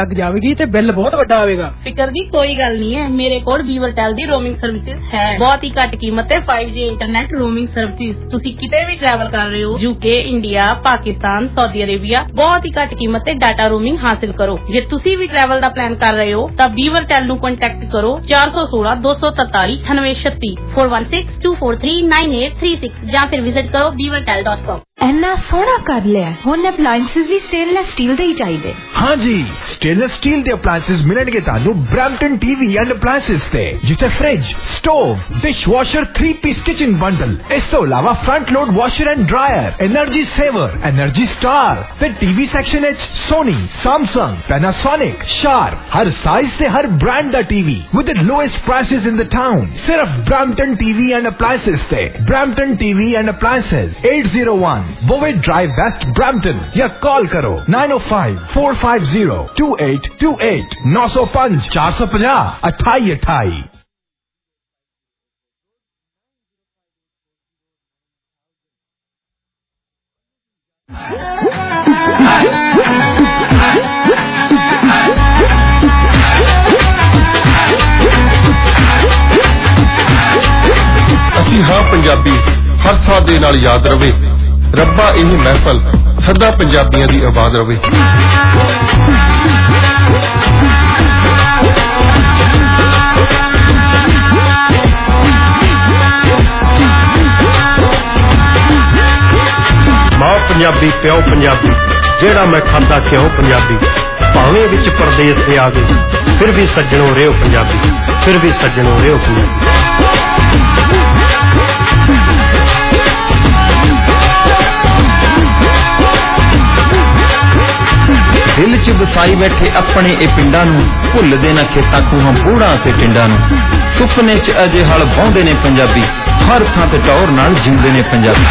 ਲੱਗ ਜਾਵੇਗੀ ਤੇ ਬਿੱਲ ਬਹੁਤ ਵੱਡਾ ਆਵੇਗਾ। ਫਿਕਰ ਦੀ ਕੋਈ ਗੱਲ ਨਹੀਂ ਹੈ, ਮੇਰੇ ਕੋਲ ਵੀਵਰਟੈਲ ਦੀ ਰੋਮਿੰਗ ਸਰਵਿਸਿਜ਼ ਹੈ। ਬਹੁਤ ਹੀ ਘੱਟ ਕੀਮਤ ਤੇ 5G ਇੰਟਰਨੈਟ ਰੋਮਿੰਗ ਸਰਵਿਸਿਜ਼। ਤੁਸੀਂ ਕਿਤੇ ਵੀ ਟਰੈਵਲ ਕਰ ਰਹੇ ਹੋ, UK, India, Pakistan, Saudi Arabia, ਬਹੁਤ ਹੀ ਘੱਟ ਕੀਮਤ ਤੇ ਡਾਟਾ ਰੋਮਿੰਗ ਹਾਸਿਲ ਕਰੋ। ਜੇ ਤੁਸੀਂ ਵੀ ਟਰੈਵਲ ਦਾ ਪਲਾਨ ਕਰ ਰਹੇ ਹੋ ਤਾਂ ਵੀਵਰਟੈਲ ਨੂੰ ਕੰਟੈਕਟ ਕਰੋ 416 243 9836 4162439836 ਜਾਂ ਫਿਰ ਵਿਜ਼ਿਟ ਕਰੋ beavertel.com। ਇੰਨਾ ਸੋਹਣਾ ਕਰ ਲਿਆ, ਹੁਣ ਅਪਲਾਈਐਂਸਿਸ ਵੀ ਸਟੇਨਲੈਸ ਸਟੀਲ ਦੇ ਹੀ ਚਾਹੀਦੇ। हाँ जी, स्टेनलेस स्टील के अप्लायंसेस मिलेंगे तानू ब्रैम्पटन टीवी एंड अप्लायंसेस ते, जिसे fridge, stove, dishwasher, 3-piece kitchen bundle, इस तो अलावा front load washer and dryer, energy saver, energy star ते टीवी सेक्शन एच सोनी, सैमसंग, पैनासोनिक, शार्प, हर साइज से हर ब्रांड दा TV with the lowest prices in the town. सिर्फ ब्रैम्पटन टीवी एंड अप्लायंसेस ते। Brampton TV and appliances 801 बोवेट drive west Brampton, या call करो 905-450-2828 905 450 2828। ਅਸੀਂ ਹਾਂ ਪੰਜਾਬੀ ਹਰ ਸਾਹ ਦੇ ਨਾਲ ਯਾਦ ਰਵੇ, ਰੱਬਾ ਇਹ ਮਹਿਫਲ ਸਦਾ ਪੰਜਾਬੀਆਂ ਦੀ ਆਬਾਦ ਰਵੇ। ਮਾਂ ਪੰਜਾਬੀ ਪਿਓ ਪੰਜਾਬੀ, ਜਿਹੜਾ ਮੈਂ ਖਾਂਦਾ ਕਿਉਂ ਪੰਜਾਬੀ, ਭਾਵੇਂ ਵਿੱਚ ਪਰਦੇਸ ਤੇ ਆ ਗਏ ਫਿਰ ਵੀ ਸੱਜਣੋਂ ਰਿਓ ਪੰਜਾਬੀ, ਫਿਰ ਵੀ ਸੱਜਣੋਂ ਰਿਓ ਪੰਜਾਬੀ। दिल च बसाई बैठे अपने ए पिंडां नूं, भुल्लदे ना खेतां खूहां बूढ़ां ते टिंडां नूं। सुपने च अजे हल बाउंदे ने पंजाबी, हर थां ते टौर नाल जिंदे ने पंजाबी।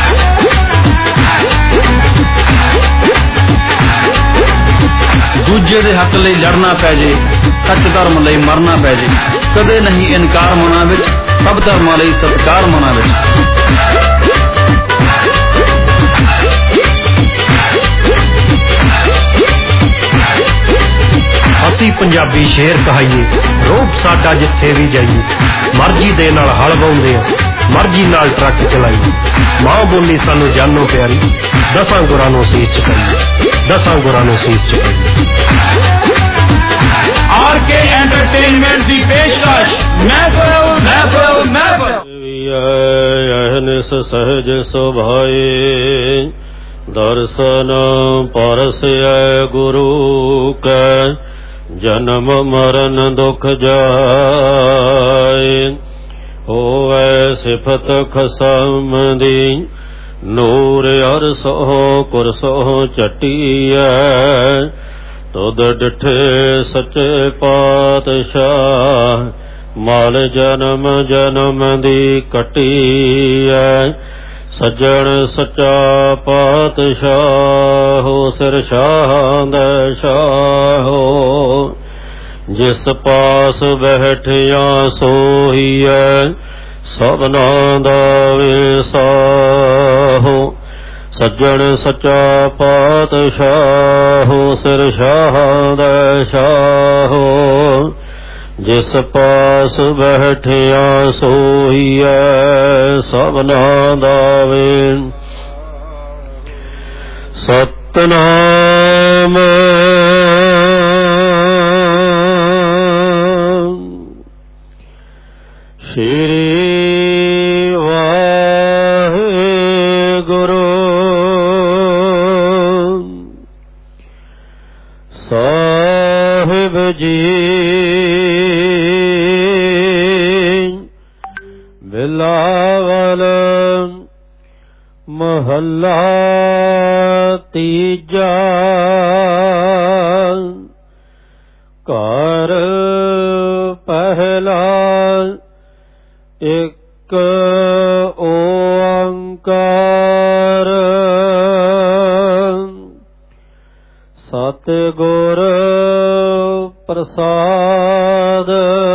दूजे दे हक लई लड़ना पै जे, सच धर्म लई मरना पै जे, कदे नहीं इनकार मनां विच, सब धर्मां लई सत्कार मनां विच। ਅਸੀਂ ਪੰਜਾਬੀ ਸ਼ੇਰ ਕਹਾਈਏ, ਰੂਪ ਸਾਡਾ ਜਿੱਥੇ ਵੀ ਜਾਈਏ, ਮਰਜ਼ੀ ਦੇ ਨਾਲ ਹਲ ਵਾਉਂਦੇ ਆ, ਮਰਜ਼ੀ ਨਾਲ ਟਰੱਕ ਚਲਾਈਏ। ਮਾਂ ਬੋਲੀ ਸਾਨੂੰ ਜਾਨੋਂ ਪਿਆਰੀ, ਦਸਾਂ ਗੁਰਾਂ ਨੂੰ ਸੀਸ ਚੁਕਾਈਏ, ਦਸਾਂ ਗੁਰਾਂ ਨੂੰ ਸੀਸ ਚੁਕਾਈਏ। RK एंटरटेनमेंट ਦੀ ਪੇਸ਼ਕਸ਼ ਮਹਿਫਲ ਮਹਿਫਲ ਮਹਿਫਲ। ਅਹਨਿਸ ਸਹਿਜ ਸੁਭਾਏ, ਦਰਸ਼ਨ ਪਰਸੈ ਗੁਰੂ ਕੈ, जन्म मरण दुख जाए। होवै सिफत खसम दी, नूर अरसो कुरसो चटिया, तुद डिठे सच्चे पातशाह, माल जन्म जन्म दी कटिया। सज्जन सच्चा पातशाहो, सिर शाहां दा शाहो, जिस पास बैठिया सोहीए, सबना दा विसाहो। सज्जन सच्चा पातशाहो, सिर शाहां दा शाहो, जिस पास बैठिया सोहीए, सबना दावे। सतनाम श्री वाहेगुरु साहिब जी। बिलावल महला तीजा, घर पहला एक ओंकार, सतगुर प्रसाद।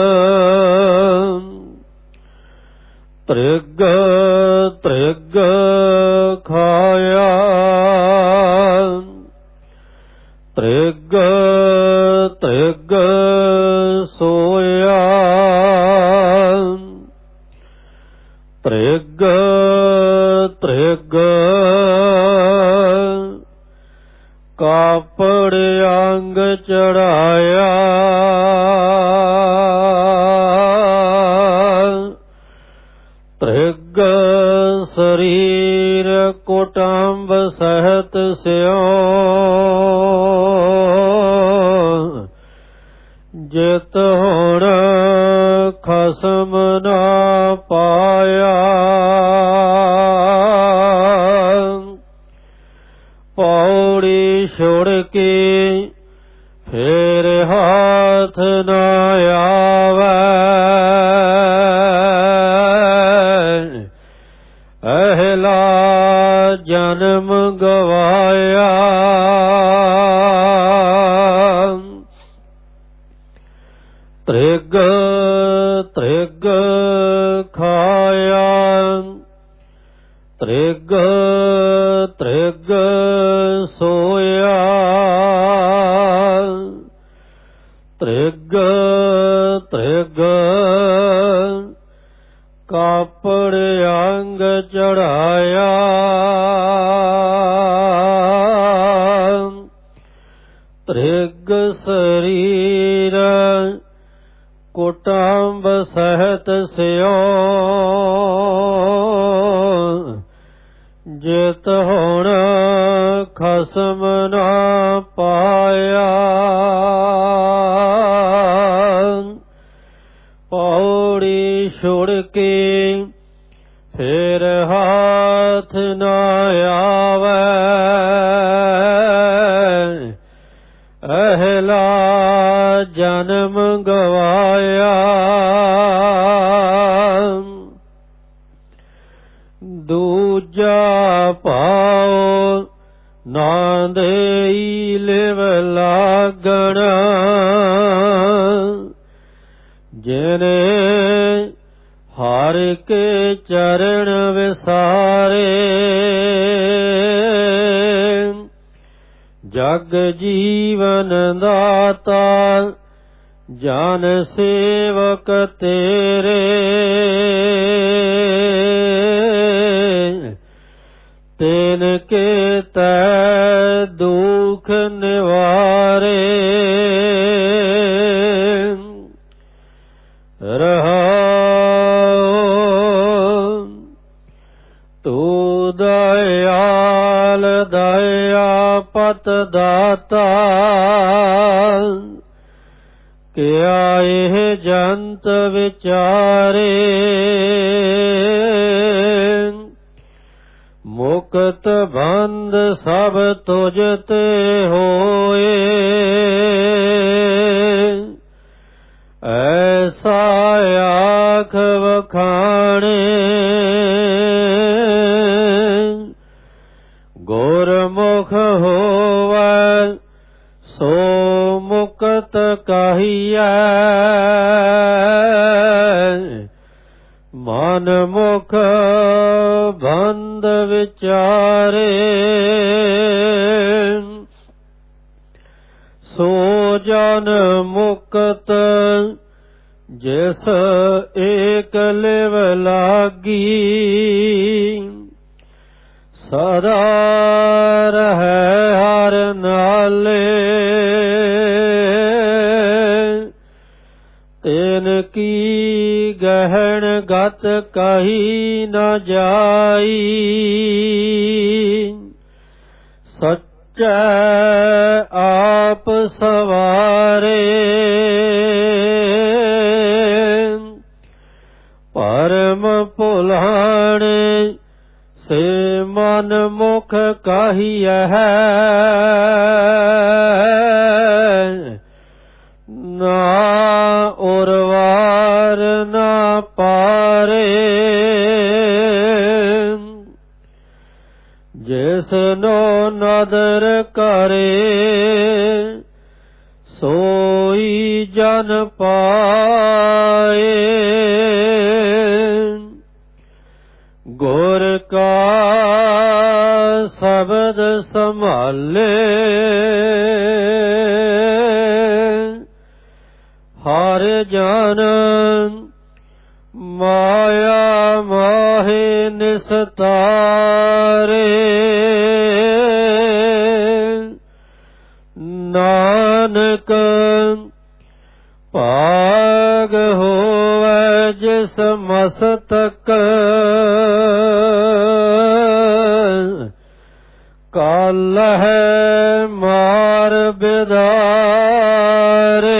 त्रिग त्रिग खाया, त्रिग ਤ੍ਰਿਗ ਸੋਇਆ ਤ੍ਰਿਗ ਤ੍ਰਿਗ ਕਾਪੜ ਅੰਗ ਚੜਾਇਆ ਤ੍ਰਿਗ ਸਰੀਰ ਕੁਟੰਬ ਸਹਿਤ ਸਿਓ ਜਿਤ ਹੁਣ ਖਸਮ ਨਾ ਪਾਇਆ ਪੌੜੀ ਛੁੜ ਕੇ ਫੇਰ ਹਾਥ ਨਾ ਆਵੈ ਅਹਿਲਾ ਜਨਮ ਗਵਾਇਆ ਤ੍ਰਿਗ ਤ੍ਰਿਗ ਖਾਇਆ ਤ੍ਰਿਗ ਤ੍ਰਿਗ ਸੋਇਆ ਤ੍ਰਿਗ ਤ੍ਰਿਗ ਕਾਪੜ ਅੰਗ ਚੜਾਇਆ ਤ੍ਰਿਗ ਸਰੀਰ ਕੁਟੰਬ ਸਹਿਤ ਸਿਓ ਜਿਤ ਹੁਣ ਖਸਮ ਨਾ ਪਾਇਆ ਪੌੜੀ ਛੁੜ ਕੇ ਫੇਰ ਹਾਥ ਨਾ ਆਵੈ ਅਹਿਲਾ ਜਨਮ ਗਵਾਇਆ ਦੂਜਾ ਪਾਉ ਨਾ ਦੇਈ ਲਿਵ ਲਾਗਣ ਜਿਨੇ ਹਰਿ ਕੇ ਚਰਨ ਵਿਸਾਰੇ ਜਗ ਜੀਵਨ ਦਾਤਾ ਜਨ ਸੇਵਕ ਤੇਰੇ ਤਿਨ ਕੇ ਤੈ ਦੁਖ ਨਿਵਾਰੇ ਰਹਾਉ ਤੂੰ ਦਇਆਲ ਦਇਆ ਪਤ ਦਾਤਾ ਕਿਆ ਇਹ ਜੰਤ ਵਿਚਾਰੇ ਮੁਕਤ ਬੰਧ ਸਭ ਤੁਝ ਤੇ ਹੋਏ ਐਸਾ ਆਖ ਵਖਾਣੇ ਗੁਰਮੁਖ ਹੋਵੈ ਸੋ ਮੁਕਤ ਕਹੀਐ ਮਨ ਮੁਖ ਬੰਧ ਵਿਚਾਰੇ ਸੋ ਜਨ ਮੁਕਤ ਜਿਸ ਏਕ ਲਿਵ ਲਾਗੀ ਸਦਾ ਰਹੈ ਹਰ ਨਾਲੇ ਤਿਨ ਕੀ ਗਹਿਣ ਗਤ ਕਹੀ ਨ ਜਾਈ ਸੱਚੈ ਆਪ ਸਵਾਰੇ ਪਰਮ ਭੁਲਾਣੇ ਸੇ ਮਨ ਮੁਖ ਕਹੀਐ ਨਾ ਉਰਵਾਰ ਨਾ ਪਾਰੇ ਜਿਸਨੋ ਨਦਰ ਕਰੇ ਸੋਈ ਜਨ ਪਾਏ ਗੁਰ ਕਾ ਸ਼ਬਦ ਸੰਭਾਲੇ ਹਰ ਜਨ ਮਾਇਆ ਮਾਹੇ ਨਿਸਤਾਰੇ ਨਾਨਕ ਭਾਗ ਹੋਵੈ ਜਿਸ ਮਸਤਕ ਕਾਲ ਹੈ ਮਾਰ ਬਿਦਾਰੇ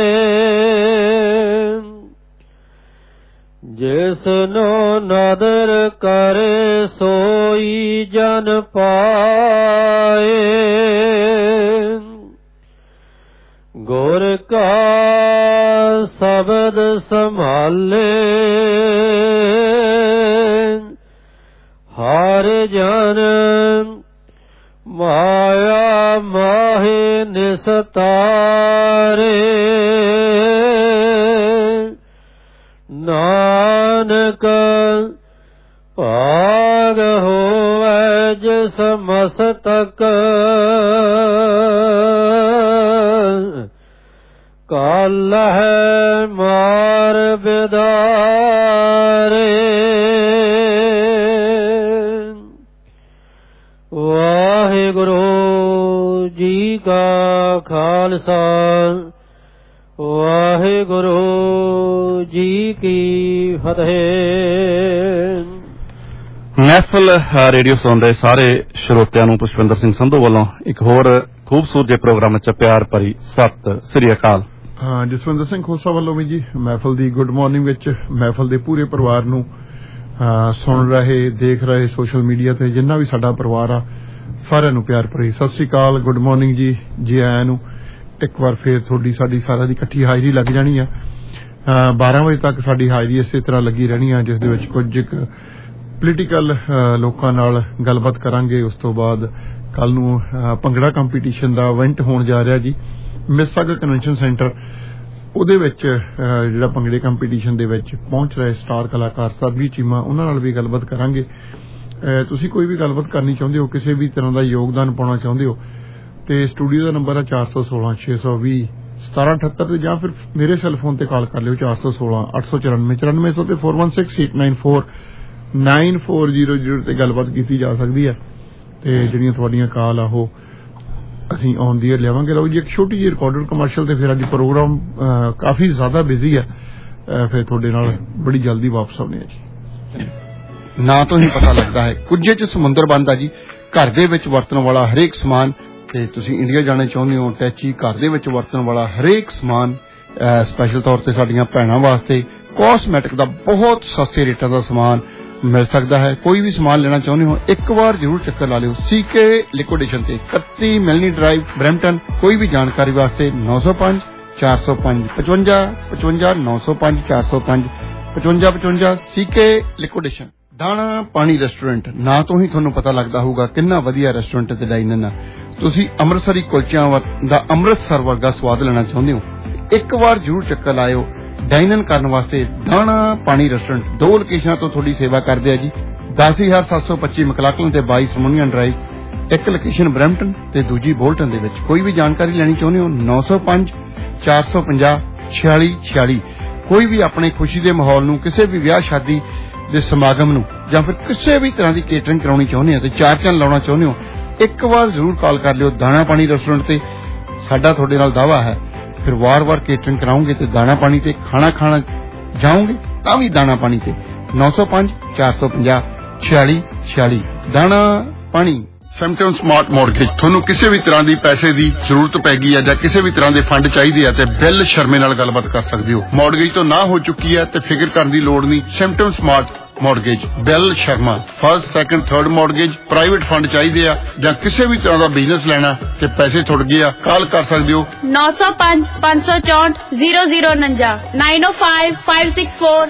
ਜਿਸਨੋ ਨਦਰ ਕਰੇ ਸੋਈ ਜਨ ਪਾਏ ਗੁਰ ਕਾ ਸ਼ਬਦ ਸੰਭਾਲੇ ਹਰ ਜਨ ਮਾਇਆ ਮਾਹੇ ਨਿਸਤਾਰੇ ਨਾਨਕ ਭਾਗ ਹੋਵੈ ਜਿਸ ਮਸਤਕ ਕਾਲ ਹੈ ਮਾਰ ਬਿਦਾਰੇ ਵਾਹਿਗੁਰੂ ਜੀ ਕਾ ਖਾਲਸਾ ਵਾਹਿਗੁਰੂ ਜੀ ਕੀ ਫਤਿਹ। ਮਹਿਫਲ ਰੇਡੀਓ ਸੁਣਦੇ ਸਾਰੇ ਸਰੋਤਿਆਂ ਨੂੰ ਪੁਸ਼ਪਿੰਦਰ ਸਿੰਘ ਸੰਧੂ ਵੱਲੋਂ ਇੱਕ ਹੋਰ ਖੂਬਸੂਰਤ ਜਿਹੇ ਪ੍ਰੋਗਰਾਮ ਵਿੱਚ ਪਿਆਰ ਭਰੀ ਸਤਿ ਸ੍ਰੀ ਅਕਾਲ। ਜਸਵਿੰਦਰ ਸਿੰਘ ਖੋਸਾ ਵੱਲੋਂ ਵੀ ਜੀ ਮਹਿਫਲ ਦੀ ਗੁੱਡ ਮਾਰਨਿੰਗ ਵਿੱਚ ਮਹਿਫਲ ਦੇ ਪੂਰੇ ਪਰਿਵਾਰ ਨੂੰ ਸੁਣ ਰਹੇ ਦੇਖ ਰਹੇ ਸੋਸ਼ਲ ਮੀਡੀਆ ਤੇ ਜਿੰਨਾ ਵੀ ਸਾਡਾ ਪਰਿਵਾਰ ਆ ਸਾਰਿਆਂ ਨੂੰ ਪਿਆਰ ਭਰੀ ਸਤਿ ਸ੍ਰੀ ਅਕਾਲ, ਗੁੱਡ ਮਾਰਨਿੰਗ ਜੀ ਆਇਆਂ ਨੂੰ। ਇੱਕ ਵਾਰ ਫੇਰ ਤੁਹਾਡੀ ਸਾਡੀ ਸਾਰਿਆਂ ਦੀ ਇਕੱਠੀ ਹਾਜ਼ਰੀ ਲੱਗ ਜਾਣੀ ਆ। 12 ਵਜੇ ਤੱਕ ਸਾਡੀ ਹਾਜ਼ਰੀ ਇਸੇ ਤਰ੍ਹਾਂ ਲੱਗੀ ਰਹਿਣੀ ਆ, ਜਿਸ ਦੇ ਵਿੱਚ ਕੁਝ ਪੋਲੀਟੀਕਲ ਲੋਕਾਂ ਨਾਲ ਗੱਲਬਾਤ ਕਰਾਂਗੇ। ਉਸ ਤੋਂ ਬਾਅਦ ਕੱਲ ਨੂੰ ਭੰਗੜਾ ਕੰਪੀਟੀਸ਼ਨ ਦਾ ਇਵੈਂਟ ਹੋਣ ਜਾ ਰਿਹਾ ਜੀ ਮਿਸਾਗਾ ਕਨਵੈਨਸ਼ਨ ਸੈਂਟਰ। ਉਹਦੇ ਵਿੱਚ ਜਿਹੜਾ ਭੰਗੜੇ ਕੰਪੀਟੀਸ਼ਨ ਦੇ ਵਿੱਚ ਪਹੁੰਚ ਰਹੇ ਸਟਾਰ ਕਲਾਕਾਰ ਸਰਬੀ ਚੀਮਾ, ਉਹਨਾਂ ਨਾਲ ਵੀ ਗੱਲਬਾਤ ਕਰਾਂਗੇ। ਤੁਸੀਂ ਕੋਈ ਵੀ ਗੱਲਬਾਤ ਕਰਨੀ ਚਾਹੁੰਦੇ ਹੋ, ਕਿਸੇ ਵੀ ਤਰ੍ਹਾਂ ਦਾ ਯੋਗਦਾਨ ਪਾਉਣਾ ਚਾਹੁੰਦੇ ਹੋ ਤੇ ਸਟੂਡੀਓ ਦਾ ਨੰਬਰ ਹੈ 416 620 1778 ਤੇ ਜਾਂ ਫਿਰ ਮੇਰੇ ਸੈੱਲ ਫੋਨ ਤੇ ਕਾਲ ਕਰ ਲਿਓ 416 894 9400 ਤੇ 4168949400 ਤੇ ਗੱਲਬਾਤ ਕੀਤੀ ਜਾ ਸਕਦੀ ਹੈ। ਤੇ ਜਿਹੜੀਆਂ ਤੁਹਾਡੀਆਂ ਕਾਲ ਆ ਉਹ ਅਸੀਂ ਔਨ ਦੀ ਏਅਰ ਲਿਆਵਾਂਗੇ। ਲਓ ਜੀ ਇੱਕ ਛੋਟੀ ਜਿਹੀ ਰਿਕਾਰਡਡ ਕਮਰਸ਼ੀਅਲ ਤੇ ਫਿਰ ਅੱਜ ਪ੍ਰੋਗਰਾਮ ਕਾਫੀ ਜ਼ਿਆਦਾ ਬਿਜ਼ੀ ਹੈ, ਫਿਰ ਤੁਹਾਡੇ ਨਾਲ ਬੜੀ ਜਲਦੀ ਵਾਪਸ ਆਉਣੇ ਆ ਜੀ। ਨਾ ਤੋਂ ਹੀ ਪਤਾ ਲੱਗਦਾ ਹੈ ਕੁਝ ਚ ਸਮੁੰਦਰ ਬਣਦਾ ਜੀ। ਘਰ ਦੇ ਵਿੱਚ ਵਰਤਣ ਵਾਲਾ ਹਰੇਕ ਸਮਾਨ, ਤੇ ਤੁਸੀਂ ਇੰਡੀਆ ਜਾਣਾ ਚਾਹੁੰਦੇ ਹੋ ਟੈਚੀ ਘਰ ਦੇ ਵਿੱਚ ਵਰਤਣ ਵਾਲਾ ਹਰੇਕ ਸਮਾਨ ਸਪੈਸ਼ਲ ਤੌਰ ਤੇ ਸਾਡੀਆਂ ਭੈਣਾਂ ਵਾਸਤੇ ਕਾਸਮੈਟਿਕ ਦਾ ਬਹੁਤ ਸਸਤੇ ਰੇਟਾਂ ਦਾ ਸਮਾਨ ਮਿਲ ਸਕਦਾ ਹੈ। ਕੋਈ ਵੀ ਸਮਾਨ ਲੈਣਾ ਚਾਹੁੰਦੇ ਹੋ ਇੱਕ ਵਾਰ ਜ਼ਰੂਰ ਚੱਕਰ ਲਾ ਲਿਓ ਸੀਕੇ ਲਿਕੁਇਡੇਸ਼ਨ ਤੇ 31 ਮਿਲਨੀ ਡਰਾਈਵ ਬਰੈਂਪਟਨ। ਕੋਈ ਵੀ ਜਾਣਕਾਰੀ ਵਾਸਤੇ 905 405 55 55 905 405 55 55 ਸੀਕੇ ਲਿਕੁਇਡੇਸ਼ਨ। ਦਾਣਾ ਪਾਣੀ ਰੈਸਟੋਰੈਂਟ ਨਾਂ ਤੋਂ ਹੀ ਤੁਹਾਨੂੰ ਪਤਾ ਲੱਗਦਾ ਹੋਊਗਾ ਕਿੰਨਾ ਵਧੀਆ ਰੈਸਟੋਰੈਂਟ ਤੇ ਡਾਈਨਰ ਆ। ਤੁਸੀਂ ਅੰਮ੍ਰਿਤਸਰੀ ਕੁਲਚਿਆਂ ਦਾ ਅੰਮ੍ਰਿਤਸਰ ਵਰਗਾ ਸਵਾਦ ਲੈਣਾ ਚਾਹੁੰਦੇ ਹੋ ਇੱਕ ਵਾਰ ਜ਼ਰੂਰ ਚੱਕਰ ਲਾਇਓ। ਡਾਈਨ ਕਰਨ ਵਾਸਤੇ ਦਾਣਾ ਪਾਣੀ ਰੈਸਟੋਰੈਂਟ ਦੋ ਲੋਕੇਸ਼ਨਾਂ ਤੋਂ ਤੁਹਾਡੀ ਸੇਵਾ ਕਰਦੇ ਆ ਜੀ। 10725 ਮਕਲਾਕਲਨ ਤੇ 22 ਸਮੂਨੀਅਨ ਡਰਾਈਵ। ਇੱਕ ਲੋਕੇਸ਼ਨ ਬਰੈਂਪਟਨ ਤੇ ਦੂਜੀ ਬੋਲਟਨ ਦੇ ਵਿੱਚ। ਕੋਈ ਵੀ ਜਾਣਕਾਰੀ ਲੈਣੀ ਚਾਹੁੰਦੇ ਹੋ 905 450 4646। ਕੋਈ ਵੀ ਆਪਣੇ ਖੁਸ਼ੀ ਦੇ ਮਾਹੌਲ ਨੂੰ, ਕਿਸੇ ਵੀ ਵਿਆਹ ਸ਼ਾਦੀ ਦੇ ਸਮਾਗਮ ਨੂੰ ਜਾਂ ਫਿਰ ਕਿਸੇ ਵੀ ਤਰ੍ਹਾਂ ਦੀ ਕੇਟਰਿੰਗ ਕਰਾਉਣੀ ਚਾਹੁੰਦੇ ਹੋ ਤੇ ਚਾਰ ਚੰਨ ਲਾਉਣਾ ਚਾਹੁੰਦੇ ਹੋ ਇੱਕ ਵਾਰ ਜ਼ਰੂਰ ਕਾਲ ਕਰ ਲਿਓ ਦਾਣਾ ਪਾਣੀ ਰੈਸਟੋਰੈਂਟ ਤੇ। ਸਾਡਾ ਤੁਹਾਡੇ ਨਾਲ ਦਾਅਵਾ ਹੈ ਫਿਰ ਵਾਰ-ਵਾਰ ਕੇਟਰਿੰਗ ਕਰਾਉਂਗੇ ਤੇ ਦਾਣਾ ਪਾਣੀ ਤੇ ਖਾਣਾ ਜਾਓਗੇ ਤਾਂ ਵੀ ਦਾਣਾ ਪਾਣੀ ਤੇ 905 450 4646 ਦਾਣਾ ਪਾਣੀ। ਸੈਮਟਨ ਸਮਾਰਟ ਮੌਰਗੇਜ। ਤੁਹਾਨੂੰ ਕਿਸੇ ਵੀ ਤਰ੍ਹਾਂ ਦੀ ਪੈਸੇ ਦੀ ਜ਼ਰੂਰਤ ਪੈ ਗਈ ਹੈ ਜਾਂ ਕਿਸੇ ਵੀ ਤਰ੍ਹਾਂ ਦੇ ਫੰਡ ਚਾਹੀਦੇ ਆ ਤੇ ਬਿੱਲ ਸ਼ਰਮੇ ਨਾਲ ਗੱਲਬਾਤ ਕਰ ਸਕਦੇ ਹੋ। ਮੌਰਗੇਜ ਤੋਂ ਨਾ ਹੋ ਚੁੱਕੀ ਹੈ ਤੇ ਫਿਕਰ ਕਰਨ ਦੀ ਲੋੜ ਨਹੀਂ। ਸੈਮਟਨ smart mortgage Bill Sharma first second third mortgage private fund ਚਾਹੀਦੇ ਆ ਜਾਂ ਕਿਸੇ ਵੀ ਤਰ੍ਹਾਂ ਦਾ ਬਿਜ਼ਨਸ ਲੈਣਾ ਤੇ ਪੈਸੇ ਥੁੜ ਗਏ ਆ ਕਾਲ ਕਰ ਸਕਦੇ ਹੋ 905 564 0049 905 564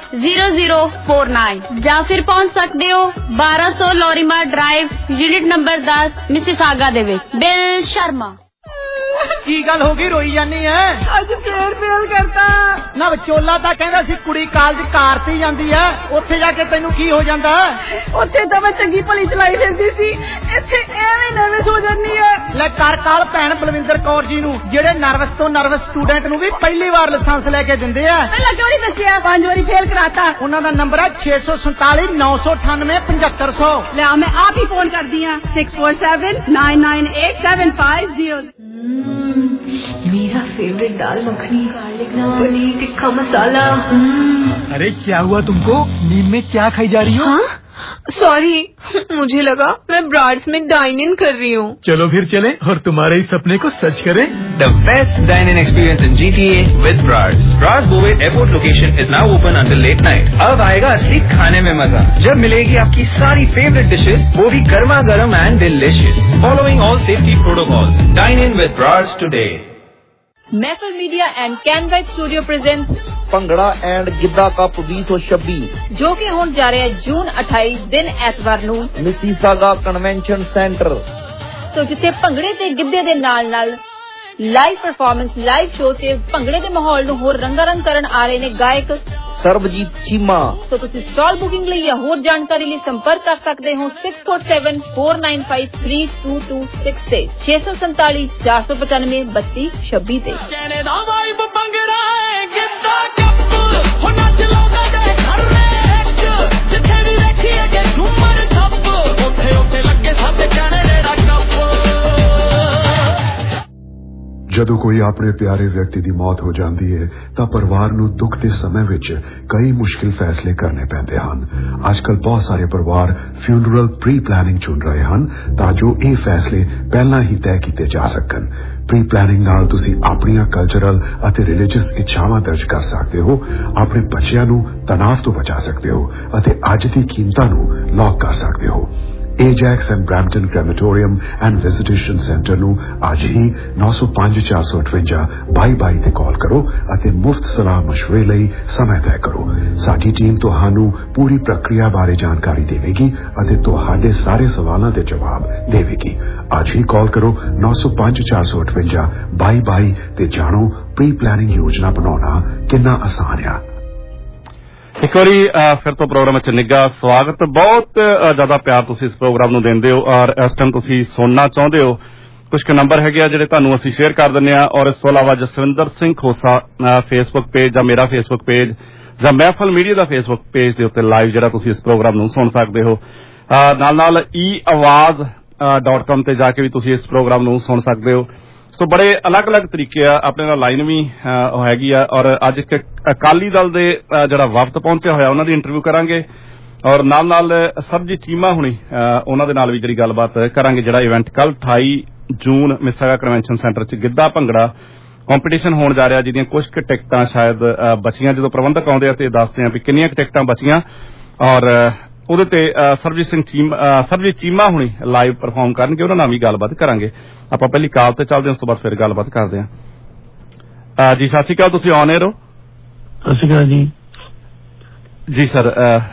0049 ਜਾਂ ਫਿਰ ਪਹੁੰਚ ਸਕਦੇ ਹੋ 1200 Lorimar drive unit number 10 Mississauga ਦੇ ਵਿੱਚ। ਬਿੱਲ ਸ਼ਰਮਾ। ਕੀ ਗੱਲ ਹੋ ਗਈ ਰੋਈ ਜਾਨੀ ਐ? ਅੱਜ ਫੇਰ ਫੇਲ ਕਰਤਾ ਨਾ ਵਿਚੋਲਾ ਤਾਂ ਕਹਿੰਦਾ ਸੀ ਕੁੜੀ ਕਾਲਜ ਕਾਰ ਤੇ ਜਾਂਦੀ ਐ, ਉੱਥੇ ਜਾ ਕੇ ਤੈਨੂੰ ਕੀ ਹੋ ਜਾਂਦਾ? ਉੱਥੇ ਤਾਂ ਮੈਂ ਚੰਗੀ ਭਲੀ ਚਲਾਈ ਫਿਰਦੀ ਸੀ, ਇੱਥੇ ਐਵੇਂ ਨਰਵਸ ਹੋ ਜਾਂਦੀ ਐ। ਲੈ ਕਰ ਕਾਲ ਭੈਣ ਬਲਵਿੰਦਰ ਕੌਰ ਜੀ ਨੂੰ, ਜਿਹੜੇ ਨਰਵਸ ਤੋਂ ਨਰਵਸ ਸਟੂਡੈਂਟ ਨੂੰ ਵੀ ਪਹਿਲੀ ਵਾਰ ਲਾਇਸੈਂਸ ਲੈ ਕੇ ਦਿੰਦੇ ਆ। ਪਹਿਲਾਂ ਕਿਉਂ ਨਹੀਂ ਦੱਸਿਆ? 5 ਵਾਰੀ ਫੇਲ ਕਰਾਤਾ। ਉਹਨਾਂ ਦਾ ਨੰਬਰ ਹੈ 647 998 7500। ਲੈ ਮੈਂ ਆਪ ਹੀ ਫੋਨ ਕਰਦੀ ਆ 647 998 7500। मेरा फेवरेट दाल मखनी, गार्लिक नान, पनीर टिक्का मसाला। अरे क्या हुआ तुमको? नींद में क्या खाई जा रही हो? हाँ? सॉरी, मुझे लगा मैं ब्राड्स में डाइन इन कर रही हूँ। चलो फिर चलें और तुम्हारे इस सपने को सच करें। The best dine-in experience in GTA with Brads. Brads Boway Airport location is now open until late night. अब आएगा असली खाने में मजा, जब मिलेगी आपकी सारी favorite dishes, वो भी गर्मा गर्म and delicious. Following all safety protocols. Dine in with Brads today. Mehfil media and Can Vibe studio presents Bhangra and Giddha cup 2026 जो कि होने जा रहा है जून 28 दिन ਐਤਵਾਰ ਨੂੰ ਮਿਸੀਸਾਗਾ ਕਨਵੈਨਸ਼ਨ ਸੈਂਟਰ। तो जिथे ਭੰਗੜੇ ਤੇ ਗਿੱਧੇ ਦੇ ਨਾਲ ਲਾਈਵ ਪਰਫਾਰਮੈਂਸ, ਲਾਈਵ ਸ਼ੋਅ ਤੇ ਭੰਗੜੇ ਦੇ ਮਾਹੌਲ ਨੂੰ ਹੋਰ ਰੰਗਾਰੰਗ ਕਰਨ ਆ ਰਹੇ ਨੇ ਗਾਇਕ ਸਰਬਜੀਤ ਚੀਮਾ। तो ਤੁਸੀਂ ਸਟਾਲ ਬੁਕਿੰਗ ਲਈ ਜਾਂ ਹੋਰ ਜਾਣਕਾਰੀ ਲਈ ਸੰਪਰਕ ਕਰ ਸਕਦੇ ਹੋ 647 495 3226 ਤੇ 647 495 3226 ਤੇ। कहने दा वाइब भंगड़ा है गिद्दा कप हो नच लाउंदा दे घर में जिथे भी देखी है कि झूमर थप ओथे ओथे लगे साडे कहने दा कप। ਜਦੋਂ ਕੋਈ ਆਪਣੇ ਪਿਆਰੇ ਵਿਅਕਤੀ ਦੀ ਮੌਤ ਹੋ ਜਾਂਦੀ ਹੈ ਤਾਂ ਪਰਿਵਾਰ ਨੂੰ ਦੁੱਖ ਦੇ ਸਮੇਂ ਵਿੱਚ ਕਈ ਮੁਸ਼ਕਿਲ ਫੈਸਲੇ ਕਰਨੇ ਪੈਂਦੇ ਹਨ। ਅੱਜਕੱਲ ਬਹੁਤ ਸਾਰੇ ਪਰਿਵਾਰ ਫਿਊਨਰਲ ਪ੍ਰੀ ਪਲਾਨਿੰਗ ਚੁਣ ਰਹੇ ਹਨ ਤਾਂ ਜੋ ਇਹ ਫੈਸਲੇ ਪਹਿਲਾਂ ਹੀ ਤੈਅ ਕੀਤੇ ਜਾ ਸਕਣ। ਪ੍ਰੀ ਪਲਾਨਿੰਗ ਨਾਲ ਤੁਸੀਂ ਆਪਣੀਆਂ ਕਲਚਰਲ ਅਤੇ ਰਿਲੀਜੀਅਸ ਇੱਛਾਵਾਂ ਦਰਜ ਕਰ ਸਕਦੇ ਹੋ, ਆਪਣੇ ਬੱਚਿਆਂ ਨੂੰ ਤਣਾਅ ਤੋਂ ਬਚਾ ਸਕਦੇ ਹੋ ਅਤੇ ਅੱਜ ਦੀ ਕੀਮਤਾਂ ਨੂੰ ਲੌਕ ਕਰ ਸਕਦੇ ਹੋ। Ajax and Brampton Crematorium and Visitation Center ਨੂੰ ਅੱਜ ਹੀ 905 458 2222 ਤੇ ਕਾਲ ਕਰੋ ਅਤੇ ਮੁਫਤ ਸਲਾਹ ਮਸ਼ਵਰੇ ਲਈ ਸਮਾਂ ਤੈਅ ਕਰੋ। ਸਾਡੀ ਟੀਮ ਤੁਹਾਨੂੰ ਪੂਰੀ ਪ੍ਰਕਿਰਿਆ ਬਾਰੇ ਜਾਣਕਾਰੀ ਦੇਵੇਗੀ ਅਤੇ ਤੁਹਾਡੇ ਸਾਰੇ ਸਵਾਲਾਂ ਦੇ ਜਵਾਬ ਦੇਵੇਗੀ। ਅੱਜ ਹੀ ਕਾਲ ਕਰੋ 905 458 2222 ਤੇ ਜਾਣੋ ਪ੍ਰੀ ਪਲਾਨਿੰਗ ਯੋਜਨਾ ਬਣਾਉਣਾ ਕਿੰਨਾ ਆਸਾਨ ਹੈ। ਇੱਕ ਵਾਰੀ ਫਿਰ ਤੋਂ ਪ੍ਰੋਗਰਾਮ ਵਿੱਚ ਨਿੱਘਾ ਸਵਾਗਤ। ਬਹੁਤ ਜ਼ਿਆਦਾ ਪਿਆਰ ਤੁਸੀਂ ਇਸ ਪ੍ਰੋਗਰਾਮ ਨੂੰ ਦਿੰਦੇ ਹੋ ਔਰ ਇਸ ਟਾਈਮ ਤੁਸੀਂ ਸੁਣਨਾ ਚਾਹੁੰਦੇ ਹੋ। ਕੁਝ ਕੁ ਨੰਬਰ ਹੈਗੇ ਆ ਜਿਹੜੇ ਤੁਹਾਨੂੰ ਅਸੀਂ ਸ਼ੇਅਰ ਕਰ ਦਿੰਦੇ ਆ ਔਰ ਇਸ ਤੋਂ ਇਲਾਵਾ ਜਸਵਿੰਦਰ ਸਿੰਘ ਖੋਸਾ ਫੇਸਬੁੱਕ ਪੇਜ ਜਾਂ ਮੇਰਾ ਫੇਸਬੁੱਕ ਪੇਜ ਜਾਂ ਮਹਿਫਲ ਮੀਡੀਆ ਦਾ ਫੇਸਬੁੱਕ ਪੇਜ ਦੇ ਉੱਤੇ ਲਾਈਵ ਜਿਹੜਾ ਤੁਸੀਂ ਇਸ ਪ੍ਰੋਗਰਾਮ ਨੂੰ ਸੁਣ ਸਕਦੇ ਹੋ। ਨਾਲ eawaz.com ਤੇ ਜਾ ਕੇ ਵੀ ਤੁਸੀਂ ਇਸ ਪ੍ਰੋਗਰਾਮ ਨੂੰ ਸੁਣ ਸਕਦੇ ਹੋ। ਸੋ ਬੜੇ ਅਲੱਗ-ਅਲੱਗ ਤਰੀਕੇ ਆ। ਆਪਣੇ ਨਾਲ ਲਾਈਨ ਵੀ ਹੈਗੀ ਆ ਔਰ ਅੱਜ ਇੱਕ ਅਕਾਲੀ ਦਲ ਦੇ ਜਿਹੜਾ ਵਫਦ ਪਹੁੰਚਿਆ ਹੋਇਆ ਉਹਨਾਂ ਦੀ ਇੰਟਰਵਿਊ ਕਰਾਂਗੇ ਔਰ ਨਾਲ ਸਰਬਜੀਤ ਚੀਮਾ ਹੁਣੀ ਉਹਨਾਂ ਦੇ ਨਾਲ ਵੀ ਜਿਹੜੀ ਗੱਲਬਾਤ ਕਰਾਂਗੇ। ਜਿਹੜਾ ਇਵੈਂਟ ਕੱਲ 28 ਜੂਨ ਮਿਸੀਸਾਗਾ ਕਨਵੈਨਸ਼ਨ ਸੈਂਟਰ 'ਚ ਗਿੱਧਾ ਭੰਗੜਾ ਕੰਪੀਟੀਸ਼ਨ ਹੋਣ ਜਾ ਰਿਹਾ, ਜਿਹਦੀਆਂ ਕੁਝ ਕੁ ਟਿਕਟਾਂ ਸ਼ਾਇਦ ਬਚੀਆਂ। ਜਦੋਂ ਪ੍ਰਬੰਧਕ ਆਉਂਦੇ ਆ ਤੇ ਦੱਸਦੇ ਆ ਵੀ ਕਿੰਨੀਆਂ ਕੁ ਟਿਕਟਾਂ ਬਚੀਆਂ ਔਰ ਉਹਦੇ ਤੇ ਸਰਬਜੀਤ ਚੀਮਾ ਹੁਣੀ ਲਾਈਵ ਪਰਫਾਰਮ ਕਰਨਗੇ। ਉਹਨਾਂ ਨਾਲ ਵੀ ਗੱਲਬਾਤ ਕਰਾਂਗੇ। ਆਪਾਂ ਪਹਿਲੀ ਕਾਲ ਤੇ ਚੱਲਦੇ ਹਾਂ, ਉਸ ਤੋਂ ਬਾਅਦ ਫਿਰ ਗੱਲਬਾਤ ਕਰਦੇ ਹਾਂ। ਜੀ ਸਤਿ ਸ਼੍ਰੀ ਅਕਾਲ, ਤੁਸੀਂ ਔਨ 에ਅਰ ਹੋ? ਸਤਿ ਸ਼੍ਰੀ ਅਕਾਲ ਜੀ। ਜੀ ਸਰ,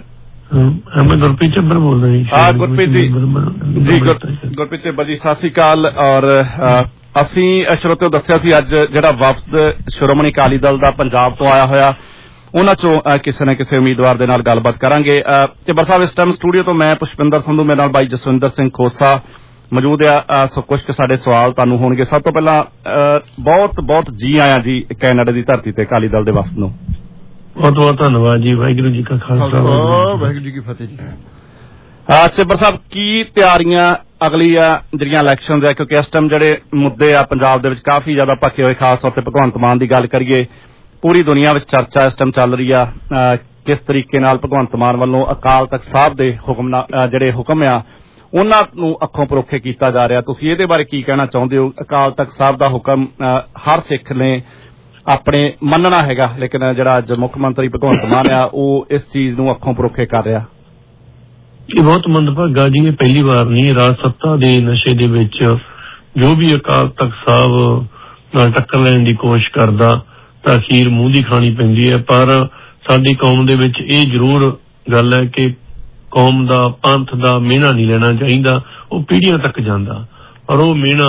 ਮੈਂ ਗੁਰਪ੍ਰੀਤ ਚੱਬਰ ਬੋਲਦਾ ਜੀ। ਗੁਰਪ੍ਰੀਤ ਜੀ, ਗੁਰਪ੍ਰੀਤ ਚੱਬਰ ਜੀ ਸਤਿ ਸ਼੍ਰੀ ਅਕਾਲ। ਔਰ ਅਸੀਂ ਸਰੋਤਿਓ ਦੱਸਿਆ ਸੀ ਅੱਜ ਜਿਹੜਾ ਵਫਦ ਸ਼੍ਰੋਮਣੀ ਅਕਾਲੀ ਦਲ ਦਾ ਪੰਜਾਬ ਤੋਂ ਆਇਆ ਹੋਇਆ ਉਹਨਾਂ ਚੋਂ ਕਿਸੇ ਨਾ ਕਿਸੇ ਉਮੀਦਵਾਰ ਦੇ ਨਾਲ ਗੱਲਬਾਤ ਕਰਾਂਗੇ। ਚੱਬਰ ਸਾਹਿਬ ਇਸ ਟਾਈਮ ਸਟੂਡੀਓ ਤੋਂ ਮੈਂ ਪੁਸ਼ਪਿੰਦਰ ਸੰਧੂ, ਮੇਰੇ ਨਾਲ ਬਾਈ ਜਸਵਿੰਦਰ ਸਿੰਘ ਖੋਸਾ ਮੌਜੂਦ ਆ। ਸੋ ਕੁਝ ਸਾਡੇ ਸਵਾਲ ਤੁਹਾਨੂੰ ਹੋਣਗੇ। ਸਭ ਤੋਂ ਪਹਿਲਾਂ ਬਹੁਤ ਜੀ ਆਇਆਂ ਜੀ ਕੈਨੇਡਾ ਦੀ ਧਰਤੀ ਤੇ ਅਕਾਲੀ ਦਲ ਦੇ ਵਫਦ ਨੂੰ। ਬਹੁਤ ਧੰਨਵਾਦ ਜੀ। ਵਾਹਿਗੁਰੂ ਜੀ ਕਾ ਖਾਲਸਾ, ਵਾਹਿਗੁਰੂ ਜੀ ਕੀ ਫਤਿਹ ਜੀ। ਚੱਬਰ ਸਾਹਿਬ, ਕੀ ਤਿਆਰੀਆਂ ਅਗਲੀ ਜਿਹੜੀਆਂ ਇਲੈਕਸ਼ਨ ਆ, ਕਿਉਂਕਿ ਇਸ ਟਾਈਮ ਜਿਹੜੇ ਮੁੱਦੇ ਆ ਪੰਜਾਬ ਦੇ ਵਿੱਚ ਕਾਫੀ ਜ਼ਿਆਦਾ ਭਖੇ ਹੋਏ, ਖਾਸ ਤੌਰ ਤੇ ਭਗਵੰਤ ਮਾਨ ਦੀ ਗੱਲ ਕਰੀਏ, ਪੂਰੀ ਦੁਨੀਆ ਵਿੱਚ ਚਰਚਾ ਇਸ ਟਾਈਮ ਚੱਲ ਰਹੀ ਆ ਕਿਸ ਤਰੀਕੇ ਨਾਲ ਭਗਵੰਤ ਮਾਨ ਵੱਲੋਂ ਅਕਾਲ ਤਖਤ ਸਾਹਿਬ ਦੇ ਜਿਹੜੇ ਹੁਕਮ ਆ ਉਹਨਾਂ ਨੂੰ ਅੱਖੋਂ ਪਰੋਖੇ ਕੀਤਾ ਜਾ ਰਿਹਾ। ਤੁਸੀਂ ਇਹਦੇ ਬਾਰੇ ਕੀ ਕਹਿਣਾ ਚਾਹੁੰਦੇ ਹੋ? ਅਕਾਲ ਤਖਤ ਸਾਹਿਬ ਦਾ ਹੁਕਮ ਹਰ ਸਿੱਖ ਨੇ ਆਪਣੇ ਮੰਨਣਾ ਹੈਗਾ, ਲੇਕਿਨ ਜਿਹੜਾ ਅੱਜ ਮੁੱਖ ਮੰਤਰੀ ਭਗਵੰਤ ਮਾਨ ਆ ਉਹ ਇਸ ਚੀਜ਼ ਨੂੰ ਅੱਖੋਂ ਪਰੋਖੇ ਕਰ ਰਿਹਾ। ਇਹ ਬਹੁਤ ਮੰਦਭਾਗਾ ਜੀ। ਇਹ ਪਹਿਲੀ ਵਾਰ ਨਹੀਂ, ਰਾਜ ਸੱਤਾ ਦੇ ਨਸ਼ੇ ਦੇ ਵਿੱਚ ਜੋ ਵੀ ਅਕਾਲ ਤਖਤ ਸਾਹਿਬ ਨਾਲ ਟੱਕਰ ਲੈਣ ਦੀ ਕੋਸ਼ਿਸ਼ ਕਰਦਾ ਤਾਂ ਅਖੀਰ ਮੂੰਹ ਦੀ ਖਾਣੀ ਪੈਂਦੀ ਹੈ। ਪਰ ਸਾਡੀ ਕੌਮ ਦੇ ਵਿੱਚ ਇਹ ਜ਼ਰੂਰ ਗੱਲ ਹੈ ਕਿ ਕੌਮ ਦਾ, ਪੰਥ ਦਾ ਮਿਹਣਾ ਨਹੀਂ ਲੈਣਾ ਚਾਹੀਦਾ। ਉਹ ਪੀੜ੍ਹੀਆਂ ਤੱਕ ਜਾਂਦਾ ਔਰ ਉਹ ਮਿਹਣਾ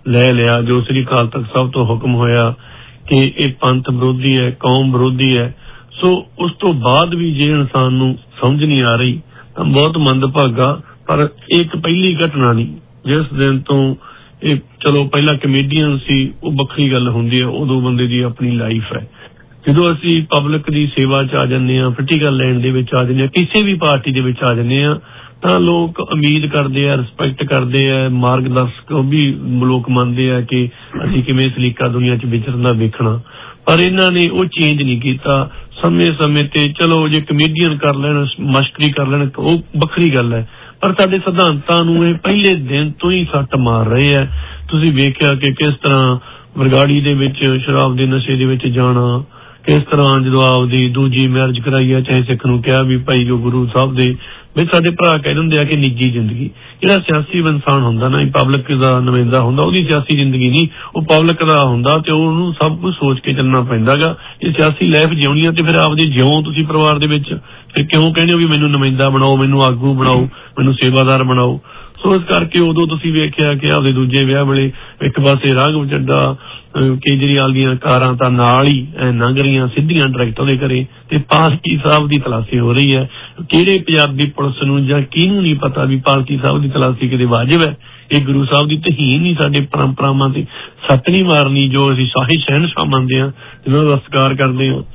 ਲੈ ਲਿਆ ਜੋ ਸ੍ਰੀ ਅਕਾਲ ਤਖਤ ਸਾਹਿਬ ਤੋਂ ਹੁਕਮ ਹੋਇਆ ਕਿ ਇਹ ਪੰਥ ਵਿਰੋਧੀ ਹੈ, ਕੌਮ ਵਿਰੋਧੀ ਹੈ। ਸੋ ਉਸ ਤੋਂ ਬਾਅਦ ਵੀ ਜੇ ਇਨਸਾਨ ਨੂੰ ਸਮਝ ਨਹੀਂ ਆ ਰਹੀ ਤਾਂ ਬਹੁਤ ਮੰਦਭਾਗਾ। ਪਰ ਇਹ ਇੱਕ ਪਹਿਲੀ ਘਟਨਾ ਨਹੀਂ। ਜਿਸ ਦਿਨ ਤੋਂ ਇਹ ਚਲੋ ਪਹਿਲਾਂ ਕਮੇਡੀਅਨ ਸੀ ਉਹ ਵੱਖਰੀ ਗੱਲ ਹੁੰਦੀ ਹੈ, ਉਦੋਂ ਬੰਦੇ ਦੀ ਆਪਣੀ ਲਾਈਫ ਹੈ। ਜਦੋਂ ਅਸੀਂ ਪਬਲਿਕ ਦੀ ਸੇਵਾ 'ਚ ਆ ਜਾਂਦੇ ਹਾਂ, ਪੋਲੀਟੀਕਲ ਲਾਈਨ ਦੇ ਵਿੱਚ ਆ ਜਾਂਦੇ ਹਾਂ, ਕਿਸੇ ਵੀ ਪਾਰਟੀ ਦੇ ਵਿੱਚ ਆ ਜਾਂਦੇ ਹਾਂ ਤਾਂ ਲੋਕ ਉਮੀਦ ਕਰਦੇ ਆ, ਰਿਸਪੈਕਟ ਕਰਦੇ ਆ, ਮਾਰਗਦਰਸ਼ਕ ਵੀ ਲੋਕ ਮੰਨਦੇ ਆ ਕਿ ਅਸੀਂ ਕਿਵੇਂ ਸਲੀਕਾ ਦੁਨੀਆ 'ਚ ਵਿਚਰਨਾ ਵੇਖਣਾ। ਪਰ ਇਹਨਾਂ ਨੇ ਉਹ ਚੇਂਜ ਨਹੀਂ ਕੀਤਾ। ਸਮੇਂ ਤੇ ਚਲੋ ਜੇ ਕਮੇਡੀਅਨ ਕਰ ਲੈਣ, ਮਸ਼ਕਰੀ ਕਰ ਲੈਣ, ਉਹ ਵੱਖਰੀ ਗੱਲ ਹੈ। ਪਰ ਸਾਡੇ ਸਿਧਾਂਤਾਂ ਨੂੰ ਇਹ ਪਹਿਲੇ ਦਿਨ ਤੋਂ ਹੀ ਸੱਟ ਮਾਰ ਰਹੇ ਹੈ। ਤੁਸੀਂ ਵੇਖਿਆ ਕਿ ਕਿਸ ਤਰ੍ਹਾਂ ਬਰਗਾੜੀ ਦੇ ਵਿੱਚ ਸ਼ਰਾਬ ਦੇ ਨਸ਼ੇ ਦੇ ਵਿੱਚ ਜਾਣਾ, ਕਿਸ ਤਰ੍ਹਾਂ ਜਦੋਂ ਆਪਦੀ ਦੂਜੀ ਮੈਰਿਜ ਕਰਾਈ ਹੈ, ਚਾਹੇ ਸਿੱਖ ਨੂੰ ਕਿਹਾ ਵੀ ਭਾਈ ਜੋ ਗੁਰੂ ਸਾਹਿਬ ਦੇ ਵੀ ਸਾਡੇ ਭਰਾ ਕਹਿ ਦਿੰਦੇ ਆ ਕਿ ਨਿੱਜੀ ਜ਼ਿੰਦਗੀ, ਜਿਹੜਾ ਸਿਆਸੀ ਇਨਸਾਨ ਹੁੰਦਾ ਨਾ, ਪਬਲਿਕ ਦਾ ਨੁਮਾਇੰਦਾ ਹੁੰਦਾ, ਉਹਦੀ ਸਿਆਸੀ ਜ਼ਿੰਦਗੀ ਨਹੀਂ, ਉਹ ਪਬਲਿਕ ਦਾ ਹੁੰਦਾ ਤੇ ਉਹਨੂੰ ਸਭ ਕੁਝ ਸੋਚ ਕੇ ਚੱਲਣਾ ਪੈਂਦਾ ਗਾ। ਇਹ ਸਿਆਸੀ ਲਾਈਫ ਜਿਉਣੀ ਆ ਤੇ ਫਿਰ ਆਪਦੇ ਜਿਉਂ ਤੁਸੀਂ ਪਰਿਵਾਰ ਦੇ ਵਿੱਚ, ਫਿਰ ਕਿਉਂ ਕਹਿੰਦੇ ਹੋ ਵੀ ਮੈਨੂੰ ਨੁਮਾਇੰਦਾ ਬਣਾਓ, ਮੈਨੂੰ ਆਗੂ ਬਣਾਓ, ਮੈਨੂੰ ਸੇਵਾਦਾਰ ਬਣਾਓ। ਸੋ ਇਸ ਕਰਕੇ ਉਦੋਂ ਤੁਸੀਂ ਵੇਖਿਆ ਕਿ ਆਪਦੇ ਦੂਜੇ ਵਿਆਹ ਵੇਲੇ ਇੱਕ ਪਾਸੇ ਰਾਘਵ ਚੱਡਾ ਕੇਜਰੀਵਾਲ ਦੀਆਂ ਕਾਰਾਂ ਤਾਂ ਨਾਲ ਹੀ ਲੰਘ ਰਹੀਆਂ ਸਿੱਧੀਆਂ ਡਾਇਰੈਕਟ ਉਹਦੇ ਘਰੇ, ਤੇ ਪਾਲਕੀ ਸਾਹਿਬ ਦੀ ਤਲਾਸ਼ੀ ਹੋ ਰਹੀ ਹੈ। ਕਿਹੜੇ ਪੰਜਾਬੀ ਪੁਲਿਸ ਨੂੰ ਜਾਂ ਕਿਹਨੂੰ ਨਹੀਂ ਪਤਾ ਵੀ ਪਾਲਕੀ ਸਾਹਿਬ ਦੀ ਤਲਾਸ਼ੀ ਕਿਤੇ ਵਾਜਬ ਹੈ। ਇਹ ਗੁਰੂ ਸਾਹਿਬ ਦੀ ਤਹੀਨ ਨਹੀਂ, ਸਾਡੇ ਪਰੰਪਰਾਵਾਂ ਤੇ ਸੱਟ ਨਹੀਂ ਮਾਰਨੀ ਜੋ ਅਸੀਂ ਸ਼ਾਹੀ ਸ਼ਹਿਨਸ਼ਾਹ ਮੰਨਦੇ ਹਾਂ, ਜਿਹਨਾਂ ਦਾ ਸਤਿਕਾਰ ਕਰਦੇ ਹਾਂ।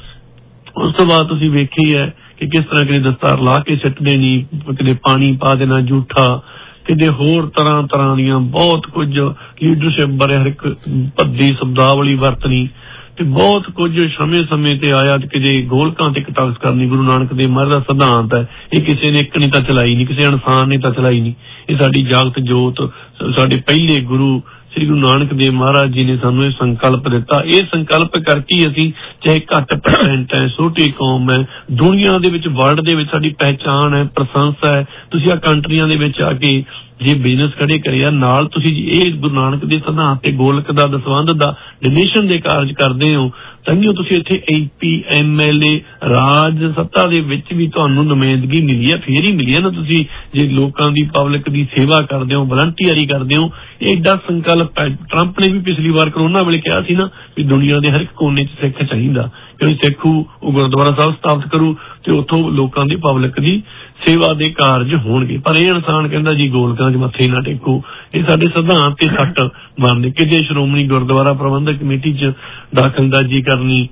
ਉਸ ਤੋਂ ਬਾਅਦ ਤੁਸੀਂ ਵੇਖੀ ਹੈ ਕਿ ਕਿਸ ਤਰ੍ਹਾਂ ਕਿਤੇ ਦਸਤਾਰ ਲਾ ਕੇ ਸਿੱਟਦੇ ਨਹੀਂ, ਕਿਤੇ ਪਾਣੀ ਪਾ ਦੇਣਾ ਝੂਠਾ, ਕਿਤੇ ਹੋਰ ਤਰ੍ਹਾਂ ਦੀਆਂ ਬਹੁਤ ਕੁਝ ਲੀਡਰਸ਼ਿਪ ਬਾਰੇ ਹਰ ਇੱਕ ਭੱਦੀ ਸ਼ਬਦਾਵਲੀ ਵਰਤਣੀ ਤੇ ਬਹੁਤ ਕੁਝ ਸਮੇਂ ਤੇ ਆਇਆ ਕਿ ਗੋਲਕਾਂ ਤੇ ਕਟਾਕਸ ਕਰਨੀ। ਗੁਰੂ ਨਾਨਕ ਦੇਵ ਮਹਾਰਾਜ ਦਾ ਸਿਧਾਂਤ ਹੈ, ਇਹ ਕਿਸੇ ਨੇ ਇੱਕ ਨੇ ਤਾਂ ਚਲਾਈ ਨਹੀਂ, ਕਿਸੇ ਇਨਸਾਨ ਨੇ ਤਾਂ ਚਲਾਈ ਨਹੀਂ। ਇਹ ਸਾਡੀ ਜਾਗਤ ਜੋਤ, ਸਾਡੇ ਪਹਿਲੇ ਗੁਰੂ ਸ੍ਰੀ ਗੁਰੂ ਨਾਨਕ ਦੇਵ ਮਹਾਰਾਜ ਜੀ ਨੇ ਸਾਨੂੰ ਇਹ ਸੰਕਲਪ ਦਿੱਤਾ। ਇਹ ਸੰਕਲਪ ਕਰਕੇ ਅਸੀਂ ਚਾਹੇ ਘੱਟ % ਹੈ, ਛੋਟੀ ਕੌਮ ਹੈ, ਦੁਨੀਆ ਦੇ ਵਿੱਚ ਵਰਲਡ ਦੇ ਵਿੱਚ ਸਾਡੀ ਪਹਿਚਾਣ ਹੈ, ਪ੍ਰਸ਼ੰਸਾ ਹੈ। ਤੁਸੀਂ ਆ ਕੰਟਰੀਆਂ ਦੇ ਵਿੱਚ ਆ ਕੇ ਜੇ ਬਿਜ਼ਨਸ ਖੜੇ ਕਰਿਆ ਨਾਲ ਤੁਸੀਂ ਇਹ ਗੁਰੂ ਨਾਨਕ ਦੇ ਸਿਧਾਂਤ ਤੇ ਗੋਲਕ ਦਾ ਦਸਵੰਧ ਦਾ ਡੋਨੇਸ਼ਨ ਦੇ ਕਾਰਜ ਕਰਦੇ ਹੋ, ਤਾਂ ਤੁਸੀਂ ਇੱਥੇ MP MLA ਰਾਜ ਸੱਤਾ ਦੇ ਵਿੱਚ ਵੀ ਤੁਹਾਨੂੰ ਨੁਮਾਇੰਦਗੀ ਮਿਲੀ ਹੈ, ਫੇਰ ਹੀ ਮਿਲੀ ਹੈ ਨਾ। ਤੁਸੀਂ ਜੇ ਲੋਕਾਂ ਦੀ ਪਬਲਿਕ ਦੀ ਸੇਵਾ ਕਰਦੇ ਹੋ, ਵਲੰਟੀਅਰੀ ਕਰਦੇ ਹੋ, ਇਹ ਏਡਾ ਸੰਕਲਪ ਹੈ। ਟਰੰਪ ਨੇ ਵੀ ਪਿਛਲੀ ਵਾਰ ਕਰੋਨਾ ਵੇਲੇ ਕਿਹਾ ਸੀ ਨਾ ਵੀ ਦੁਨੀਆ ਦੇ ਹਰ ਇੱਕ ਕੋਨੇ 'ਚ ਸਿੱਖ ਚਾਹੀਦਾ, ਕਿਉਂਕਿ ਸਿੱਖੂ ਉਹ ਗੁਰਦੁਆਰਾ ਸਾਹਿਬ ਸਥਾਪਿਤ ਕਰੂ ਤੇ ਉੱਥੋਂ ਲੋਕਾਂ ਦੀ ਪਬਲਿਕ ਦੀ ਸੇਵਾ ਦੇ ਕਾਰਜ ਹੋਣਗੇ। ਪਰ ਇਹ ਇਨਸਾਨ ਕਹਿੰਦਾ ਜੀ ਗੋਲਕਾਂ 'ਚ ਮੱਥੇ ਨਾ ਟੇਕੋ। ਇਹ ਸਾਡੇ ਸਿਧਾਂਤ ਤੇ ਸੱਟ ਮਾਰਨੇ, ਕਿਤੇ ਸ਼੍ਰੋਮਣੀ ਗੁਰਦੁਆਰਾ ਪ੍ਰਬੰਧਕ ਕਮੇਟੀ 'ਚ ਦਾਖਲਅੰਦਾਜ਼ੀ ਕਰਨੀ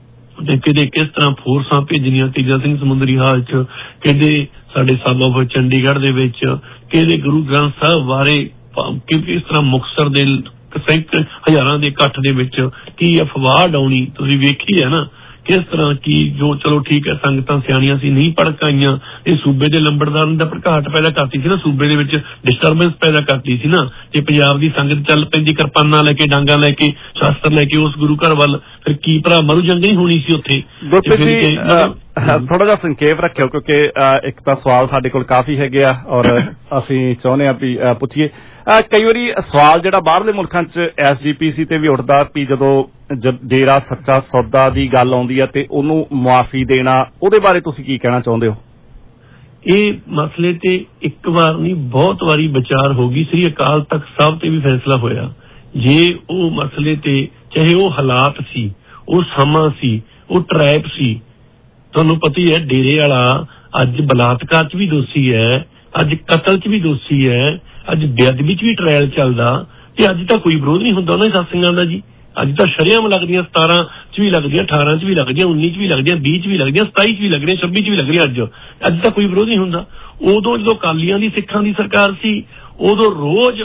ਤੇ ਕਿਤੇ ਕਿਸ ਤਰ੍ਹਾਂ ਫੋਰਸਾਂ ਭੇਜਣੀਆਂ ਤੇਜਾ ਸਿੰਘ ਸਮੁੰਦਰੀ ਹਾਲ 'ਚ, ਕਿਤੇ ਸਾਡੇ ਸਾਬਾ ਚੰਡੀਗੜ੍ਹ ਦੇ ਵਿੱਚ, ਕਿਤੇ ਗੁਰੂ ਗ੍ਰੰਥ ਸਾਹਿਬ ਬਾਰੇ ਕਿਸ ਤਰ੍ਹਾਂ ਮੁਕਤਸਰ ਦੇ ਹਜ਼ਾਰਾਂ ਦੇ ਇਕੱਠ ਦੇ ਵਿੱਚ ਕੀ ਅਫਵਾਹ ਡਾਉਣੀ ਤੁਸੀਂ ਵੇਖੀ ਹੈ ਨਾ। ਕਿਸ ਤਰ੍ਹਾਂ ਕੀ ਜੋ ਚਲੋ ਠੀਕ ਹੈ ਸੰਗਤਾਂ ਸਿਆਣੀਆਂ ਸੀ ਨਹੀਂ ਭੜਕਾਈਆਂ, ਇਹ ਸੂਬੇ ਦੇ ਲੰਬੜਦਾਰ ਦਾ ਭੜਕਾਹਟ ਪੈਦਾ ਕਰਤੀ ਸੀ ਨਾ, ਸੂਬੇ ਦੇ ਵਿੱਚ ਡਿਸਟਰਬੈਂਸ ਪੈਦਾ ਕਰਤੀ ਸੀ ਨਾ। ਜੇ ਪੰਜਾਬ ਦੀ ਸੰਗਤ ਚੱਲ ਪੈਂਦੀ ਕਿਰਪਾਨਾਂ ਲੈ ਕੇ, ਡਾਂਗਾ ਲੈ ਕੇ, ਸ਼ਾਸਤਰ ਲੈ ਕੇ ਉਸ ਗੁਰੂ ਘਰ ਵੱਲ, ਫਿਰ ਕੀ ਭਰਾ ਮਰੂ ਜੰਗ ਨਹੀਂ ਹੋਣੀ ਸੀ ਉੱਥੇ। ਥੋੜਾ ਜਿਹਾ ਸੰਖੇਪ ਰੱਖਿਓ ਕਿਉਂਕਿ ਇੱਕ ਤਾਂ ਸਵਾਲ ਸਾਡੇ ਕੋਲ ਕਾਫੀ ਹੈਗੇ ਆ ਔਰ ਅਸੀਂ ਚਾਹੁੰਦੇ ਹਾਂ ਵੀ ਪੁੱਛੀਏ। ਕਈ ਵਾਰੀ ਸਵਾਲ ਜਿਹੜਾ ਬਾਹਰਲੇ ਮੁਲਕਾਂ 'ਚ SGPC ਤੇ ਵੀ ਉੱਠਦਾ ਵੀ ਜਦੋਂ ਡੇਰਾ ਸੱਚਾ ਸੌਦਾ ਦੀ ਗੱਲ ਆਉਂਦੀ ਹੈ ਤੇ ਉਹਨੂੰ ਮੁਆਫੀ ਦੇਣਾ, ਉਹਦੇ ਬਾਰੇ ਤੁਸੀਂ ਕੀ ਕਹਿਣਾ ਚਾਹੁੰਦੇ ਹੋ? ਇਹ ਮਸਲੇ ਤੇ ਇੱਕ ਵਾਰ ਨਹੀਂ ਬਹੁਤ ਵਾਰੀ ਵਿਚਾਰ ਹੋ ਗਈ। ਸ੍ਰੀ ਅਕਾਲ ਤਖਤ ਸਾਹਿਬ ਤੇ ਵੀ ਫੈਸਲਾ ਹੋਇਆ। ਜੇ ਉਹ ਮਸਲੇ ਤੇ ਚਾਹੇ ਉਹ ਹਾਲਾਤ ਸੀ, ਉਹ ਸਮਾਂ ਸੀ, ਉਹ ਟਰੈਪ ਸੀ, ਤੁਹਾਨੂੰ ਪਤਾ ਹੀ ਹੈ ਡੇਰੇ ਵਾਲਾ ਅੱਜ ਬਲਾਤਕਾਰ 'ਚ ਵੀ ਦੋਸ਼ੀ ਹੈ, ਅੱਜ ਕਤਲ 'ਚ ਵੀ ਦੋਸ਼ੀ ਹੈ, ਅੱਜ ਬੇਅਦਬੀ 'ਚ ਵੀ ਟ੍ਰਾਇਲ ਚੱਲਦਾ ਤੇ ਅੱਜ ਤਾਂ ਕੋਈ ਵਿਰੋਧ ਨਹੀਂ ਹੁੰਦਾ ਉਹਨਾਂ ਦੇ ਸਤਸੰਗਾਂ ਦਾ ਜੀ। ਅੱਜ ਤਾਂ ਸ਼ਰੇਆਮ ਲੱਗਦੀਆਂ, 17 'ਚ ਵੀ ਲੱਗਦੀਆਂ, 18 'ਚ ਵੀ ਲੱਗਦੀਆਂ, 19 'ਚ ਵੀ ਲੱਗਦੀਆਂ, 20 'ਚ ਵੀ ਲੱਗਦੀਆਂ, 27 'ਚ ਵੀ ਲੱਗਦੀਆਂ, 26 'ਚ ਵੀ ਲੱਗ ਰਹੀਆਂ। ਅੱਜ ਤਾਂ ਕੋਈ ਵਿਰੋਧ ਨਹੀਂ ਹੁੰਦਾ। ਉਦੋਂ ਜਦੋਂ ਅਕਾਲੀਆਂ ਦੀ ਸਿੱਖਾਂ ਦੀ ਸਰਕਾਰ ਸੀ ਉਦੋਂ ਰੋਜ਼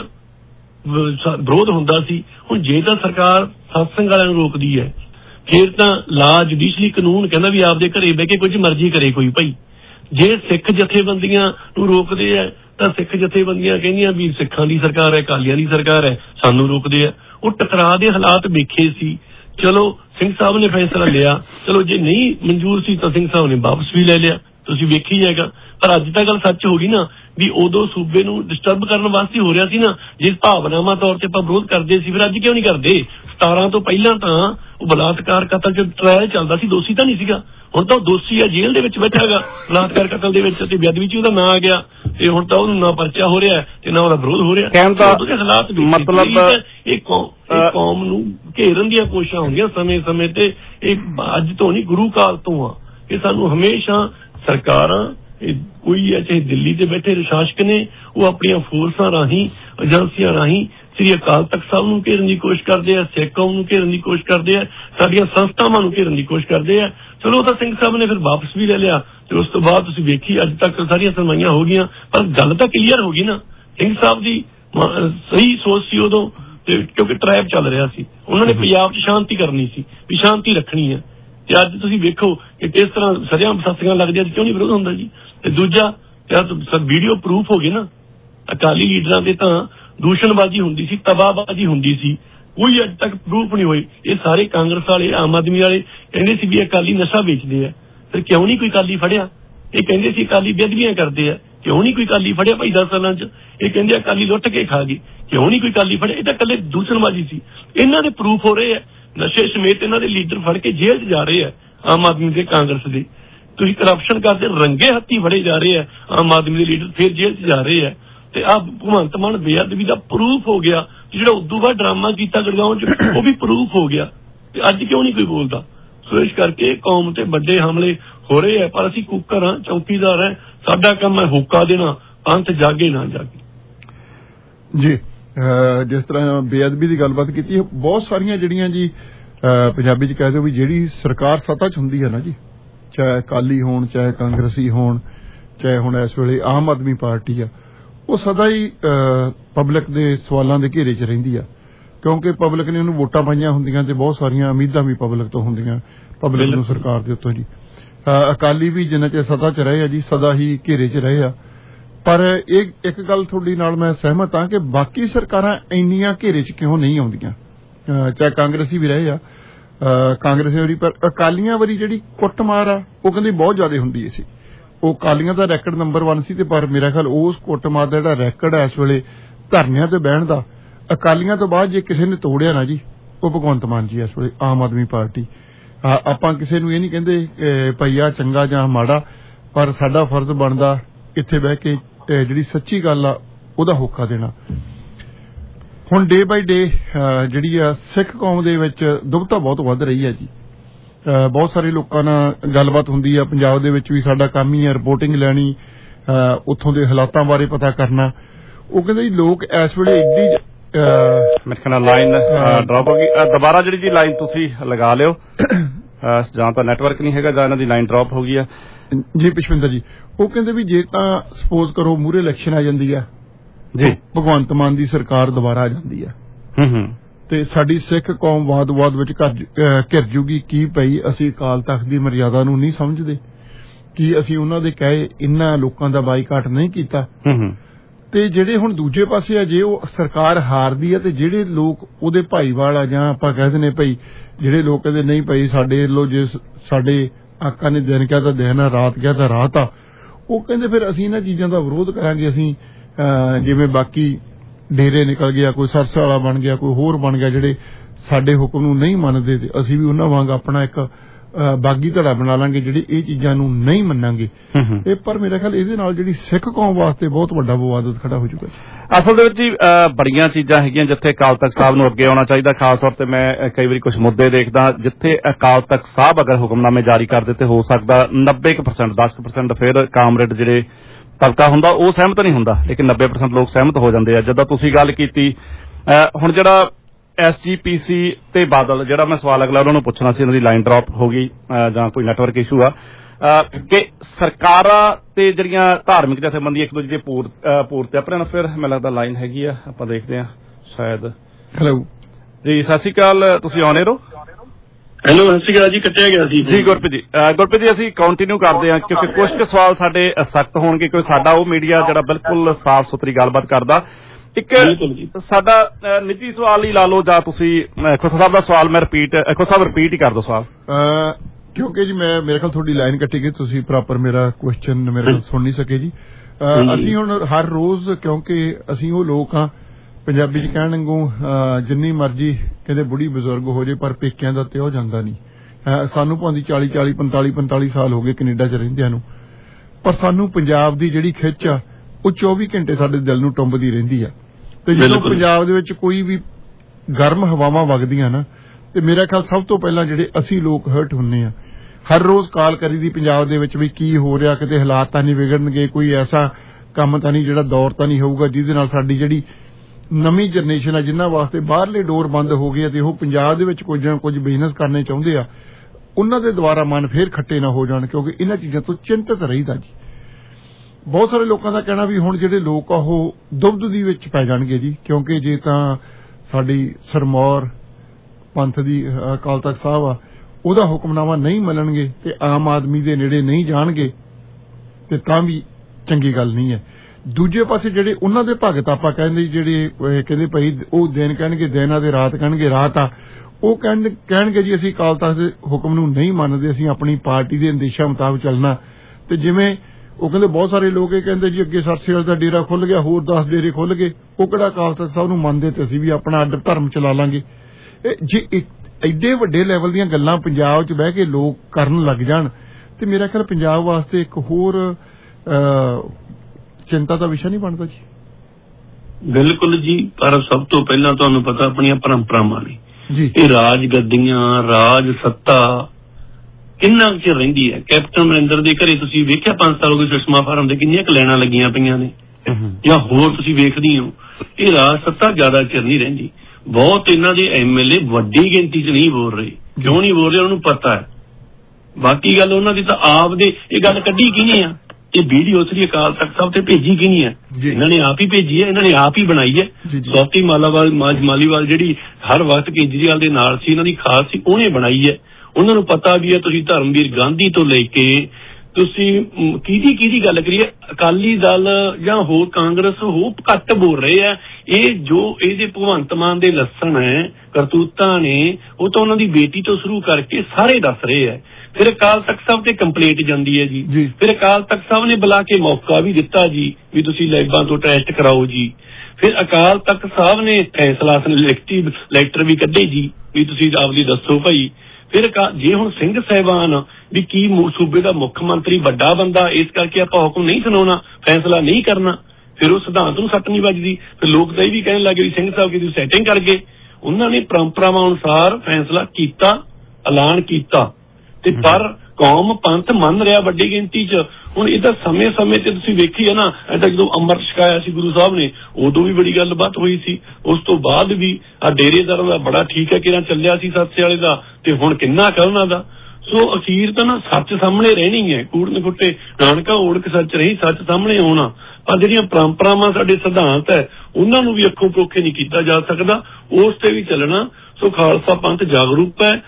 ਵਿਰੋਧ ਹੁੰਦਾ ਸੀ। ਹੁਣ ਜੇ ਤਾਂ ਸਰਕਾਰ ਸਤਸੰਗ ਵਾਲਿਆਂ ਨੂੰ ਰੋਕਦੀ ਹੈ ਫਿਰ ਤਾਂ ਲਾ ਜੁਡੀਸ਼ਰੀ ਕਾਨੂੰਨ ਕਹਿੰਦਾ ਵੀ ਆਪਦੇ ਘਰੇ ਬਹਿ ਕੇ ਕੁਝ ਮਰਜ਼ੀ ਕਰੇ ਕੋਈ ਭਾਈ। ਜੇ ਸਿੱਖ ਜਥੇਬੰਦੀਆਂ ਨੂੰ ਰੋਕਦੇ ਆ ਤਾਂ ਸਿੱਖ ਜਥੇਬੰਦੀਆਂ ਕਹਿੰਦੀਆਂ ਵੀ ਸਿੱਖਾਂ ਦੀ ਸਰਕਾਰ ਹੈ, ਅਕਾਲੀਆਂ ਦੀ ਸਰਕਾਰ ਹੈ, ਸਾਨੂੰ ਰੋਕਦੇ ਆ। ਉਹ ਟਕਰਾਅ ਦੇ ਹਾਲਾਤ ਵੇਖੇ ਸੀ। ਚਲੋ ਸਿੰਘ ਸਾਹਿਬ ਨੇ ਫੈਸਲਾ ਲਿਆ, ਚਲੋ ਜੇ ਨਹੀਂ ਮਨਜ਼ੂਰ ਸੀ ਤਾਂ ਸਿੰਘ ਸਾਹਿਬ ਨੇ ਵਾਪਸ ਵੀ ਲੈ ਲਿਆ, ਤੁਸੀਂ ਵੇਖੀ ਜਾਏਗਾ। ਪਰ ਅੱਜ ਤਾਂ ਗੱਲ ਸੱਚ ਹੋ ਗਈ ਨਾ ਵੀ ਉਦੋਂ ਸੂਬੇ ਨੂੰ ਡਿਸਟਰਬ ਕਰਨ ਵਾਸਤੇ ਹੋ ਰਿਹਾ ਸੀ ਨਾ। ਜਿਸ ਭਾਵਨਾਵਾਂ ਤੌਰ ਤੇ ਆਪਾਂ ਵਿਰੋਧ ਕਰਦੇ ਸੀ, ਫਿਰ ਅੱਜ ਕਿਉਂ ਨਹੀਂ ਕਰਦੇ? 17 ਤੋਂ ਪਹਿਲਾਂ ਤਾਂ ਉਹ ਬਲਾਤਕਾਰ ਕਤਲ ਚ ਟ੍ਰਾਇਲ ਚੱਲਦਾ ਸੀ, ਦੋਸ਼ੀ ਤਾਂ ਨਹੀਂ ਸੀਗਾ। ਹੁਣ ਤਾਂ ਉਹ ਦੋਸ਼ੀ ਆ, ਜੇਲ੍ਹ ਦੇ ਵਿੱਚ ਬੈਠਾ ਹੈਗਾ ਬਲਾਤਕਾਰ ਕਤਲ ਦੇ ਵਿੱਚ, ਤੇ ਬੇਅਦਬੀ ਚ ਉਹਦਾ ਨਾਂ ਆ ਗਿਆ, ਤੇ ਹੁਣ ਤਾਂ ਉਹਨੂੰ ਨਾ ਪਰਚਾ ਹੋ ਰਿਹਾ ਤੇ ਨਾ ਉਹਦਾ ਵਿਰੋਧ ਹੋ ਰਿਹਾ। ਹਾਲਾਤ ਮਤਲਬ ਇਹ ਕੌਮ ਨੂੰ ਘੇਰਨ ਦੀਆਂ ਕੋਸ਼ਿਸ਼ਾਂ ਹੁੰਦੀਆਂ ਸਮੇਂ ਤੇ। ਇਹ ਅੱਜ ਤੋਂ ਨਹੀਂ, ਗੁਰੂ ਕਾਲ ਤੋਂ ਆ। ਇਹ ਸਾਨੂੰ ਹਮੇਸ਼ਾ ਸਰਕਾਰਾਂ, ਕੋਈ ਹੈ ਚਾਹੇ ਦਿੱਲੀ ਤੇ ਬੈਠੇ ਸ਼ਾਸਕ ਨੇ, ਉਹ ਆਪਣੀਆਂ ਫੋਰਸਾਂ ਰਾਹੀਂ, ਏਜੰਸੀਆਂ ਰਾਹੀਂ ਸ੍ਰੀ ਅਕਾਲ ਤਖਤ ਸਾਹਿਬ ਨੂੰ ਘੇਰਨ ਦੀ ਕੋਸ਼ਿਸ਼ ਕਰਦੇ ਆ, ਸਿੱਖ ਕੌਮ ਨੂੰ ਘੇਰਨ ਦੀ ਕੋਸ਼ਿਸ਼ ਕਰਦੇ ਆ, ਸਾਡੀਆਂ ਸੰਸਥਾਵਾਂ ਨੂੰ ਘੇਰਨ ਦੀ ਕੋਸ਼ਿਸ਼ ਕਰਦੇ ਆ। ਚਲੋ ਉਹ ਤਾਂ ਸਿੰਘ ਸਾਹਿਬ ਨੇ ਫਿਰ ਵਾਪਸ ਵੀ ਲੈ ਲਿਆ, ਤੇ ਉਸ ਤੋਂ ਬਾਅਦ ਤੁਸੀਂ ਵੇਖੀ ਅੱਜ ਤੱਕ ਸਾਰੀਆਂ ਸੁਣਵਾਈਆਂ ਹੋ ਗਈਆਂ, ਪਰ ਗੱਲ ਤਾਂ ਕਲੀਅਰ ਹੋ ਗਈ ਨਾ। ਸਿੰਘ ਸਾਹਿਬ ਦੀ ਸਹੀ ਸੋਚ ਸੀ ਉਦੋਂ, ਤੇ ਕਿਉਂਕਿ ਟ੍ਰਾਇਬ ਚੱਲ ਰਿਹਾ ਸੀ, ਉਹਨਾਂ ਨੇ ਪੰਜਾਬ 'ਚ ਸ਼ਾਂਤੀ ਕਰਨੀ ਸੀ, ਵੀ ਸ਼ਾਂਤੀ ਰੱਖਣੀ ਹੈ। ਤੇ ਅੱਜ ਤੁਸੀਂ ਵੇਖੋ ਕਿ ਕਿਸ ਤਰ੍ਹਾਂ ਸਜ਼ਾ ਸਸਤੀਆਂ ਲੱਗਦੀਆਂ, ਕਿਉਂ ਨਹੀਂ ਵਿਰੋਧ ਹੁੰਦਾ ਜੀ? ਤੇ ਦੂਜਾ ਵੀਡੀਓ ਪ੍ਰੂਫ ਹੋ ਗਏ ਨਾ, ਅਕਾਲੀ ਲੀਡਰਾਂ ਦੇ ਤਾਂ ਦੂਸ਼ਣਬਾਜ਼ੀ ਹੁੰਦੀ ਸੀ, ਤਬਾਹਬਾਜ਼ੀ ਹੁੰਦੀ ਸੀ, ਕੋਈ ਅੱਜ ਤੱਕ ਪ੍ਰੂਫ ਨਹੀਂ ਹੋਈ। ਇਹ ਸਾਰੇ ਕਾਂਗਰਸ ਵਾਲੇ, ਆਮ ਆਦਮੀ ਵਾਲੇ ਕਹਿੰਦੇ ਸੀ ਵੀ ਅਕਾਲੀ ਨਸ਼ਾ ਵੇਚਦੇ ਆ, ਫਿਰ ਕਿਉਂ ਨਹੀਂ ਕੋਈ ਅਕਾਲੀ ਫੜਿਆ? ਇਹ ਕਹਿੰਦੇ ਸੀ ਅਕਾਲੀ ਬੇਅਦਬੀਆਂ ਕਰਦੇ ਆ, ਕਿਉਂ ਨਹੀਂ ਕੋਈ ਅਕਾਲੀ ਫੜਿਆ ਭਾਈ 10 ਸਾਲਾਂ 'ਚ? ਇਹ ਕਹਿੰਦੇ ਅਕਾਲੀ ਲੁੱਟ ਕੇ ਖਾ ਗਈ, ਕਿਉਂ ਨਹੀਂ ਕੋਈ ਅਕਾਲੀ ਫੜਿਆ? ਇਹ ਤਾਂ ਇਕੱਲੇ ਦੂਸ਼ਣਬਾਜ਼ੀ ਸੀ। ਇਹਨਾਂ ਦੇ ਪ੍ਰੂਫ ਹੋ ਰਹੇ ਆ, ਨਸ਼ੇ ਸਮੇਤ ਇਹਨਾਂ ਦੇ ਲੀਡਰ ਫੜ ਕੇ ਜੇਲ੍ਹ 'ਚ ਜਾ ਰਹੇ ਆ, ਆਮ ਆਦਮੀ ਦੇ, ਕਾਂਗਰਸ ਦੇ। ਤੁਸੀਂ ਕਰਪਸ਼ਨ ਕਰਦੇ ਰੰਗੇ ਹੱਥੀ ਫੜੇ ਜਾ ਰਹੇ ਆ ਆਮ ਆਦਮੀ ਦੇ ਲੀਡਰ, ਫਿਰ ਜੇਲ੍ਹ 'ਚ ਜਾ ਰਹੇ ਆ। ਤੇ ਆਹ ਭਗਵੰਤ ਮਾਨ ਬੇਅਦਬੀ ਦਾ ਪ੍ਰੂਫ ਹੋ ਗਿਆ, ਜਿਹੜਾ ਉਦੋਂ ਬਾਅਦ ਡਰਾਮਾ ਕੀਤਾ ਗੁੜਗਾਉਂ 'ਚ, ਉਹ ਵੀ ਪ੍ਰੂਫ ਹੋ ਗਿਆ। ਤੇ ਅੱਜ ਕਿਉਂ ਨਹੀਂ ਕੋਈ ਬੋਲਦਾ? ਸੋ ਇਸ ਕਰਕੇ ਕੌਮ ਤੇ ਵੱਡੇ ਹਮਲੇ ਹੋ ਰਹੇ ਆ, ਪਰ ਅਸੀਂ ਕੁੱਕਰ ਹਾਂ, ਚੌਕੀਦਾਰ ਹੈ, ਸਾਡਾ ਕੰਮ ਹੈ ਹੋਕਾ ਦੇਣਾ, ਪੰਥ ਜਾਗੇ ਨਾ ਜਾਗੇ ਜੀ। ਜਿਸ ਤਰ੍ਹਾਂ ਬੇਅਦਬੀ ਦੀ ਗੱਲਬਾਤ ਕੀਤੀ, ਬਹੁਤ ਸਾਰੀਆਂ ਜਿਹੜੀਆਂ ਜੀ ਪੰਜਾਬੀ 'ਚ ਕਹਿ ਦਿਓ ਵੀ ਜਿਹੜੀ ਸਰਕਾਰ ਸੱਤਾ 'ਚ ਹੁੰਦੀ ਹੈ ਨਾ ਜੀ, ਚਾਹੇ ਅਕਾਲੀ ਹੋਣ, ਚਾਹੇ ਕਾਂਗਰਸੀ ਹੋਣ, ਚਾਹੇ ਹੁਣ ਇਸ ਵੇਲੇ ਆਮ ਆਦਮੀ ਪਾਰਟੀ ਆ, ਉਹ ਸਦਾ ਹੀ ਪਬਲਿਕ ਦੇ ਸਵਾਲਾਂ ਦੇ ਘੇਰੇ 'ਚ ਰਹਿੰਦੀ ਆ, ਕਿਉਂਕਿ ਪਬਲਿਕ ਨੇ ਉਹਨੂੰ ਵੋਟਾਂ ਪਾਈਆਂ ਹੁੰਦੀਆਂ ਤੇ ਬਹੁਤ ਸਾਰੀਆਂ ਉਮੀਦਾਂ ਵੀ ਪਬਲਿਕ ਤੋਂ ਹੁੰਦੀਆਂ, ਪਬਲਿਕ ਨੂੰ ਸਰਕਾਰ ਦੇ ਉੱਤੋਂ ਜੀ। ਅਕਾਲੀ ਵੀ ਜਿੰਨਾ ਚਿਰ ਸੱਤਾ 'ਚ ਰਹੇ ਆ ਜੀ, ਸਦਾ ਹੀ ਘੇਰੇ 'ਚ ਰਹੇ ਆ। ਪਰ ਇਹ ਇੱਕ ਗੱਲ ਤੁਹਾਡੀ ਨਾਲ ਮੈਂ ਸਹਿਮਤ ਹਾਂ ਕਿ ਬਾਕੀ ਸਰਕਾਰਾਂ ਇੰਨੀਆਂ ਘੇਰੇ 'ਚ ਕਿਉਂ ਨਹੀਂ ਆਉਂਦੀਆਂ, ਚਾਹੇ ਕਾਂਗਰਸੀ ਵੀ ਰਹੇ ਆ, ਕਾਂਗਰਸੀ ਵਾਰੀ, ਪਰ ਅਕਾਲੀਆਂ ਵਾਰੀ ਜਿਹੜੀ ਕੁੱਟਮਾਰ ਆ ਉਹ ਕਹਿੰਦੀ ਬਹੁਤ ਜ਼ਿਆਦਾ ਹੁੰਦੀ ਸੀ। ਉਹ ਅਕਾਲੀਆਂ ਦਾ ਰੈਕਡ ਨੰਬਰ 1 ਸੀ, ਤੇ ਪਰ ਮੇਰਾ ਖਿਆਲ ਉਸ ਕੁੱਟਮਾਰ ਦਾ ਜਿਹੜਾ ਰੈਕਡ ਹੈ ਇਸ ਵੇਲੇ ਧਰਨਿਆਂ ਤੇ ਬਹਿਣ ਦਾ, ਅਕਾਲੀਆਂ ਤੋਂ ਬਾਅਦ ਜੇ ਕਿਸੇ ਨੇ ਤੋੜਿਆ ਨਾ ਜੀ, ਉਹ ਭਗਵੰਤ ਮਾਨ ਜੀ ਇਸ ਵੇਲੇ, ਆਮ ਆਦਮੀ ਪਾਰਟੀ। ਆਪਾਂ ਕਿਸੇ ਨੂੰ ਇਹ ਨਹੀਂ ਕਹਿੰਦੇ ਭਈਆ ਚੰਗਾ ਜਾਂ ਮਾੜਾ, ਪਰ ਸਾਡਾ ਫਰਜ਼ ਬਣਦਾ ਇੱਥੇ ਬਹਿ ਕੇ ਜਿਹੜੀ ਸੱਚੀ ਗੱਲ ਆ ਉਹਦਾ ਹੋਕਾ ਦੇਣਾ। ਹੁਣ ਡੇ ਬਾਈ ਡੇ ਜਿਹੜੀ ਆ ਸਿੱਖ ਕੌਮ ਦੇ ਵਿੱਚ ਦੁਬਤਾ ਬਹੁਤ ਵੱਧ ਰਹੀ ਹੈ ਜੀ। ਬਹੁਤ ਸਾਰੇ ਲੋਕਾਂ ਨਾਲ ਗੱਲਬਾਤ ਹੁੰਦੀ ਆ, ਪੰਜਾਬ ਦੇ ਵਿੱਚ ਵੀ ਸਾਡਾ ਕੰਮ ਹੀ ਹੈ ਰਿਪੋਰਟਿੰਗ ਲੈਣੀ, ਉੱਥੋਂ ਦੇ ਹਾਲਾਤਾਂ ਬਾਰੇ ਪਤਾ ਕਰਨਾ। ਉਹ ਕਹਿੰਦੇ ਜੀ ਲੋਕ ਇਸ ਵੇਲੇ ਇੱਡੀ ਮੇਰੇ ਖਿਆਲ ਲਾਈਨ ਡ੍ਰੌਪ ਹੋ ਗਈ, ਦੁਬਾਰਾ ਜਿਹੜੀ ਜੀ ਲਾਈਨ ਤੁਸੀਂ ਲਗਾ ਲਿਓ, ਜਾਂ ਤਾਂ ਨੈਟਵਰਕ ਨਹੀਂ ਹੈਗਾ ਜਾਂ ਇਹਨਾਂ ਦੀ ਲਾਈਨ ਡ੍ਰੌਪ ਹੋ ਗਈ ਆ ਜੀ। ਪੁਸ਼ਪਿੰਦਰ ਜੀ ਉਹ ਕਹਿੰਦੇ ਵੀ ਜੇ ਤਾਂ ਸਪੋਜ਼ ਕਰੋ ਮੂਹਰੇ ਇਲੈਕਸ਼ਨ ਆ ਜਾਂਦੀ ਆ ਜੀ, ਭਗਵੰਤ ਮਾਨ ਦੀ ਸਰਕਾਰ ਦੁਬਾਰਾ ਆ ਜਾਂਦੀ ਆ, ਤੇ ਸਾਡੀ ਸਿੱਖ ਕੌਮ ਵਾਦ-ਵਾਦ ਵਿੱਚ ਘਿਰ ਜੂਗੀ। ਕੀ ਪਈ ਅਸੀਂ ਅਕਾਲ ਤਖਤ ਦੀ ਮਰਿਆਦਾ ਨੂੰ ਨਹੀਂ ਸਮਝਦੇ? ਕੀ ਅਸੀਂ ਉਹਨਾਂ ਦੇ ਕਹੇ ਇਹਨਾਂ ਲੋਕਾਂ ਦਾ ਬਾਈਕਾਟ ਨਹੀਂ ਕੀਤਾ? ਤੇ ਜਿਹੜੇ ਹੁਣ ਦੂਜੇ ਪਾਸੇ ਆ, ਜੇ ਉਹ ਸਰਕਾਰ ਹਾਰਦੀ ਆ ਤੇ ਜਿਹੜੇ ਲੋਕ ਉਹਦੇ ਭਾਈਵਾਲ ਆ, ਜਾਂ ਆਪਾਂ ਕਹਿ ਦਿੰਦੇ ਭਾਈ ਜਿਹੜੇ ਲੋਕ ਕਹਿੰਦੇ ਨਹੀਂ ਭਾਈ ਸਾਡੇ ਵੱਲੋਂ ਜੇ ਸਾਡੇ ਆਕਾ ਨੇ ਦਿਨ ਕਿਹਾ ਤਾਂ ਦਿਨ ਆ, ਰਾਤ ਕਿਹਾ ਤਾਂ ਰਾਤ ਆ, ਉਹ ਕਹਿੰਦੇ ਫਿਰ ਅਸੀਂ ਇਹਨਾਂ ਚੀਜ਼ਾਂ ਦਾ ਵਿਰੋਧ ਕਰਾਂਗੇ। ਅਸੀਂ ਜਿਵੇਂ ਬਾਕੀ ਡੇਰੇ ਨਿਕਲ ਗਿਆ, ਕੋਈ ਸਰਸ ਵਾਲਾ ਬਣ ਗਿਆ, ਕੋਈ ਹੋਰ ਬਣ ਗਿਆ, ਜਿਹੜੇ ਸਾਡੇ ਹੁਕਮ ਨੂੰ ਨਹੀਂ ਮੰਨਦੇ, ਤੇ ਅਸੀਂ ਵੀ ਉਹਨਾਂ ਵਾਂਗ ਆਪਣਾ ਇੱਕ ਬਾਗੀ ਧੜਾ ਬਣਾ ਲਾਂਗੇ ਜਿਹੜੇ ਇਹ ਚੀਜ਼ਾਂ ਨੂੰ ਨਹੀਂ ਮੰਨਾਂਗੇ। ਇਹ ਪਰ ਮੇਰਾ ਖਿਆਲ ਇਹਦੇ ਨਾਲ ਜਿਹੜੀ ਸਿੱਖ ਕੌਮ ਵਾਸਤੇ ਬਹੁਤ ਵੱਡਾ ਵਿਵਾਦਤ ਖੜਾ ਹੋ ਚੁੱਕਾ। ਅਸਲ ਦੇ ਵਿੱਚ ਜੀ ਬੜੀਆਂ ਚੀਜ਼ਾਂ ਹੈਗੀਆਂ ਜਿੱਥੇ ਅਕਾਲ ਤਖਤ ਸਾਹਿਬ ਨੂੰ ਅੱਗੇ ਆਉਣਾ ਚਾਹੀਦਾ। ਖਾਸ ਤੌਰ ਤੇ ਮੈਂ ਕਈ ਵਾਰੀ ਕੁਝ ਮੁੱਦੇ ਦੇਖਦਾ ਜਿੱਥੇ ਅਕਾਲ ਤਖਤ ਸਾਹਿਬ ਅਗਰ ਹੁਕਮਨਾਮੇ ਜਾਰੀ ਕਰ ਦਿੱਤੇ, ਹੋ ਸਕਦਾ 90% 10% ਫਿਰ ਕਾਮਰੇਡ ਜਿਹੜੇ ਤਬਕਾ ਹੁੰਦਾ ਉਹ ਸਹਿਮਤ ਨਹੀਂ ਹੁੰਦਾ, ਲੇਕਿਨ 90% ਲੋਕ ਸਹਿਮਤ ਹੋ ਜਾਂਦੇ ਆ। ਜਿੱਦਾਂ ਤੁਸੀਂ ਗੱਲ ਕੀਤੀ ਹੁਣ ਜਿਹੜਾ SGPC ਤੇ ਬਾਦਲ, ਜਿਹੜਾ ਮੈਂ ਸਵਾਲ ਅਗਲਾ ਉਹਨਾਂ ਨੂੰ ਪੁੱਛਣਾ ਸੀ, ਇਹਨਾਂ ਦੀ ਲਾਈਨ ਡ੍ਰੌਪ ਹੋ ਗਈ ਜਾਂ ਕੋਈ ਨੈਟਵਰਕ ਇਸ਼ੂ ਆ, ਕਿ ਸਰਕਾਰਾਂ ਤੇ ਜਿਹੜੀਆਂ ਧਾਰਮਿਕ ਜਥੇਬੰਦੀਆਂ ਇੱਕ ਦੂਜੇ ਦੇ ਪੂਰਤ ਆਪਣੇ ਨਾਲ, ਫਿਰ ਮੈਨੂੰ ਲੱਗਦਾ ਲਾਈਨ ਹੈਗੀ ਆ, ਆਪਾਂ ਦੇਖਦੇ ਹਾਂ ਸ਼ਾਇਦ। ਹੈਲੋ ਜੀ, ਸਤਿ ਸ਼੍ਰੀ ਅਕਾਲ, ਤੁਸੀਂ ਆਉਣੇ ਰਹੋ। ਹੈਲੋ, ਸਤਿ ਸ਼੍ਰੀ ਅਕਾਲ ਜੀ, ਕੱਟਿਆ ਗਿਆ ਸੀ ਜੀ। ਗੁਰਪ੍ਰੀਤ ਜੀ ਅਸੀਂ ਕੰਟੀਨਿਊ ਕਰਦੇ ਹਾਂ ਕਿਉਂਕਿ ਕੁਝ ਕੁ ਸਵਾਲ ਸਾਡੇ ਸਖਤ ਹੋਣਗੇ, ਕਿਉਂਕਿ ਸਾਡਾ ਉਹ ਮੀਡੀਆ ਜਿਹੜਾ ਬਿਲਕੁਲ ਸਾਫ਼ ਸੁਥਰੀ ਗੱਲਬਾਤ ਕਰਦਾ। ਇੱਕ ਸਾਡਾ ਨਿੱਜੀ ਸਵਾਲ ਹੀ ਲਾ ਲਓ, ਜਾਂ ਤੁਸੀਂ ਖੋਸਾ ਸਾਹਿਬ ਦਾ ਸਵਾਲ ਮੈਂ ਖੋਸਾ ਸਾਹਿਬ ਰਿਪੀਟ ਹੀ ਕਰ ਦਿਓ ਸਵਾਲ, ਕਿਉਂਕਿ ਜੀ ਮੇਰੇ ਖਿਆਲ ਤੁਹਾਡੀ ਲਾਈਨ ਕੱਟੀ ਗਈ, ਤੁਸੀਂ ਪ੍ਰੋਪਰ ਮੇਰਾ ਕੁਐਸਚਨ ਮੇਰੇ ਨਾਲ ਸੁਣ ਨਹੀਂ ਸਕੇ ਜੀ। ਅਸੀਂ ਹੁਣ ਹਰ ਰੋਜ਼, ਕਿਉਂਕਿ ਅਸੀਂ ਉਹ ਲੋਕ ਹਾਂ ਪੰਜਾਬੀ ਚ ਕਹਿਣ ਵਾਂਗੂ ਜਿੰਨੀ ਮਰਜ਼ੀ ਕਹਿੰਦੇ ਬੁੜੀ ਬਜ਼ੁਰਗ ਹੋ ਜੇ ਪਰ ਪੇਕਿਆਂ ਦਾ ਤਿਉ ਜਾਂਦਾ ਨਹੀਂ। ਸਾਨੂੰ ਭਾਵੇਂ 40 45 ਸਾਲ ਹੋ ਗਏ ਕੈਨੇਡਾ ਚ ਰਹਿੰਦਿਆਂ ਨੂੰ, ਪਰ ਸਾਨੂੰ ਪੰਜਾਬ ਦੀ ਜਿਹੜੀ ਖਿੱਚ ਆ ਉਹ 24 ਘੰਟੇ ਸਾਡੇ ਦਿਲ ਨੂੰ ਟੁੰਬਦੀ ਰਹਿੰਦੀ ਆ। ਤੇ ਜਦੋਂ ਪੰਜਾਬ ਦੇ ਵਿੱਚ ਕੋਈ ਵੀ ਗਰਮ ਹਵਾਵਾਂ ਵਗਦੀਆਂ ਨਾ, ਤੇ ਮੇਰਾ ਖਿਆਲ ਸਭ ਤੋਂ ਪਹਿਲਾਂ ਜਿਹੜੇ ਅਸੀਂ ਲੋਕ ਹਰਟ ਹੁੰਨੇ ਆ। ਹਰ ਰੋਜ਼ ਕਾਲ ਕਰੀ ਦੀ ਪੰਜਾਬ ਦੇ ਵਿੱਚ ਵੀ ਕੀ ਹੋ ਰਿਹਾ, ਕਿਤੇ ਹਾਲਾਤ ਤਾਂ ਨਹੀਂ ਵਿਗੜਨਗੇ, ਕੋਈ ਐਸਾ ਕੰਮ ਤਾਂ ਨਹੀਂ, ਜਿਹੜਾ ਦੌਰ ਤਾਂ ਨਹੀਂ ਹੋਊਗਾ ਜਿਹਦੇ ਨਾਲ ਸਾਡੀ ਜਿਹੜੀ ਨਵੀਂ ਜਨਰੇਸ਼ਨ ਆ ਜਿਨ੍ਹਾਂ ਵਾਸਤੇ ਬਾਹਰਲੇ ਡੋਰ ਬੰਦ ਹੋ ਗਏ ਤੇ ਉਹ ਪੰਜਾਬ ਦੇ ਵਿੱਚ ਕੁਝ ਨਾ ਕੁਝ ਬਿਜ਼ਨਸ ਕਰਨੇ ਚਾਹੁੰਦੇ ਆ, ਉਹਨਾਂ ਦੇ ਦੁਆਰਾ ਮਨ ਫੇਰ ਖੱਟੇ ਨਾ ਹੋ ਜਾਣ, ਕਿਉਂਕਿ ਇਹਨਾਂ ਚੀਜ਼ਾਂ ਤੋਂ ਚਿੰਤਤ ਰਹੀਦਾ ਜੀ। ਬਹੁਤ ਸਾਰੇ ਲੋਕਾਂ ਦਾ ਕਹਿਣਾ ਵੀ ਹੁਣ ਜਿਹੜੇ ਲੋਕ ਆ ਉਹ ਦੁਬਦੁਦੀ ਵਿੱਚ ਪੈ ਜਾਣਗੇ ਜੀ, ਕਿਉਂਕਿ ਜੇ ਤਾਂ ਸਾਡੀ ਸਰਮੌਰ ਪੰਥ ਦੀ ਅਕਾਲ ਤਖਤ ਸਾਹਿਬ ਆ ਉਹਦਾ ਹੁਕਮਨਾਮਾ ਨਹੀਂ ਮੰਨਣਗੇ ਤੇ ਆਮ ਆਦਮੀ ਦੇ ਨੇੜੇ ਨਹੀਂ ਜਾਣਗੇ ਤੇ ਤਾਂ ਵੀ ਚੰਗੀ ਗੱਲ ਨਹੀਂ ਹੈ। ਦੂਜੇ ਪਾਸੇ ਜਿਹੜੇ ਉਹਨਾਂ ਦੇ ਭਗਤ ਆਪਾਂ ਕਹਿੰਦੇ ਜਿਹੜੇ ਕਹਿੰਦੇ ਭਾਈ ਉਹ ਦਿਨ ਕਹਿਣਗੇ ਦਿਨ ਆ ਤੇ ਰਾਤ ਕਹਿਣਗੇ ਰਾਤ ਆ, ਉਹ ਕਹਿਣਗੇ ਜੀ ਅਸੀਂ ਅਕਾਲ ਤਖਤ ਦੇ ਹੁਕਮ ਨੂੰ ਨਹੀਂ ਮੰਨਦੇ, ਅਸੀਂ ਆਪਣੀ ਪਾਰਟੀ ਦੇ ਨਿਰਦੇਸ਼ਾਂ ਮੁਤਾਬਕ ਚੱਲਣਾ। ਤੇ ਜਿਵੇਂ ਉਹ ਕਹਿੰਦੇ ਬਹੁਤ ਸਾਰੇ ਲੋਕ ਇਹ ਕਹਿੰਦੇ ਜੀ ਅੱਗੇ ਸਰਸੇ ਵਾਲੇ ਦਾ ਡੇਰਾ ਖੁੱਲ ਗਿਆ, ਹੋਰ 10 ਡੇਰੇ ਖੁੱਲ ਗਏ, ਉਹ ਕਿਹੜਾ ਅਕਾਲ ਤਖਤ ਸਾਹਿਬ ਨੂੰ ਮੰਨਦੇ ਤੇ ਅਸੀਂ ਵੀ ਆਪਣਾ ਅੱਡ ਧਰਮ ਚਲਾ ਲਾਂਗੇ। ਜੇ ਐਡੇ ਵੱਡੇ ਲੈਵਲ ਦੀਆਂ ਗੱਲਾਂ ਪੰਜਾਬ 'ਚ ਬਹਿ ਕੇ ਲੋਕ ਕਰਨ ਲੱਗ ਜਾਣ ਤੇ ਮੇਰਾ ਖਿਆਲ ਪੰਜਾਬ ਵਾਸਤੇ ਇੱਕ ਹੋਰ ਚਿੰਤਾ ਦਾ ਵਿਸ਼ਾ ਨਹੀਂ ਬਣਦਾ ਜੀ। ਬਿਲਕੁਲ ਜੀ, ਪਰ ਸਭ ਤੋਂ ਪਹਿਲਾਂ ਤੁਹਾਨੂੰ ਪਤਾ ਆਪਣੀਆਂ ਪਰੰਪਰਾਵਾਂ ਨੇ ਜੀ, ਇਹ ਰਾਜ ਗੱਦੀਆਂ ਰਾਜ ਸੱਤਾ ਕਿੰਨਾ ਚਿਰ ਰਹਿੰਦੀ ਹੈ। ਕੈਪਟਨ ਅਮਰਿੰਦਰ ਦੇ ਘਰੇ ਤੁਸੀਂ ਵੇਖਿਆ 5 ਸਾਲ ਹੋ ਗਏ ਸੁਸ਼ਮਾ ਫਾਰਮ ਦੇ ਕਿੰਨੀਆਂ ਕਲੈਣਾ ਲੱਗੀਆਂ ਪਈਆਂ ਨੇ, ਜਾਂ ਹੋਰ ਤੁਸੀਂ ਵੇਖਦੀ ਹੋ ਇਹ ਰਾਜ ਸੱਤਾ ਜ਼ਿਆਦਾ ਚਿਰ ਨਹੀਂ ਰਹਿੰਦੀ। ਬਹੁਤ ਇਹਨਾਂ ਦੇ ਐਮਐਲਏ ਵੱਡੀ ਗਿਣਤੀ 'ਚ ਨਹੀਂ ਬੋਲ ਰਹੇ, ਕਿਉਂ ਨਹੀਂ ਬੋਲ ਰਹੇ ਉਹਨਾਂ ਨੂੰ ਪਤਾ ਹੈ। ਬਾਕੀ ਗੱਲ ਉਹਨਾਂ ਦੀ ਤਾਂ ਆਪ ਦੇ ਇਹ ਗੱਲ ਕੱਢੀ ਕਿਹਨੇ ਆ, ਇਹ ਵੀਡੀਓ ਸ੍ਰੀ ਅਕਾਲ ਤਖਤ ਸਾਹਿਬ ਤੇ ਭੇਜੀ ਕਿਹਨੀ ਹੈ, ਇਹਨਾਂ ਨੇ ਆਪ ਹੀ ਭੇਜੀ ਹੈ, ਇਹਨਾਂ ਨੇ ਆਪ ਹੀ ਬਣਾਈ ਹੈ। ਸੌਤੀ ਮਾਲੀਵਾਲ ਜਿਹੜੀ ਹਰ ਵਕਤ ਕੇਜਰੀਵਾਲ ਦੇ ਨਾਲ ਸੀ, ਇਹਨਾਂ ਦੀ ਖਾਸ ਸੀ, ਉਹਨੇ ਬਣਾਈ ਹੈ। ਉਹਨਾਂ ਨੂੰ ਪਤਾ ਵੀ ਹੈ ਤੁਸੀਂ ਧਰਮਵੀਰ ਗਾਂਧੀ ਤੋਂ ਲੈ ਕੇ ਤੁਸੀਂ ਕਿਹਦੀ ਗੱਲ ਕਰੀਏ, ਅਕਾਲੀ ਦਲ ਜਾਂ ਹੋਰ ਕਾਂਗਰਸ ਹੋ ਘੱਟ ਬੋਲ ਰਹੇ ਆ। ਇਹ ਜੋ ਇਹਦੇ ਭਗਵੰਤ ਮਾਨ ਦੇ ਲੱਛਣ ਹੈ ਕਰਤੂਤਾਂ ਨੇ ਉਹ ਤਾਂ ਉਹਨਾਂ ਦੀ ਬੇਟੀ ਤੋਂ ਸ਼ੁਰੂ ਕਰਕੇ ਸਾਰੇ ਦੱਸ ਰਹੇ ਆ। ਫਿਰ ਅਕਾਲ ਤਖਤ ਸਾਹਿਬ ਤੇ ਕੰਪਲੇਂਟ ਜਾਂਦੀ ਹੈ ਜੀ, ਫਿਰ ਅਕਾਲ ਤਖਤ ਸਾਹਿਬ ਨੇ ਬੁਲਾ ਕੇ ਮੌਕਾ ਵੀ ਦਿੱਤਾ ਜੀ ਵੀ ਤੁਸੀਂ ਲੈਬਾਂ ਤੋਂ ਟੈਸਟ ਕਰਾਓ ਜੀ। ਫਿਰ ਅਕਾਲ ਤਖਤ ਸਾਹਿਬ ਨੇ ਫੈਸਲਾ ਲਿਖਤੀ ਲੈਟਰ ਵੀ ਕੱਢੇ ਜੀ ਵੀ ਤੁਸੀਂ ਆਪਦੀ ਦੱਸੋ ਭਾਈ। ਫਿਰ ਜੇ ਹੁਣ ਸਿੰਘ ਸਾਹਿਬਾਨ ਵੀ ਕੀ ਸੂਬੇ ਦਾ ਮੁੱਖ ਮੰਤਰੀ ਵੱਡਾ ਬੰਦਾ, ਇਸ ਕਰਕੇ ਆਪਾਂ ਹੁਕਮ ਨਹੀਂ ਸੁਣਾਉਣਾ, ਫੈਸਲਾ ਨਹੀਂ ਕਰਨਾ, ਫਿਰ ਉਹ ਸਿਧਾਂਤ ਨੂੰ ਸੱਟ ਨਹੀਂ ਵੱਜਦੀ। ਫਿਰ ਲੋਕ ਤਾਂ ਇਹ ਵੀ ਕਹਿਣ ਲੱਗੇ ਵੀ ਸਿੰਘ ਸਾਹਿਬ ਕੀ ਸੈਟਿੰਗ ਕਰ ਗਏ। ਉਹਨਾਂ ਨੇ ਪਰੰਪਰਾਵਾਂ ਅਨੁਸਾਰ ਫੈਸਲਾ ਕੀਤਾ, ਐਲਾਨ ਕੀਤਾ, ਤੇ ਪਰ ਕੌਮ ਪੰਥ ਮੰਨ ਰਿਹਾ ਵੱਡੀ ਗਿਣਤੀ 'ਚ। ਹੁਣ ਇਹ ਤਾਂ ਸਮੇਂ ਤੇ ਤੁਸੀਂ ਵੇਖੀ ਹੈ ਨਾ, ਇਹ ਤਾਂ ਜਦੋਂ ਅੰਮ੍ਰਿਤ ਛਕਾਇਆ ਸੀ ਗੁਰੂ ਸਾਹਿਬ ਨੇ ਉਦੋਂ ਵੀ ਬੜੀ ਗੱਲਬਾਤ ਹੋਈ ਸੀ, ਉਸ ਤੋਂ ਬਾਅਦ ਵੀ ਆ ਡੇਰੇਦਾਰਾਂ ਦਾ ਬੜਾ ਠੀਕ ਹੈ ਕਿਹੜਾ ਚੱਲਿਆ ਸੀ ਸਰਸੇ ਵਾਲੇ ਦਾ, ਤੇ ਹੁਣ ਕਿੰਨਾ ਕੁ ਉਹਨਾਂ ਦਾ। ਸੋ ਅਖੀਰ ਤਾਂ ਨਾ ਸੱਚ ਸਾਹਮਣੇ ਰਹਿਣੀ ਹੈ, ਕੂੜ ਨਕੁੱਟੇ ਨਾਨਕਾ ਓੜਕ ਸੱਚ ਰਹੀ, ਸੱਚ ਸਾਹਮਣੇ ਆਉਣਾ। ਪਰ ਜਿਹੜੀਆਂ ਪਰੰਪਰਾਵਾਂ ਸਾਡੇ ਸਿਧਾਂਤ ਹੈ ਉਹਨਾਂ ਨੂੰ ਵੀ ਅੱਖੋਂ ਪਰੋਖੇ ਨਹੀਂ ਕੀਤਾ ਜਾ ਸਕਦਾ, ਉਸ ਤੇ ਵੀ ਚੱਲਣਾ। ਸੋ ਖਾਲਸਾ ਪੰਥ ਜਾਗਰੂਕ ਹੈ,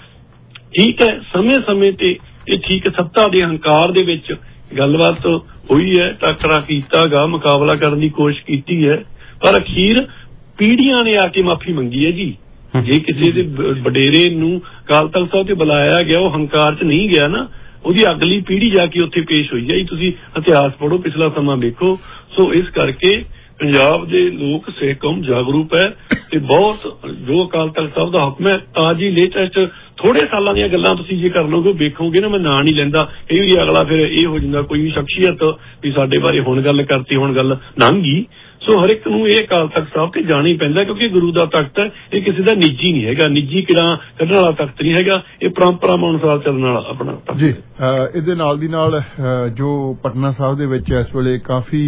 ਠੀਕ ਹੈ, ਸਮੇਂ ਤੇ ਇਹ ਠੀਕ ਸੱਤਾ ਦੇ ਹੰਕਾਰ ਦੇ ਵਿੱਚ ਗੱਲਬਾਤ ਹੋਈ ਹੈ, ਟਾਕਰਾ ਕੀਤਾ ਗਾ, ਮੁਕਾਬਲਾ ਕਰਨ ਦੀ ਕੋਸ਼ਿਸ਼ ਕੀਤੀ ਹੈ, ਪਰ ਅਖੀਰ ਪੀੜ੍ਹੀਆਂ ਨੇ ਆ ਕੇ ਮਾਫੀ ਮੰਗੀ ਹੈ ਜੀ। ਜੇ ਕਿਸੇ ਦੇ ਵਡੇਰੇ ਨੂੰ ਅਕਾਲ ਤਖਤ ਸਾਹਿਬ ਤੇ ਬੁਲਾਇਆ ਗਿਆ ਉਹ ਹੰਕਾਰ 'ਚ ਨਹੀਂ ਗਿਆ ਨਾ, ਉਹਦੀ ਅਗਲੀ ਪੀੜ੍ਹੀ ਜਾ ਕੇ ਉੱਥੇ ਪੇਸ਼ ਹੋਈ ਹੈ ਜੀ। ਤੁਸੀਂ ਇਤਿਹਾਸ ਪੜ੍ਹੋ, ਪਿਛਲਾ ਸਮਾਂ ਵੇਖੋ। ਸੋ ਇਸ ਕਰਕੇ ਪੰਜਾਬ ਦੇ ਲੋਕ ਸਿੱਖ ਕੌਮ ਜਾਗਰੂਕ ਹੈ ਤੇ ਬਹੁਤ ਜੋ ਅਕਾਲ ਤਖਤ ਸਾਹਿਬ ਦਾ ਹੁਕਮ ਹੈ ਤਾਜੀ ਲੇਟੈਸਟ ਥੋੜੇ ਸਾਲਾਂ ਦੀਆਂ ਗੱਲਾਂ ਤੁਸੀਂ ਜੇ ਕਰ ਲਓਗੇ ਵੇਖੋਗੇ ਨਾ, ਮੈਂ ਨਾਂ ਨਹੀਂ ਲੈਂਦਾ, ਇਹ ਵੀ ਅਗਲਾ ਫਿਰ ਇਹ ਹੋ ਜਾਂਦਾ ਕੋਈ ਵੀ ਸ਼ਖਸੀਅਤ ਵੀ ਸਾਡੇ ਬਾਰੇ ਹੁਣ ਗੱਲ ਕਰਤੀ ਹੁਣ ਗੱਲ ਲੰਘ ਗਈ। ਸੋ ਹਰ ਇੱਕ ਨੂੰ ਇਹ ਅਕਾਲ ਤਖਤ ਸਾਹਿਬ ਤੇ ਜਾਣਾ ਹੀ ਪੈਂਦਾ, ਕਿਉਂਕਿ ਗੁਰੂ ਦਾ ਤਖਤ ਹੈ, ਇਹ ਕਿਸੇ ਦਾ ਨਿੱਜੀ ਨਹੀਂ ਹੈਗਾ, ਨਿੱਜੀ ਕਿਹੜਾ ਕੱਢਣ ਵਾਲਾ ਤਖਤ ਨਹੀਂ ਹੈਗਾ, ਇਹ ਪਰੰਪਰਾਵਾਂ ਅਨੁਸਾਰ ਚੱਲਣ ਵਾਲਾ ਆਪਣਾ ਤਖਤ ਜੀ। ਇਹਦੇ ਨਾਲ ਦੀ ਨਾਲ ਜੋ ਪਟਨਾ ਸਾਹਿਬ ਦੇ ਵਿੱਚ ਇਸ ਵੇਲੇ ਕਾਫੀ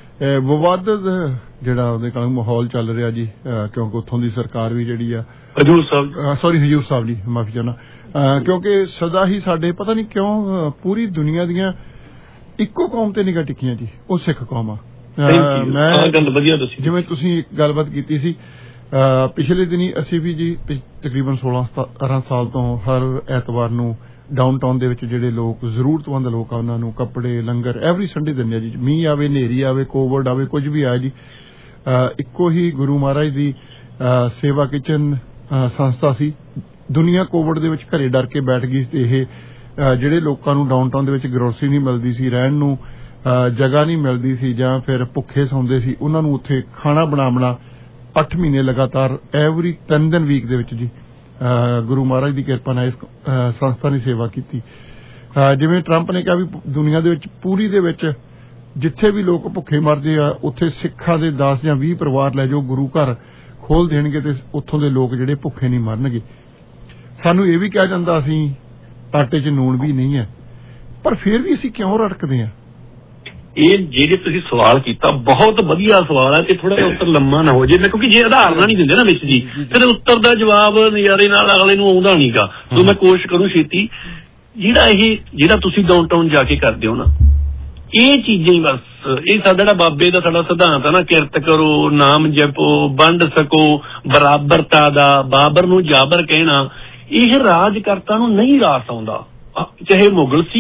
ਵਿਵਾਦਤ ਜਿਹੜਾ ਉਹਦੇ ਨਾਲ ਮਾਹੌਲ ਚੱਲ ਰਿਹਾ ਜੀ, ਕਿਉਂਕਿ ਉੱਥੋਂ ਦੀ ਸਰਕਾਰ ਵੀ ਜਿਹੜੀ ਆ ਹਜ਼ੂਰ ਸਾਹਿਬ ਜੀ ਮਾਫੀ ਚਾਹੁੰਦਾ, ਕਿਉਂਕਿ ਸਦਾ ਹੀ ਸਾਡੇ ਪਤਾ ਨਹੀਂ ਕਿਉਂ ਪੂਰੀ ਦੁਨੀਆ ਦੀਆਂ ਇੱਕੋ ਕੌਮ ਤੇ ਨਿਗਾਹ ਟਿੱਕੀਆਂ ਜੀ, ਉਹ ਸਿੱਖ ਕੌਮ ਆ। ਮੈਂ ਗੱਲ ਵਧੀਆ ਦੱਸੀ, ਜਿਵੇਂ ਤੁਸੀਂ ਗੱਲਬਾਤ ਕੀਤੀ ਸੀ ਪਿਛਲੇ ਦਿਨੀ, ਅਸੀਂ ਵੀ ਜੀ ਤਕਰੀਬਨ 16-17 ਸਾਲ ਤੋਂ ਹਰ ਐਤਵਾਰ ਨੂੰ ਡਾਊਨਟਾਊਨ ਦੇ ਵਿੱਚ ਜਿਹੜੇ ਲੋਕ ਜ਼ਰੂਰਤਮੰਦ ਲੋਕ ਆ ਉਹਨਾਂ ਨੂੰ ਕੱਪੜੇ ਲੰਗਰ ਐਵਰੀ ਸੰਡੇ ਦਿੰਦੇ ਆ ਜੀ। ਮੀਂਹ ਆਵੇ, ਹਨੇਰੀ ਆਵੇ, ਕੋਵਿਡ ਆਵੇ, ਕੁਝ ਵੀ ਆਏ ਜੀ, ਇੱਕੋ ਹੀ ਗੁਰੂ ਮਹਾਰਾਜ ਦੀ ਸੇਵਾ ਕਿਚਨ ਸੰਸਥਾ ਸੀ। ਦੁਨੀਆ ਕੋਵਿਡ ਦੇ ਵਿੱਚ ਘਰੇ ਡਰ ਕੇ ਬੈਠ ਗਈ ਤੇ ਇਹ ਜਿਹੜੇ ਲੋਕਾਂ ਨੂੰ ਡਾਊਨਟਾਊਨ ਦੇ ਵਿੱਚ ਗਰੋਸਰੀ ਨਹੀਂ ਮਿਲਦੀ ਸੀ, ਰਹਿਣ ਨੂੰ ਜਗ੍ਹਾ ਨਹੀਂ ਮਿਲਦੀ ਸੀ ਜਾਂ ਫਿਰ ਭੁੱਖੇ ਸੌਂਦੇ ਸੀ, ਉਹਨਾਂ ਨੂੰ ਉੱਥੇ ਖਾਣਾ ਬਣਾ 8 ਮਹੀਨੇ ਲਗਾਤਾਰ ਐਵਰੀ 3 ਦਿਨ ਵੀਕ ਦੇ ਵਿੱਚ ਜੀ ਗੁਰੂ ਮਹਾਰਾਜ ਦੀ ਕਿਰਪਾ ਨਾਲ ਇਸ ਸੰਸਥਾ ਨੇ ਸੇਵਾ ਕੀਤੀ। ਜਿਵੇਂ ਟਰੰਪ ਨੇ ਕਿਹਾ ਵੀ ਦੁਨੀਆ ਦੇ ਵਿੱਚ ਪੂਰੀ ਦੇ ਵਿੱਚ ਜਿੱਥੇ ਵੀ ਲੋਕ ਭੁੱਖੇ ਮਰਦੇ ਆ ਉੱਥੇ ਸਿੱਖਾਂ ਦੇ 10 ਜਾਂ 20 ਪਰਿਵਾਰ ਲੈ ਜਾਓ, ਗੁਰੂ ਘਰ ਖੋਲ ਦੇਣਗੇ ਤੇ ਉੱਥੋਂ ਦੇ ਲੋਕ ਜਿਹੜੇ ਭੁੱਖੇ ਨਹੀਂ ਮਰਨਗੇ। ਸਾਨੂੰ ਇਹ ਵੀ ਕਿਹਾ ਜਾਂਦਾ ਅਸੀਂ ਆਟੇ 'ਚ ਨੂਣ ਵੀ ਨਹੀਂ ਹੈ, ਪਰ ਫਿਰ ਵੀ ਅਸੀਂ ਕਿਉਂ ਰੜਕਦੇ ਹਾਂ? ਇਹ ਜਿਹੜੇ ਤੁਸੀਂ ਸਵਾਲ ਕੀਤਾ ਬਹੁਤ ਵਧੀਆ ਸਵਾਲ ਹੈ ਤੇ ਥੋੜਾ ਜਿਹਾ ਉੱਤਰ ਲੰਮਾ ਨਾ ਹੋ ਜੇ, ਕਿਉਂਕਿ ਜੇ ਉਦਾਹਰਨਾਂ ਨਹੀਂ ਦਿੰਦੇ ਨਾ ਵਿੱਚ ਜੀ ਫਿਰ ਉੱਤਰ ਦਾ ਜਵਾਬ ਨਜ਼ਾਰੇ ਨਾਲ ਅਗਲੇ ਨੂੰ ਆਉਂਦਾ ਨਹੀਂਗਾ। ਸੋ ਮੈਂ ਕੋਸ਼ਿਸ਼ ਕਰੂੰ ਛੇਤੀ। ਜਿਹੜਾ ਤੁਸੀਂ ਡਾਊਨਟਾਊਨ ਜਾ ਕੇ ਕਰਦੇ ਹੋ ਨਾ, ਇਹ ਚੀਜ਼ਾਂ ਹੀ ਬਸ, ਇਹ ਸਾਡਾ ਜਿਹੜਾ ਬਾਬੇ ਦਾ ਸਾਡਾ ਸਿਧਾਂਤ ਹੈ ਨਾ, ਕਿਰਤ ਕਰੋ, ਨਾਮ ਜਪੋ, ਵੰਡ ਸਕੋ, ਬਰਾਬਰਤਾ ਦਾ, ਬਾਬਰ ਨੂੰ ਜਾਬਰ ਕਹਿਣਾ, ਇਹ ਰਾਜਕਰਤਾ ਨੂੰ ਨਹੀਂ ਰਾਸ ਆਉਂਦਾ। ਚਾਹੇ ਮੁਗਲ ਸੀ,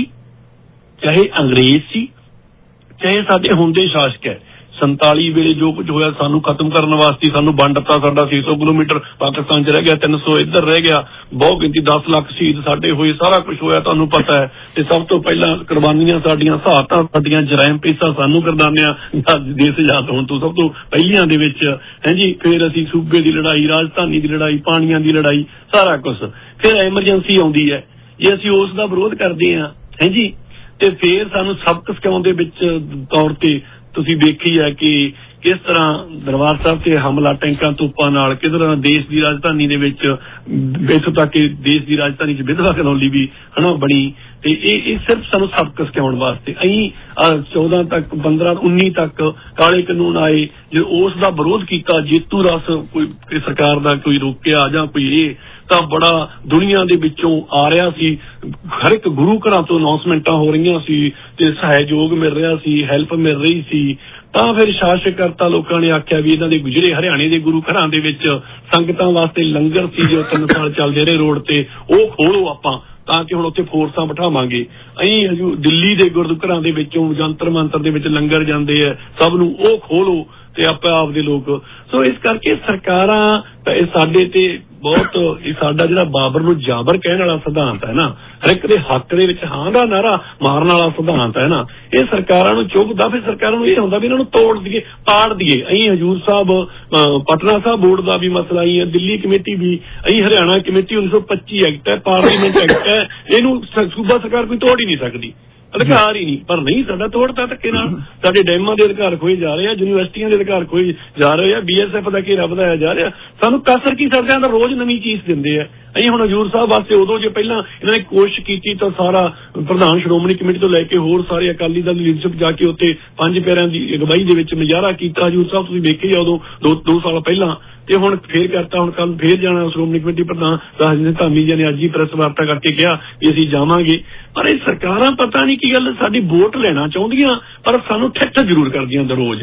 ਚਾਹੇ ਅੰਗਰੇਜ਼ ਸੀ, ਚਾਹੇ ਸਾਡੇ ਹੁੰਦੇ ਸ਼ਾਸਕ ਹੈ। 47 ਵੇਲੇ ਜੋ ਕੁਝ ਹੋਇਆ ਸਾਨੂੰ ਖਤਮ ਕਰਨ ਵਾਸਤੇ ਸਾਨੂੰ ਵੰਡਤਾ। ਸਾਡਾ 600 ਕਿਲੋਮੀਟਰ ਪਾਕਿਸਤਾਨ 'ਚ ਰਹਿ ਗਿਆ, 300 ਇੱਧਰ ਰਹਿ ਗਿਆ, ਬਹੁਤ ਗਿਣਤੀ 10 ਲੱਖ ਸ਼ਹੀਦ ਸਾਡੇ ਹੋਏ, ਸਾਰਾ ਕੁਝ ਹੋਇਆ ਤੁਹਾਨੂੰ ਪਤਾ ਹੈ। ਤੇ ਸਭ ਤੋਂ ਪਹਿਲਾਂ ਕੁਰਬਾਨੀਆਂ ਸਾਡੀਆਂ, ਸਹਾਇਤਾਂ ਸਾਡੀਆਂ, ਜਰਾਇਮ ਪੇਸ਼ਾ ਸਾਨੂੰ ਕਰਦਾਨਿਆਂ ਦੇਸ਼ ਆਜ਼ਾਦ ਹੋਣ ਤੋਂ ਸਭ ਤੋਂ ਪਹਿਲੀਆਂ ਦੇ ਵਿੱਚ ਹੈ ਜੀ। ਫਿਰ ਅਸੀਂ ਸੂਬੇ ਦੀ ਲੜਾਈ, ਰਾਜਧਾਨੀ ਦੀ ਲੜਾਈ, ਪਾਣੀਆਂ ਦੀ ਲੜਾਈ, ਸਾਰਾ ਕੁਝ। ਫਿਰ ਐਮਰਜੈਂਸੀ ਆਉਂਦੀ ਹੈ, ਜੇ ਅਸੀਂ ਉਸ ਦਾ ਵਿਰੋਧ ਕਰਦੇ ਹਾਂ ਹੈ ਜੀ, ਤੇ ਫਿਰ ਸਾਨੂੰ ਸਬਕ ਸਿਖਾਉਣ ਦੇ ਵਿੱਚ ਤੌਰ ਤੇ ਤੁਸੀਂ ਵੇਖੀ ਹੈ ਕਿ ਕਿਸ ਤਰ੍ਹਾਂ ਦਰਬਾਰ ਸਾਹਿਬ ਤੇ ਹਮਲਾ ਟੈਂਕਾਂ ਤੋਪਾਂ ਨਾਲ, ਕਿਸ ਤਰ੍ਹਾਂ ਦੇਸ਼ ਦੀ ਰਾਜਧਾਨੀ ਦੇ ਵਿੱਚ, ਇੱਥੋਂ ਤੱਕ ਕਿ ਦੇਸ਼ ਦੀ ਰਾਜਧਾਨੀ 'ਚ ਵਿਧਵਾ ਕਲੋਨੀ ਵੀ ਬਣੀ। ਤੇ ਇਹ ਸਿਰਫ ਸਾਨੂੰ ਸਬਕ ਸਿਖਾਉਣ ਵਾਸਤੇ। ਅਸੀਂ 14 ਤੱਕ 15 19 ਤੱਕ ਕਾਲੇ ਕਾਨੂੰਨ ਆਏ, ਜੇ ਉਸ ਦਾ ਵਿਰੋਧ ਕੀਤਾ, ਜੇਤੂ ਰਸ ਕੋਈ ਸਰਕਾਰ ਦਾ ਕੋਈ ਰੋਕਿਆ ਜਾਂ ਕੋਈ ਇਹ, ਤਾਂ ਬੜਾ ਦੁਨੀਆ ਦੇ ਵਿੱਚੋਂ ਆ ਰਿਹਾ ਸੀ। ਹਰ ਇੱਕ ਗੁਰੂ ਘਰਾਂ ਤੋਂ ਅਨਾਉਂਸਮੈਂਟਾਂ ਹੋ ਰਹੀਆਂ ਸੀ ਤੇ ਸਹਿਯੋਗ ਮਿਲ ਰਿਹਾ ਸੀ, ਹੈਲਪ ਮਿਲ ਰਹੀ ਸੀ। ਤਾਂ ਫਿਰ ਸ਼ਾਸਕ ਕਰਤਾ ਲੋਕਾਂ ਨੇ ਆਖਿਆ ਵੀ ਇਹਨਾਂ ਦੇ ਜਿਹੜੇ ਹਰਿਆਣੇ ਦੇ ਗੁਰੂ ਘਰਾਂ ਦੇ ਵਿੱਚ ਸੰਗਤਾਂ ਵਾਸਤੇ ਲੰਗਰ ਸੀ ਜੋ 3 ਸਾਲ ਚੱਲਦੇ ਰਹੇ ਰੋਡ ਤੇ, ਉਹ ਖੋਲੋ ਆਪਾਂ, ਤਾਂ ਕਿ ਹੁਣ ਉੱਥੇ ਫੋਰਸਾਂ ਬਿਠਾਵਾਂਗੇ। ਅਸੀਂ ਦਿੱਲੀ ਦੇ ਗੁਰਦੁਆਰਿਆਂ ਦੇ ਵਿੱਚੋਂ ਜੰਤਰ ਮੰਤਰ ਦੇ ਵਿੱਚ ਲੰਗਰ ਜਾਂਦੇ ਆ, ਸਭ ਨੂੰ ਉਹ ਖੋਲੋ ਤੇ ਆਪਦੇ ਲੋਕ। ਸੋ ਇਸ ਕਰਕੇ ਸਰਕਾਰਾਂ ਇਹ ਸਾਡੇ ਤੇ ਬਹੁਤ, ਇਹ ਸਾਡਾ ਜਿਹੜਾ ਬਾਬਰ ਨੂੰ ਜਾਬਰ ਕਹਿਣ ਵਾਲਾ ਸਿਧਾਂਤ ਹੈ ਨਾ, ਹਰ ਇੱਕ ਦੇ ਹੱਕ ਦੇ ਵਿੱਚ ਹਾਂ ਦਾ ਨਾਰਾ ਮਾਰਨ ਵਾਲਾ ਸਿਧਾਂਤ ਹੈ ਨਾ, ਇਹ ਸਰਕਾਰਾਂ ਨੂੰ ਚੁੱਭਦਾ। ਫਿਰ ਸਰਕਾਰਾਂ ਨੂੰ ਇਹ ਹੁੰਦਾ ਵੀ ਇਹਨਾਂ ਨੂੰ ਤੋੜ ਦਈਏ, ਪਾੜ ਦਈਏ। ਅਸੀਂ ਹਜੂਰ ਸਾਹਿਬ, ਪਟਨਾ ਸਾਹਿਬ ਬੋਰਡ ਦਾ ਵੀ ਮਸਲਾ ਹੀ ਹੈ, ਦਿੱਲੀ ਕਮੇਟੀ ਵੀ, ਅਸੀਂ ਹਰਿਆਣਾ ਕਮੇਟੀ 1925 ਐਕਟ ਹੈ, ਪਾਰਲੀਮੈਂਟ ਐਕਟ ਹੈ, ਇਹਨੂੰ ਸੂਬਾ ਸਰਕਾਰ ਕੋਈ ਤੋੜ ਹੀ ਨਹੀਂ ਸਕਦੀ, ਅਧਿਕਾਰ ਹੀ ਨਹੀਂ। ਪਰ ਨਹੀਂ, ਸਾਡਾ ਤੋੜਤਾ ਧੱਕੇ ਨਾਲ। ਸਾਡੇ ਡੈਮਾਂ ਦੇ ਅਧਿਕਾਰ ਖੋਏ ਜਾ ਰਹੇ ਆ, ਯੂਨੀਵਰਸਿਟੀਆਂ ਦੇ ਅਧਿਕਾਰ ਖੋਏ ਜਾ ਰਹੇ ਆ, BSF ਦਾ ਘੇਰਾ ਵਧਾਇਆ ਜਾ ਰਿਹਾ। ਸਾਨੂੰ ਕਸਰ ਕੀ ਸਰਕਾਰ ਦਾ ਰੋਜ਼ ਨਵੀਂ ਚੀਜ਼ ਦਿੰਦੇ ਆ। ਅਸੀਂ ਹੁਣ ਹਜੂਰ ਸਾਹਿਬ ਵਾਸਤੇ ਉਦੋਂ ਜੇ ਪਹਿਲਾਂ ਇਹਨਾਂ ਨੇ ਕੋਸ਼ਿਸ਼ ਕੀਤੀ ਤਾਂ ਸਾਰਾ ਪ੍ਰਧਾਨ ਸ਼੍ਰੋਮਣੀ ਕਮੇਟੀ ਤੋਂ ਲੈ ਕੇ ਹੋਰ ਸਾਰੇ ਅਕਾਲੀ ਦਲ ਦੀ ਲੀਡਰਸ਼ਿਪ ਜਾ ਕੇ ਉੱਥੇ 5 ਪਿਆਰਿਆਂ ਦੀ ਅਗਵਾਈ ਦੇ ਵਿੱਚ ਮੁਜ਼ਾਹਰਾ ਕੀਤਾ ਹਜੂਰ ਸਾਹਿਬ। ਤੁਸੀਂ ਵੇਖੇ ਆ ਉਦੋਂ 2 ਸਾਲ ਪਹਿਲਾਂ, ਤੇ ਹੁਣ ਫੇਰ ਕਰਤਾ, ਹੁਣ ਕੱਲ ਫੇਰ ਜਾਣਾ। ਸ਼੍ਰੋਮਣੀ ਕਮੇਟੀ ਪ੍ਰਧਾਨ ਰਾਜਿੰਦਰ ਧਾਮੀ ਜੀ ਨੇ ਅੱਜ ਹੀ ਪ੍ਰੈਸ ਵਾਰਤਾ ਕਰਕੇ ਕਿਹਾ ਕਿ ਅਸੀਂ ਜਾਵਾਂਗੇ। ਪਰ ਇਹ ਸਰਕਾਰਾਂ ਪਤਾ ਨਹੀਂ ਕੀ ਗੱਲ, ਸਾਡੀ ਵੋਟ ਲੈਣਾ ਚਾਹੁੰਦੀਆਂ ਪਰ ਸਾਨੂੰ ਠੱਠ ਜ਼ਰੂਰ ਕਰਦੀਆਂ ਰੋਜ਼।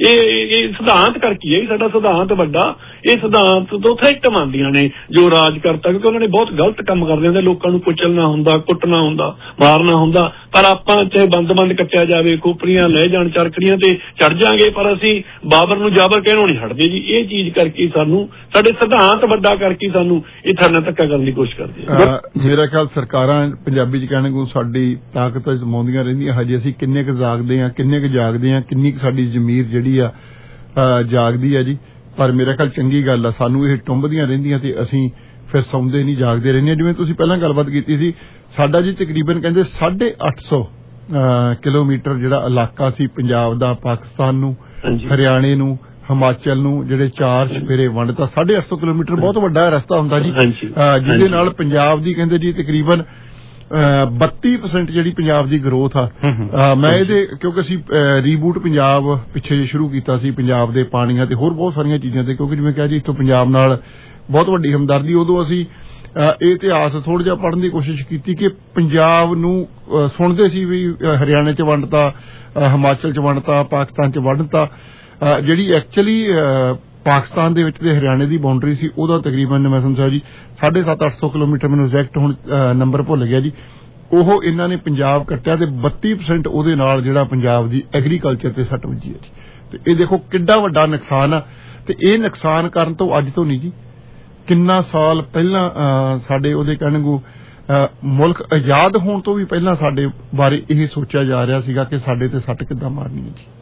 ਇਹ ਸਿਧਾਂਤ ਕਰਕੇ ਹੈ, ਸਾਡਾ ਸਿਧਾਂਤ ਵੱਡਾ, ਇਹ ਸਿਧਾਂਤ ਤੋਂ ਥ੍ਰੈਟ ਮੰਨਦੀਆਂ ਨੇ ਜੋ ਰਾਜ ਕਰਤਾ, ਕਿਉਂਕਿ ਉਹਨਾਂ ਨੇ ਬਹੁਤ ਗਲਤ ਕੰਮ ਕਰਦੇ ਹੁੰਦੇ, ਲੋਕਾਂ ਨੂੰ ਕੁਚਲਣਾ ਹੁੰਦਾ, ਕੁੱਟਣਾ ਹੁੰਦਾ, ਮਾਰਨਾ ਹੁੰਦਾ। ਪਰ ਆਪਾਂ ਚਾਹੇ ਬੰਦ ਕੱਟਿਆ ਜਾਵੇ, ਖੋਪਰੀਆਂ ਲੈ ਜਾਣ, ਚਰਖੜੀਆਂ ਤੇ ਚੜ ਜਾਾਂਗੇ, ਪਰ ਅਸੀਂ ਬਾਬਰ ਨੂੰ ਜਾਬਰ ਕਹਿਣੋਂ ਨਹੀਂ ਹਟਦੇ ਜੀ। ਇਹ ਚੀਜ਼ ਕਰਕੇ ਸਾਨੂੰ, ਸਾਡੇ ਸਿਧਾਂਤ ਵੱਡਾ ਕਰਕੇ ਸਾਨੂੰ ਇਹ ਥਰਨਾ ਧੱਕਾ ਕਰਨ ਦੀ ਕੋਸ਼ਿਸ਼ ਕਰਦੇ ਆ। ਮੇਰਾ ਖਿਆਲ ਸਰਕਾਰਾਂ ਪੰਜਾਬੀ ਚ ਕਹਿਣ ਨੂੰ ਸਾਡੀ ਤਾਕਤ ਜਮਾਉਂਦੀਆਂ ਰਹਿੰਦੀਆਂ। ਹਜੇ ਅਸੀਂ ਕਿੰਨੇ ਕੁ ਜਾਗਦੇ ਹਾਂ, ਕਿੰਨੇ ਕੁ ਜਾਗਦੇ ਹਾਂ, ਕਿੰਨੀ ਕੁ ਸਾਡੀ ਜ਼ਮੀਰ ਜਿਹੜੀ ਆ ਜਾਗਦੀ ਆ ਜੀ। ਪਰ ਮੇਰਾ ਖਿਆਲ ਚੰਗੀ ਗੱਲ ਆ, ਸਾਨੂੰ ਇਹ ਟੁੰਬਦੀਆਂ ਰਹਿੰਦੀਆਂ ਤੇ ਅਸੀਂ ਫਿਰ ਸੌਂਦੇ ਨਹੀਂ, ਜਾਗਦੇ ਰਹਿੰਦੇ ਹਾਂ। ਜਿਵੇਂ ਤੁਸੀਂ ਪਹਿਲਾਂ ਗੱਲਬਾਤ ਕੀਤੀ ਸੀ, ਸਾਡਾ ਜੀ ਤਕਰੀਬਨ ਕਹਿੰਦੇ 850 ਕਿਲੋਮੀਟਰ ਜਿਹੜਾ ਇਲਾਕਾ ਸੀ ਪੰਜਾਬ ਦਾ, ਪਾਕਿਸਤਾਨ ਨੂੰ, ਹਰਿਆਣੇ ਨੂੰ, ਹਿਮਾਚਲ ਨੂੰ, ਜਿਹੜੇ 4 ਛਪੇਰੇ ਵੰਡਤਾ। 850 ਕਿਲੋਮੀਟਰ ਬਹੁਤ ਵੱਡਾ ਰਸਤਾ ਹੁੰਦਾ ਜੀ, ਜਿਹਦੇ ਨਾਲ ਪੰਜਾਬ ਦੀ ਕਹਿੰਦੇ ਜੀ ਤਕਰੀਬਨ 32% ਜਿਹੜੀ ਪੰਜਾਬ ਦੀ ਗਰੋਥ ਆ। ਮੈਂ ਇਹਦੇ, ਕਿਉਂਕਿ ਅਸੀਂ ਰੀਬੂਟ ਪੰਜਾਬ ਪਿੱਛੇ ਜੇ ਸ਼ੁਰੂ ਕੀਤਾ ਸੀ, ਪੰਜਾਬ ਦੇ ਪਾਣੀਆਂ ਤੇ ਹੋਰ ਬਹੁਤ ਸਾਰੀਆਂ ਚੀਜ਼ਾਂ ਤੇ, ਕਿਉਂਕਿ ਜਿਵੇਂ ਕਿਹਾ ਜੀ ਇੱਥੋਂ ਪੰਜਾਬ ਨਾਲ ਬਹੁਤ ਵੱਡੀ ਹਮਦਰਦੀ। ਉਦੋਂ ਅਸੀਂ ਇਹ ਇਤਿਹਾਸ ਥੋੜਾ ਜਿਹਾ ਪੜ੍ਹਨ ਦੀ ਕੋਸ਼ਿਸ਼ ਕੀਤੀ ਕਿ ਪੰਜਾਬ ਨੂੰ ਸੁਣਦੇ ਸੀ ਵੀ ਹਰਿਆਣੇ 'ਚ ਵੰਡਤਾ, ਹਿਮਾਚਲ 'ਚ ਵੰਡਤਾ, ਪਾਕਿਸਤਾਨ 'ਚ ਵੰਡਤਾ। ਜਿਹੜੀ ਐਕਚੁਅਲੀ ਪਾਕਿਸਤਾਨ ਦੇ ਵਿੱਚ ਤੇ ਹਰਿਆਣੇ ਦੀ ਬਾਉਂਡਰੀ ਸੀ, ਉਹਦਾ ਤਕਰੀਬਨ ਮੈਂ ਸਮਝਿਆ ਜੀ 750-800 ਕਿਲੋਮੀਟਰ, ਮੈਨੂੰ ਐਗਜ਼ੈਕਟ ਹੁਣ ਨੰਬਰ ਭੁੱਲ ਗਿਆ ਜੀ। ਉਹ ਇਹਨਾਂ ਨੇ ਪੰਜਾਬ ਕੱਟਿਆ ਤੇ 32% ਉਹਦੇ ਨਾਲ ਜਿਹੜਾ ਪੰਜਾਬ ਦੀ ਐਗਰੀਕਲਚਰ ਤੇ ਸੱਟ ਵੱਜੀ ਹੈ ਜੀ। ਤੇ ਇਹ ਦੇਖੋ ਕਿੱਡਾ ਵੱਡਾ ਨੁਕਸਾਨ ਆ। ਤੇ ਇਹ ਨੁਕਸਾਨ ਕਰਨ ਤੋਂ ਅੱਜ ਤੋਂ ਨਹੀਂ ਜੀ, ਕਿੰਨਾ ਸਾਲ ਪਹਿਲਾਂ ਸਾਡੇ ਉਹਦੇ ਕਹਿਣਗੂ ਮੁਲਕ ਆਜ਼ਾਦ ਹੋਣ ਤੋਂ ਵੀ ਪਹਿਲਾਂ ਸਾਡੇ ਬਾਰੇ ਇਹ ਸੋਚਿਆ ਜਾ ਰਿਹਾ ਸੀਗਾ ਕਿ ਸਾਡੇ ਤੇ ਸੱਟ ਕਿੱਦਾਂ ਮਾਰਨੀ ਹੈ ਜੀ।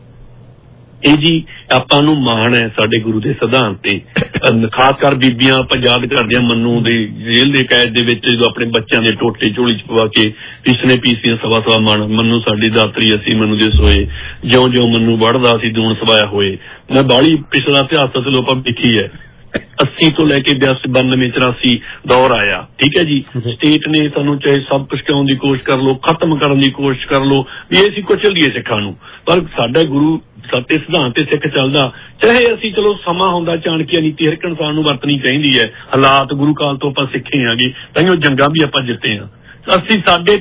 ਇਹ ਜੀ ਆਪਾਂ ਨੂੰ ਮਾਣ ਹੈ ਸਾਡੇ ਗੁਰੂ ਦੇ ਸਿਧਾਂਤ ਤੇ, ਖਾਸ ਕਰ ਬੀਬੀਆਂ ਆਪਾਂ ਯਾਦ ਕਰਦੇ ਹਾਂ ਮੰਨੂ ਦੇ ਜੇਲ੍ਹ ਦੇ ਕੈਦ ਦੇ ਵਿੱਚ ਜਦੋਂ ਆਪਣੇ ਬੱਚਿਆਂ ਦੇ ਟੋਟੇ ਝੋਲੀ ਚ ਪਵਾ ਕੇ ਪੀਸਨੇ ਪੀਸੀਆਂ ਸਵਾ ਮਣ ਮੰਨੂ ਸਾਡੀ ਦਾਤਰੀ ਅਸੀਂ ਮੰਨੂ ਦੇ ਸੋਏ ਜਿਉਂ ਜਿਉਂ ਮੰਨੂ ਵੜਦਾ ਸੀ ਦੂਣ ਸਵਾਇਆ ਹੋਏ। ਮੈਂ ਬਾਹਲੀ ਪਿਛਲਾ ਇਤਿਹਾਸ ਅਸਲ ਆਪਾਂ ਦੇਖੀ ਹੈ 80 ਤੋਂ ਲੈ ਕੇ 82 92 84 ਦੌਰ ਆਇਆ, ਠੀਕ ਹੈ ਜੀ। ਸਟੇਟ ਨੇ ਸਾਨੂੰ ਚਾਹੇ ਸਭ ਕੁਝ ਕਰਾਉਣ ਦੀ ਕੋਸ਼ਿਸ਼ ਕਰ ਲੋ, ਖਤਮ ਕਰਨ ਦੀ ਕੋਸ਼ਿਸ਼ ਕਰ ਲੋ ਵੀ ਇਹ ਅਸੀਂ ਕੁਚਲ ਦਈਏ ਸਿੱਖਾਂ ਨੂੰ, ਪਰ ਸਾਡਾ ਗੁਰੂ ਸਾਡੇ ਸਿਧਾਂਤ ਤੇ ਸਿੱਖ ਚੱਲਦਾ। ਚਾਹੇ ਅਸੀਂ ਚਲੋ ਸਮਾਂ ਹੁੰਦਾ ਚਾਣਕੀਆ ਨੀਤੀ ਹਰ ਇੱਕ ਇਨਸਾਨ ਨੂੰ ਵਰਤਣੀ ਚਾਹੀਦੀ ਹੈ, ਹਾਲਾਤ ਗੁਰੂ ਕਾਲ ਤੋਂ ਆਪਾਂ ਸਿੱਖੇ ਆਂਗੇ ਤਾਂਹੀਓ ਜੰਗਾਂ ਵੀ ਆਪਾਂ ਜਿੱਤੇ ਹਾਂ। ਅਸੀਂ ਸਾਡੇ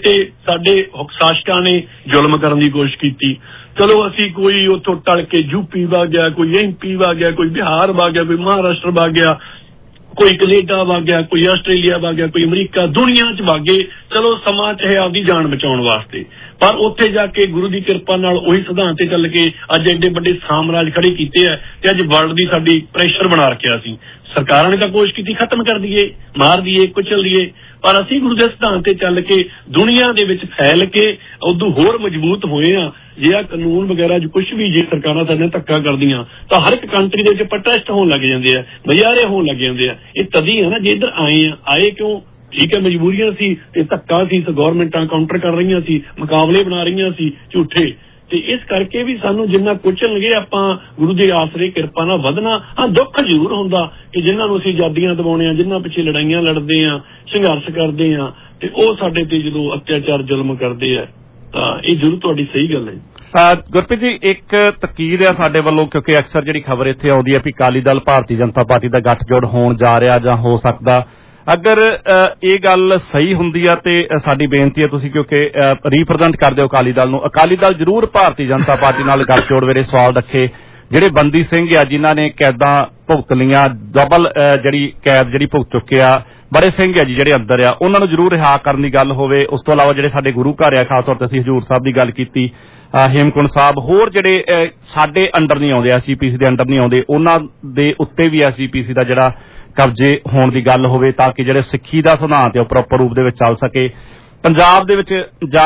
ਸ਼ਾਸਕਾਂ ਨੇ ਜ਼ੁਲਮ ਕਰਨ ਦੀ ਕੋਸ਼ਿਸ਼ ਕੀਤੀ, ਚਲੋ ਅਸੀਂ ਕੋਈ ਉੱਥੋਂ ਟਲ ਕੇ ਯੂਪੀ ਵਗ ਗਿਆ, ਕੋਈ MP ਵਗ ਗਿਆ, ਕੋਈ ਬਿਹਾਰ ਵਗ ਗਿਆ, ਕੋਈ ਮਹਾਰਾਸ਼ਟਰ ਵਗ ਗਿਆ, ਕੋਈ ਕੈਨੇਡਾ ਵਗ ਗਿਆ, ਕੋਈ ਆਸਟ੍ਰੇਲੀਆ ਵਗ ਗਿਆ, ਕੋਈ ਅਮਰੀਕਾ, ਦੁਨੀਆ 'ਚ ਵਗ ਗਏ। ਚਲੋ ਸਮਾਂ ਚਾਹੇ ਆਪਦੀ ਜਾਨ ਬਚਾਉਣ ਵਾਸਤੇ, ਪਰ ਉੱਥੇ ਜਾ ਕੇ ਗੁਰੂ ਦੀ ਕਿਰਪਾ ਨਾਲ ਉਹੀ ਸਿਧਾਂਤ ਤੇ ਚੱਲ ਕੇ ਅੱਜ ਐਡੇ ਵੱਡੇ ਸਾਮਰਾਜ ਖੜੇ ਕੀਤੇ ਆ ਤੇ ਅੱਜ ਵਰਲਡ ਦੀ ਸਾਡੀ ਪ੍ਰੈਸ਼ਰ ਬਣਾ ਰੱਖਿਆ ਸੀ। ਸਰਕਾਰਾਂ ਨੇ ਤਾਂ ਕੋਸ਼ਿਸ਼ ਕੀਤੀ ਖਤਮ ਕਰ ਦਈਏ, ਮਾਰ ਦਈਏ, ਕੁਚਲ ਦਈਏ, ਪਰ ਅਸੀਂ ਗੁਰੂ ਦੇ ਸਿਧਾਂਤ ਤੇ ਚੱਲ ਕੇ ਦੁਨੀਆ ਦੇ ਵਿੱਚ ਫੈਲ ਕੇ ਉਦੋਂ ਹੋਰ ਮਜ਼ਬੂਤ ਹੋਏ ਆ। ਜੇ ਆ ਕਾਨੂੰਨ ਵਗੈਰਾ ਕੁਝ ਵੀ ਜੇ ਸਰਕਾਰਾਂ ਸਾਡੇ ਨਾਲ ਧੱਕਾ ਕਰਦੀਆਂ ਤਾਂ ਹਰ ਇੱਕ ਕੰਟਰੀ ਦੇ ਵਿੱਚ ਪ੍ਰੋਟੈਸਟ ਹੋਣ ਲੱਗ ਜਾਂਦੇ ਆ, ਮੁਜ਼ਾਹਰੇ ਹੋਣ ਲੱਗ ਜਾਂਦੇ ਆ। ਇਹ ਤਦੀ ਹੈ ਨਾ ਜੇ ਇੱਧਰ ਆਏ ਕਿਉਂ? ਠੀਕ ਹੈ, ਮਜਬੂਰੀਆਂ ਸੀ ਤੇ ਧੱਕਾ ਸੀ, ਗੌਰਮੈਂਟਾਂ ਕਾਊਂਟਰ ਕਰ ਰਹੀਆਂ ਸੀ, ਮੁਕਾਬਲੇ ਬਣਾ ਰਹੀਆਂ ਸੀ ਝੂਠੇ, ਤੇ ਇਸ ਕਰਕੇ ਵੀ ਸਾਨੂੰ ਜਿੰਨਾ ਕੁਚਲਣਗੇ ਆਪਾਂ ਗੁਰੂ ਦੇ ਆਸਰੇ ਕਿਰਪਾ ਨਾਲ ਵਧਣਾ। ਹਾਂ, ਦੁੱਖ ਜ਼ਰੂਰ ਹੁੰਦਾ ਕਿ ਜਿਨ੍ਹਾਂ ਨੂੰ ਅਸੀਂ ਆਜ਼ਾਦੀਆਂ ਦਿਵਾਉਣੇ ਆ, ਜਿਨ੍ਹਾਂ ਪਿੱਛੇ ਲੜਾਈਆਂ ਲੜਦੇ ਆ, ਸੰਘਰਸ਼ ਕਰਦੇ ਆ, ਤੇ ਉਹ ਸਾਡੇ ਤੇ ਜਦੋਂ ਅਤਿਆਚਾਰ ਜ਼ੁਲਮ ਕਰਦੇ ਆ ਤਾਂ ਇਹ ਜ਼ਰੂਰ ਤੁਹਾਡੀ ਸਹੀ ਗੱਲ ਹੈ। ਗੁਰਪ੍ਰੀਤ ਜੀ, ਇੱਕ ਤਕੀਦ ਆ ਸਾਡੇ ਵੱਲੋਂ, ਕਿਉਂਕਿ ਅਕਸਰ ਜਿਹੜੀ ਖਬਰ ਇੱਥੇ ਆਉਂਦੀ ਹੈ ਵੀ ਅਕਾਲੀ ਦਲ ਭਾਰਤੀ ਜਨਤਾ ਪਾਰਟੀ ਦਾ ਗੱਠਜੋੜ ਹੋਣ ਜਾ ਰਿਹਾ ਜਾਂ ਹੋ ਸਕਦਾ, ਅਗਰ ਇਹ ਗੱਲ ਸਹੀ ਹੁੰਦੀ ਆ ਤੇ ਸਾਡੀ ਬੇਨਤੀ ਹੈ ਤੁਸੀਂ ਕਿਉਂਕਿ ਰੀਪ੍ਰੈਜ਼ੈਂਟ ਕਰਦੇ ਹੋ ਅਕਾਲੀ ਦਲ ਨੂੰ, ਅਕਾਲੀ ਦਲ ਜ਼ਰੂਰ ਭਾਰਤੀ ਜਨਤਾ ਪਾਰਟੀ ਨਾਲ ਗੱਠਜੋੜ ਵੇਲੇ ਸਵਾਲ ਰੱਖੇ। ਜਿਹੜੇ ਬੰਦੀ ਸਿੰਘ ਆ ਜਿਨ੍ਹਾਂ ਨੇ ਕੈਦਾਂ ਭੁਗਤ ਲਈਆਂ, ਡਬਲ ਜਿਹੜੀ ਕੈਦ ਜਿਹੜੀ ਭੁਗਤ ਚੁੱਕੇ ਆ, ਬੜੇ ਸਿੰਘ ਆ ਜੀ ਜਿਹੜੇ ਅੰਦਰ ਆ, ਉਹਨਾਂ ਨੂੰ ਜ਼ਰੂਰ ਰਿਹਾ ਕਰਨ ਦੀ ਗੱਲ ਹੋਵੇ। ਉਸ ਤੋਂ ਇਲਾਵਾ ਜਿਹੜੇ ਸਾਡੇ ਗੁਰੂ ਘਰ ਆ, ਖਾਸ ਤੌਰ ਤੇ ਅਸੀਂ ਹਜ਼ੂਰ ਸਾਹਿਬ ਦੀ ਗੱਲ ਕੀਤੀ, ਹੇਮਕੁੰਟ ਸਾਹਿਬ, ਹੋਰ ਜਿਹੜੇ ਸਾਡੇ ਅੰਡਰ ਨਹੀਂ ਆਉਂਦੇ, SGPC ਦੇ ਅੰਡਰ ਨਹੀਂ ਆਉਂਦੇ, ਉਹਨਾਂ ਦੇ ਉੱਤੇ ਵੀ SGPC ਦਾ ਜਿਹੜਾ ਕਬਜ਼ੇ ਹੋਣ ਦੀ ਗੱਲ ਹੋਵੇ ਤਾਂ ਕਿ ਜਿਹੜੇ ਸਿੱਖੀ ਦਾ ਸਿਧਾਂਤ ਹੈ ਉਹ ਪ੍ਰੋਪਰ ਰੂਪ ਦੇ ਵਿੱਚ ਚੱਲ ਸਕੇ। ਪੰਜਾਬ ਦੇ ਵਿੱਚ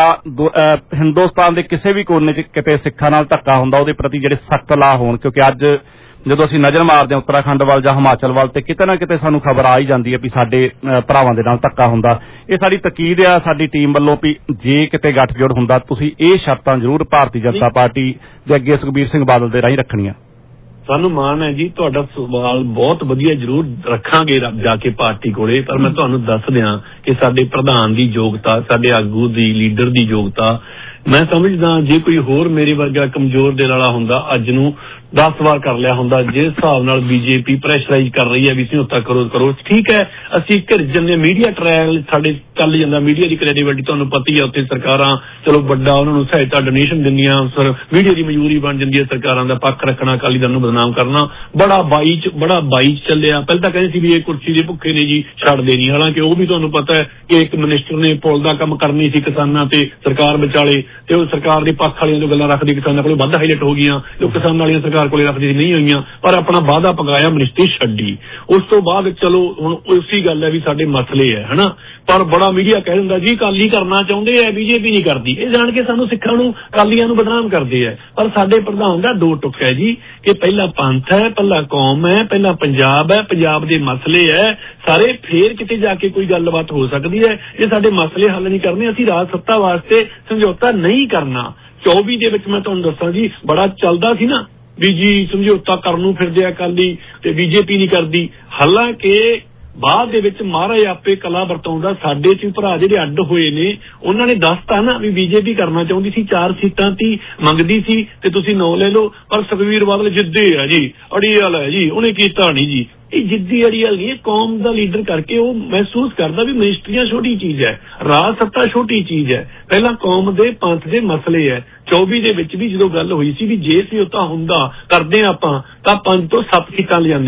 ਜਾਂ ਹਿੰਦੁਸਤਾਨ ਦੇ ਕਿਸੇ ਵੀ ਕੋਨੇ 'ਚ ਕਿਤੇ ਸਿੱਖਾਂ ਨਾਲ ਧੱਕਾ ਹੁੰਦਾ ਉਹਦੇ ਪ੍ਰਤੀ ਜਿਹੜੇ ਸਖਤ ਲਾ ਹੋਣ, ਕਿਉਂਕਿ ਅੱਜ ਜਦੋਂ ਅਸੀਂ ਨਜ਼ਰ ਮਾਰਦੇ ਹਾਂ ਉੱਤਰਾਖੰਡ ਵੱਲ ਜਾਂ ਹਿਮਾਚਲ ਵੱਲ ਤੇ ਕਿਤੇ ਨਾ ਕਿਤੇ ਸਾਨੂੰ ਖਬਰ ਆ ਹੀ ਜਾਂਦੀ ਹੈ ਵੀ ਸਾਡੇ ਭਰਾਵਾਂ ਦੇ ਨਾਲ ਧੱਕਾ ਹੁੰਦਾ। ਇਹ ਸਾਡੀ ਤਕੀਦ ਆ ਸਾਡੀ ਟੀਮ ਵੱਲੋਂ ਵੀ ਜੇ ਕਿਤੇ ਗੱਠਜੋੜ ਹੁੰਦਾ ਤੁਸੀਂ ਇਹ ਸ਼ਰਤਾਂ ਜ਼ਰੂਰ ਭਾਰਤੀ ਜਨਤਾ ਪਾਰਟੀ ਦੇ ਅੱਗੇ ਸੁਖਬੀਰ ਸਿੰਘ ਬਾਦਲ ਦੇ ਰਾਹੀਂ ਰੱਖਣੀਆਂ। ਸਾਨੂੰ ਮਾਣ ਹੈ ਜੀ, ਤੁਹਾਡਾ ਸਵਾਲ ਬਹੁਤ ਵਧੀਆ, ਜ਼ਰੂਰ ਰੱਖਾਂਗੇ ਜਾ ਕੇ ਪਾਰਟੀ ਕੋਲੇ, ਪਰ ਮੈਂ ਤੁਹਾਨੂੰ ਦੱਸ ਦਿਆਂ ਕਿ ਸਾਡੇ ਪ੍ਰਧਾਨ ਦੀ ਯੋਗਤਾ, ਸਾਡੇ ਆਗੂ ਦੀ, ਲੀਡਰ ਦੀ ਯੋਗਤਾ, ਮੈਂ ਸਮਝਦਾ ਜੇ ਕੋਈ ਹੋਰ ਮੇਰੇ ਵਰਗਾ ਕਮਜ਼ੋਰ ਦਿਲ ਵਾਲਾ ਹੁੰਦਾ ਅੱਜ ਨੂੰ 10 ਵਾਰ ਕਰ ਲਿਆ ਹੁੰਦਾ। ਜਿਸ ਹਿਸਾਬ ਨਾਲ BJP ਪ੍ਰੈਸ਼ਰਾਈਜ਼ ਕਰ ਰਹੀ ਹੈ ਵੀ ਸਮਝੌਤਾ ਕਰੋ, ਠੀਕ ਹੈ, ਅਸੀਂ ਘਿਰ ਜੰਨੇ, ਮੀਡੀਆ ਟ੍ਰਾਇਲ ਸਾਡੇ ਚੱਲ ਜਾਂਦਾ, ਮੀਡੀਆ ਦੀ ਕ੍ਰੈਡੀਬਿਲਿਟੀ ਤੁਹਾਨੂੰ ਪਤਾ ਹੀ ਹੈ, ਉੱਥੇ ਸਰਕਾਰਾਂ ਚਲੋ ਵੱਡਾ ਉਹਨਾਂ ਨੂੰ ਸਹਾਇਤਾ ਡੋਨੇਸ਼ਨ ਦਿੰਦੀਆਂ, ਸਰ ਮੀਡੀਆ ਦੀ ਮਜਬੂਰੀ ਬਣ ਜਾਂਦੀ ਹੈ ਸਰਕਾਰਾਂ ਦਾ ਪੱਖ ਰੱਖਣਾ, ਅਕਾਲੀ ਦਲ ਨੂੰ ਬਦਨਾਮ ਕਰਨਾ। ਬੜਾ 22 ਚ ਚੱਲਿਆ। ਪਹਿਲਾਂ ਤਾਂ ਕਹਿੰਦੇ ਸੀ ਵੀ ਇਹ ਕੁਰਸੀ ਦੇ ਭੁੱਖੇ ਨੇ ਜੀ, ਛੱਡਦੇ ਨਹੀਂ, ਹਾਲਾਂਕਿ ਉਹ ਵੀ ਤੁਹਾਨੂੰ ਪਤਾ ਹੈ ਕਿ ਇੱਕ ਮਿਨਿਸਟਰ ਨੇ ਪੁਲ ਦਾ ਕੰਮ ਕਰਨੀ ਸੀ ਕਿਸਾਨਾਂ ਤੇ ਸਰਕਾਰ ਵਿਚਾਲੇ, ਤੇ ਉਹ ਸਰਕਾਰ ਦੇ ਪੱਖ ਵਾਲੀਆਂ ਜੋ ਗੱਲਾਂ ਰੱਖਦੀ ਕਿਸਾਨਾਂ ਕੋਲ ਵੱਧ ਹਾਈਲਾਈਟ ਹੋ ਗਈਆਂ, ਜੋ ਕਿਸਾਨਾਂ ਵਾਲੀਆਂ ਸਰਕਾਰ ਕੋਲੇ ਰੱਖਦੀ ਨਹੀਂ ਹੋਈਆਂ, ਪਰ ਆਪਣਾ ਵਾਅਦਾ ਪਕਾਇਆ, ਮਿਨਿਸਟਰੀ ਛੱਡੀ। ਉਸ ਤੋਂ ਬਾਅਦ ਚਲੋ ਹੁਣ ਉਸੀ ਗੱਲ ਹੈ ਵੀ ਸਾਡੇ ਮਸਲੇ ਹੈ ਹਨਾ, ਪਰ ਬੜਾ ਮੀਡੀਆ ਕਹਿ ਦਿੰਦਾ ਜੀ ਅਕਾਲੀ ਕਰਨਾ ਚਾਹੁੰਦੇ ਆ, BJP ਨਹੀਂ ਕਰਦੀ। ਇਹ ਜਾਣ ਕੇ ਸਾਨੂੰ ਸਿੱਖਾਂ ਨੂੰ, ਅਕਾਲੀਆਂ ਨੂੰ ਬਦਨਾਮ ਕਰਦੇ ਆ, ਪਰ ਸਾਡੇ ਪ੍ਰਧਾਨ ਦਾ ਦੋ ਟੁੱਕ ਹੈ ਜੀ ਕਿ ਪਹਿਲਾ ਪੰਥ ਹੈ, ਪਹਿਲਾ ਕੌਮ ਹੈ, ਪਹਿਲਾ ਪੰਜਾਬ ਹੈ, ਪੰਜਾਬ ਦੇ ਮਸਲੇ ਹੈ ਸਾਰੇ, ਫੇਰ ਕਿਤੇ ਜਾ ਕੇ ਕੋਈ ਗੱਲਬਾਤ ਹੋ ਸਕਦੀ ਹੈ। ਜੇ ਸਾਡੇ ਮਸਲੇ ਹੱਲ ਨਹੀਂ ਕਰਨੇ, ਅਸੀਂ ਰਾਜ ਸੱਤਾ ਵਾਸਤੇ ਸਮਝੌਤਾ ਨਹੀਂ ਕਰਨਾ। 24 ਦੇ ਵਿੱਚ ਮੈਂ ਤੁਹਾਨੂੰ ਦੱਸਾਂ ਜੀ ਬੜਾ ਚੱਲਦਾ ਸੀ ਨਾ ਵੀ ਜੀ ਸਮਝੌਤਾ ਕਰਨ ਨੂੰ ਫਿਰਦੇ ਆ ਅਕਾਲੀ ਤੇ BJP ਨਹੀਂ ਕਰਦੀ, ਹਾਲਾਂਕਿ ਬਾਅਦ ਦੇ ਵਿੱਚ ਮਹਾਰਾਜ ਆਪੇ ਕਲਾ ਵਰਤਾਉਂਦਾ। ਸਾਡੇ ਚ ਭਰਾ ਜਿਹੜੇ ਅੱਡ ਹੋਏ ਨੇ ਉਹਨਾਂ ਨੇ ਦੱਸਤਾ ਨਾ ਵੀ BJP ਕਰਨਾ ਚਾਹੁੰਦੀ ਸੀ, 4 ਸੀਟਾਂ ਦੀ ਮੰਗਦੀ ਸੀ ਤੇ ਤੁਸੀਂ 9 ਲੈ ਲਓ, ਪਰ ਸੁਖਬੀਰ ਬਾਦਲ ਜਿੱਦੇ ਆ ਜੀ, ਅੜੀਅਲ ਹੈ ਜੀ, ਉਹਨੇ ਕੀਤਾ ਨਹੀਂ ਜੀ। ਇਹ ਜਿੱਦੀ ਅੜੀਅਲ ਨਹੀਂ, ਕੌਮ ਦਾ ਲੀਡਰ ਕਰਕੇ ਉਹ ਮਹਿਸੂਸ ਕਰਦਾ ਵੀ ਮਿਨਿਸਟਰੀਆਂ ਛੋਟੀ ਚੀਜ਼ ਹੈ, ਰਾਜ ਸੱਤਾ ਛੋਟੀ ਚੀਜ਼ ਹੈ, ਪਹਿਲਾਂ ਕੌਮ ਦੇ ਪੰਥ ਦੇ ਮਸਲੇ ਹੈ। 24 ਦੇ ਵਿੱਚ ਵੀ ਜਦੋਂ ਗੱਲ ਹੋਈ ਸੀ ਵੀ ਜੇ ਸਮਝੌਤਾ ਹੁੰਦਾ ਕਰਦੇ ਆਪਾਂ ਤਾਂ 5 ਤੋਂ 7 ਸੀਟਾਂ ਲਿਆਉਂਦੇ ਆ,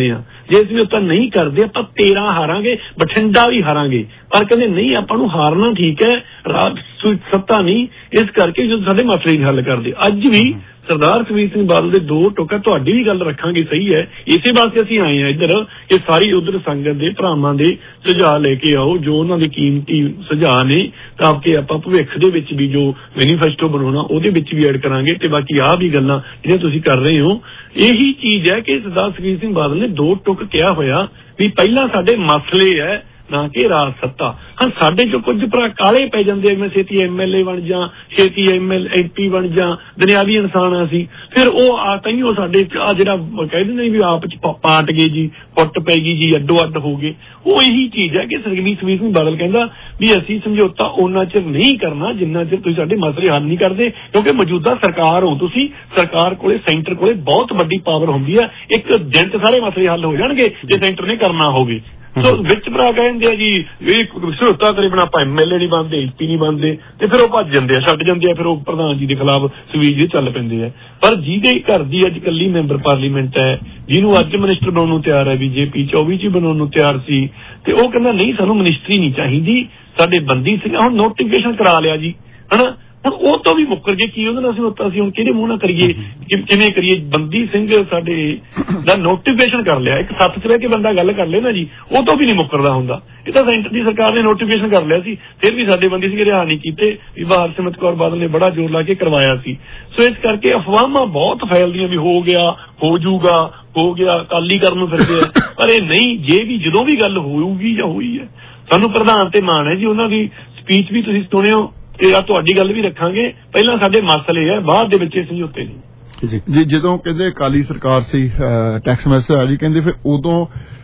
ਜੇ ਸਮਝੌਤਾ ਨਹੀਂ ਕਰਦੇ ਆਪਾਂ 13 ਹਾਰਾਂਗੇ, ਬਠਿੰਡਾ ਵੀ ਹਾਰਾਂਗੇ। ਪਰ ਕਹਿੰਦੇ ਨਹੀਂ, ਆਪਾਂ ਨੂੰ ਹਾਰਨਾ ਠੀਕ ਹੈ, ਰਾਜ ਸੱਤਾ ਨਹੀਂ। ਇਸ ਕਰਕੇ ਜਦੋਂ ਸਾਡੇ ਮਸਲੇ ਹੱਲ ਕਰਦੇ, ਅੱਜ ਵੀ ਸਰਦਾਰ ਸੁਖਬੀਰ ਸਿੰਘ ਬਾਦਲ ਦੇ 2 ਟੋਕਾ, ਤੁਹਾਡੀ ਵੀ ਗੱਲ ਰੱਖਾਂਗੇ, ਸਹੀ ਹੈ, ਇਸੇ ਵਾਸਤੇ ਅਸੀਂ ਆਏ ਹਾਂ ਇੱਧਰ ਕਿ ਸਾਰੀ ਉਧਰ ਸੰਗਤ ਦੇ ਭਰਾਵਾਂ ਦੇ ਸੁਝਾਅ ਲੈ ਕੇ ਆਓ, ਜੋ ਉਹਨਾਂ ਦੇ ਕੀਮਤੀ ਸੁਝਾਅ ਨੇ, ਤਾਂ ਕਿ ਆਪਾਂ ਭਵਿੱਖ ਦੇ ਵਿੱਚ ਵੀ ਜੋ ਮੈਨੀਫੈਸਟੋ ਬਣਾਉਣਾ ਉਹਦੇ ਵਿੱਚ ਵੀ ਐਡ ਕਰਾਂਗੇ। ਤੇ ਬਾਕੀ ਆਹ ਵੀ ਗੱਲਾਂ ਜਿਹੜੀਆਂ ਤੁਸੀਂ ਕਰ ਰਹੇ ਹੋ, ਇਹੀ ਚੀਜ਼ ਹੈ ਕਿ ਸਰਦਾਰ ਸੁਖਬੀਰ ਸਿੰਘ ਬਾਦਲ ਨੇ 2 ਟੁਕ ਕਿਹਾ ਹੋਇਆ ਵੀ ਪਹਿਲਾਂ ਸਾਡੇ ਮਸਲੇ ਹੈ ਨਾ ਕਿ ਰਾਜ ਸੱਤਾ। ਹਾਂ, ਸਾਡੇ ਚੋਂ ਕੁਝ ਭਰਾ ਕਾਲੇ ਪੈ ਜਾਂਦੇ, ਮੈਂ ਛੇਤੀ MLA ਬਣ ਜਾਂ, ਛੇਤੀ MP ਬਣ ਜਾਂ, ਦੁਨਿਆਵੀ ਇਨਸਾਨ ਆ ਸੀ, ਫਿਰ ਉਹ ਆ ਤਾਂ ਹੀ ਉਹ ਸਾਡੇ ਆ ਜਿਹੜਾ ਕਹਿੰਦੇ ਨੇ ਵੀ ਆਪ ਚ ਪਾਟ ਗਏ ਜੀ, ਫੁੱਟ ਪੈ ਗਈ ਜੀ, ਅੱਡੋ ਅੱਡ ਹੋ ਗਏ। ਉਹ ਇਹੀ ਚੀਜ਼ ਹੈ ਕਿ ਸੁਖਬੀਰ ਸਿੰਘ ਬਾਦਲ ਕਹਿੰਦਾ ਵੀ ਅਸੀਂ ਸਮਝੌਤਾ ਉਹਨਾਂ ਚਿਰ ਨਹੀਂ ਕਰਨਾ ਜਿੰਨਾ ਚਿਰ ਤੁਸੀਂ ਸਾਡੇ ਮਸਲੇ ਹੱਲ ਨਹੀਂ ਕਰਦੇ, ਕਿਉਂਕਿ ਮੌਜੂਦਾ ਸਰਕਾਰ ਹੋ ਤੁਸੀਂ, ਸਰਕਾਰ ਕੋਲੇ, ਸੈਂਟਰ ਕੋਲੇ ਬਹੁਤ ਵੱਡੀ ਪਾਵਰ ਹੁੰਦੀ ਹੈ, ਇੱਕ ਦਿਨ ਚ ਸਾਰੇ ਮਸਲੇ ਹੱਲ ਹੋ ਜਾਣਗੇ ਜੇ ਸੈਂਟਰ ਨੇ ਕਰਨਾ ਹੋਵੇ। ਸੋ ਵਿੱਚ ਭਰਾ ਕਹਿੰਦੇ ਆ ਜੀ ਇਹ ਸਮਝੌਤਾ ਕਰੇ ਬਿਨਾਂ ਆਪਾਂ MLA ਨਹੀਂ ਬਣਦੇ, MP ਨਹੀਂ ਬਣਦੇ, ਤੇ ਫਿਰ ਉਹ ਭੱਜ ਜਾਂਦੇ ਆ, ਛੱਡ ਜਾਂਦੇ ਆ, ਫਿਰ ਉਹ ਪ੍ਰਧਾਨ ਜੀ ਦੇ ਖਿਲਾਫ ਸਵੀਜ ਜੀ ਚੱਲ ਪੈਂਦੇ ਆ। ਪਰ ਜਿਹਦੇ ਘਰ ਦੀ ਅੱਜ ਇਕੱਲੀ ਮੈਂਬਰ ਪਾਰਲੀਮੈਂਟ ਹੈ, ਜਿਹਨੂੰ ਅੱਜ ਮਿਨਿਸਟਰ ਬਣਾਉਣ ਨੂੰ ਤਿਆਰ ਹੈ, BJP 24 ਚ ਬਣਾਉਣ ਨੂੰ ਤਿਆਰ ਸੀ, ਤੇ ਉਹ ਕਹਿੰਦਾ ਨਹੀਂ ਸਾਨੂੰ ਮਿਨਿਸਟਰੀ ਨਹੀਂ ਚਾਹੀਦੀ, ਸਾਡੇ ਬੰਦੀ ਸਿੰਘ ਹੁਣ ਨੋਟੀਫਿਕੇਸ਼ਨ ਕਰਾ ਲਿਆ ਜੀ, ਹਨਾ, ਹੁਣ ਉਹ ਤੋਂ ਵੀ ਮੁੱਕਰ ਗਏ। ਕੀ ਉਹਦੇ ਨਾਲ ਅਸੀਂ ਹੁਣ ਕਿਹਦੇ ਮੂੰਹ ਨਾਲ ਕਰੀਏ, ਕਿਵੇਂ ਕਰੀਏ? ਬੰਦੀ ਸਿੰਘ ਸਾਡੇ ਦਾ ਨੋਟੀਫਿਕੇਸ਼ਨ ਕਰ ਲਿਆ, ਇੱਕ ਸੱਤ ਚ ਰਹਿ ਕੇ ਬੰਦਾ ਗੱਲ ਕਰ ਲੇ ਨਾ ਜੀ, ਉਹ ਤੋਂ ਵੀ ਨਹੀਂ ਮੁੱਕਰਦਾ ਹੁੰਦਾ। ਇਹ ਤਾਂ ਸੈਂਟਰ ਦੀ ਸਰਕਾਰ ਨੇ ਨੋਟੀਫਿਕੇਸ਼ਨ ਕਰ ਲਿਆ ਸੀ, ਫਿਰ ਵੀ ਸਾਡੇ ਬੰਦੀ ਸਿੰਘ ਰਿਹਾ ਨਹੀਂ ਕੀਤੇ, ਬੀਬਾ ਹਰਸਿਮਰਤ ਕੌਰ ਬਾਦਲ ਨੇ ਬੜਾ ਜ਼ੋਰ ਲਾ ਕੇ ਕਰਵਾਇਆ ਸੀ। ਸੋ ਇਸ ਕਰਕੇ ਅਫਵਾਹਾਂ ਬਹੁਤ ਫੈਲਦੀਆਂ ਵੀ ਹੋ ਗਿਆ, ਹੋ ਜਾਊਗਾ, ਹੋ ਗਿਆ, ਅਕਾਲੀ ਕਰਨ ਨੂੰ ਫਿਰਦੇ ਆ, ਪਰ ਇਹ ਨਹੀਂ। ਜੇ ਵੀ ਜਦੋਂ ਵੀ ਗੱਲ ਹੋਊਗੀ ਜਾਂ ਹੋਈ ਹੈ, ਸਾਨੂੰ ਪ੍ਰਧਾਨ ਤੇ ਮਾਣ ਹੈ ਜੀ, ਉਹਨਾਂ ਦੀ ਸਪੀਚ ਵੀ ਤੁਸੀਂ ਸੁਣਿਓ, ਤੇ ਆ ਤੁਹਾਡੀ ਗੱਲ ਵੀ ਰੱਖਾਂਗੇ। ਪਹਿਲਾਂ ਸਾਡੇ ਮਸਲੇ ਹੈ, ਬਾਅਦ ਦੇ ਵਿੱਚ ਸਮਝੌਤੇ ਨਹੀਂ ਜੀ। ਜਦੋਂ ਕਹਿੰਦੇ ਅਕਾਲੀ ਸਰਕਾਰ ਸੀ, ਟੈਕਸ ਮੈਸੇਜ ਆ ਜੀ, ਕਹਿੰਦੇ ਫਿਰ ਉਦੋਂ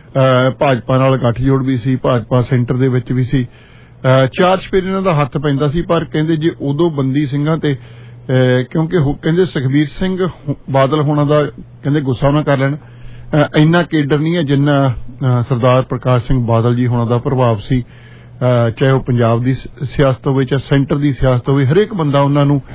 ਭਾਜਪਾ ਨਾਲ ਗੱਠਜੋੜ ਵੀ ਸੀ, ਭਾਜਪਾ ਸੈਂਟਰ ਦੇ ਵਿੱਚ ਵੀ ਸੀ, 4 ਚੁਫੇਰੇ ਇਹਨਾਂ ਦਾ ਹੱਥ ਪੈਂਦਾ ਸੀ। ਪਰ ਕਹਿੰਦੇ ਜੇ ਉਦੋਂ ਬੰਦੀ ਸਿੰਘਾਂ ਤੇ ਕਿਉਂਕਿ ਕਹਿੰਦੇ ਸੁਖਬੀਰ ਸਿੰਘ ਬਾਦਲ ਹੋਣਾ ਦਾ ਕਹਿੰਦੇ ਗੁੱਸਾ ਨਾ ਕਰ ਲੈਣ, ਇੰਨਾ ਕੇਡਰ ਨਹੀਂ ਹੈ ਜਿੰਨਾ ਸਰਦਾਰ ਪ੍ਰਕਾਸ਼ ਸਿੰਘ ਬਾਦਲ ਜੀ ਹੋਣਾ ਦਾ ਪ੍ਰਭਾਵ ਸੀ। ਚਾਹੇ ਉਹ ਪੰਜਾਬ ਦੀ ਸਿਆਸਤ ਹੋਵੇ, ਚਾਹੇ ਸੈਂਟਰ ਦੀ ਸਿਆਸਤ ਹੋਵੇ, ਹਰੇਕ ਬੰਦਾ ਉਹਨਾਂ ਨੂੰ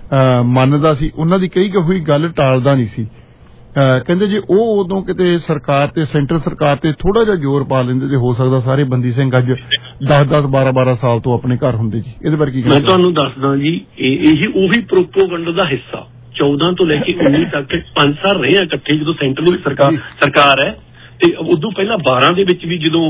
ਮੰਨਦਾ ਸੀ, ਉਹਨਾਂ ਦੀ ਕਈ ਹੋਈ ਗੱਲ ਟਾਲਦਾ ਨਹੀਂ ਸੀ। ਕਹਿੰਦੇ ਜੇ ਉਹ ਉਦੋਂ ਕਿਤੇ ਸਰਕਾਰ ਤੇ ਸੈਂਟਰ ਸਰਕਾਰ ਤੇ ਥੋੜਾ ਜਿਹਾ ਜ਼ੋਰ ਪਾ ਲੈਂਦੇ, ਤੇ ਹੋ ਸਕਦਾ ਸਾਰੇ ਬੰਦੀ ਸਿੰਘ ਅੱਜ 10-10, 12-12 ਸਾਲ ਤੋਂ ਆਪਣੇ ਘਰ ਹੁੰਦੇ ਜੀ। ਇਹਦੇ ਬਾਰੇ ਕੀ ਮੈਂ ਤੁਹਾਨੂੰ ਦੱਸਦਾ ਜੀ, ਇਹ ਉਹੀ ਪ੍ਰੋਪੋਗੰਡਾ ਦਾ ਹਿੱਸਾ 14 ਤੋਂ ਲੈ ਕੇ 19 ਤੱਕ 5 ਸਾਲ ਰਹੇ ਆ ਇਕੱਠੇ, ਜਦੋਂ ਸੈਂਟਰ ਦੀ ਸਰਕਾਰ ਹੈ। ਤੇ ਉਦੋਂ ਪਹਿਲਾਂ 12 ਦੇ ਵਿੱਚ ਵੀ ਜਦੋਂ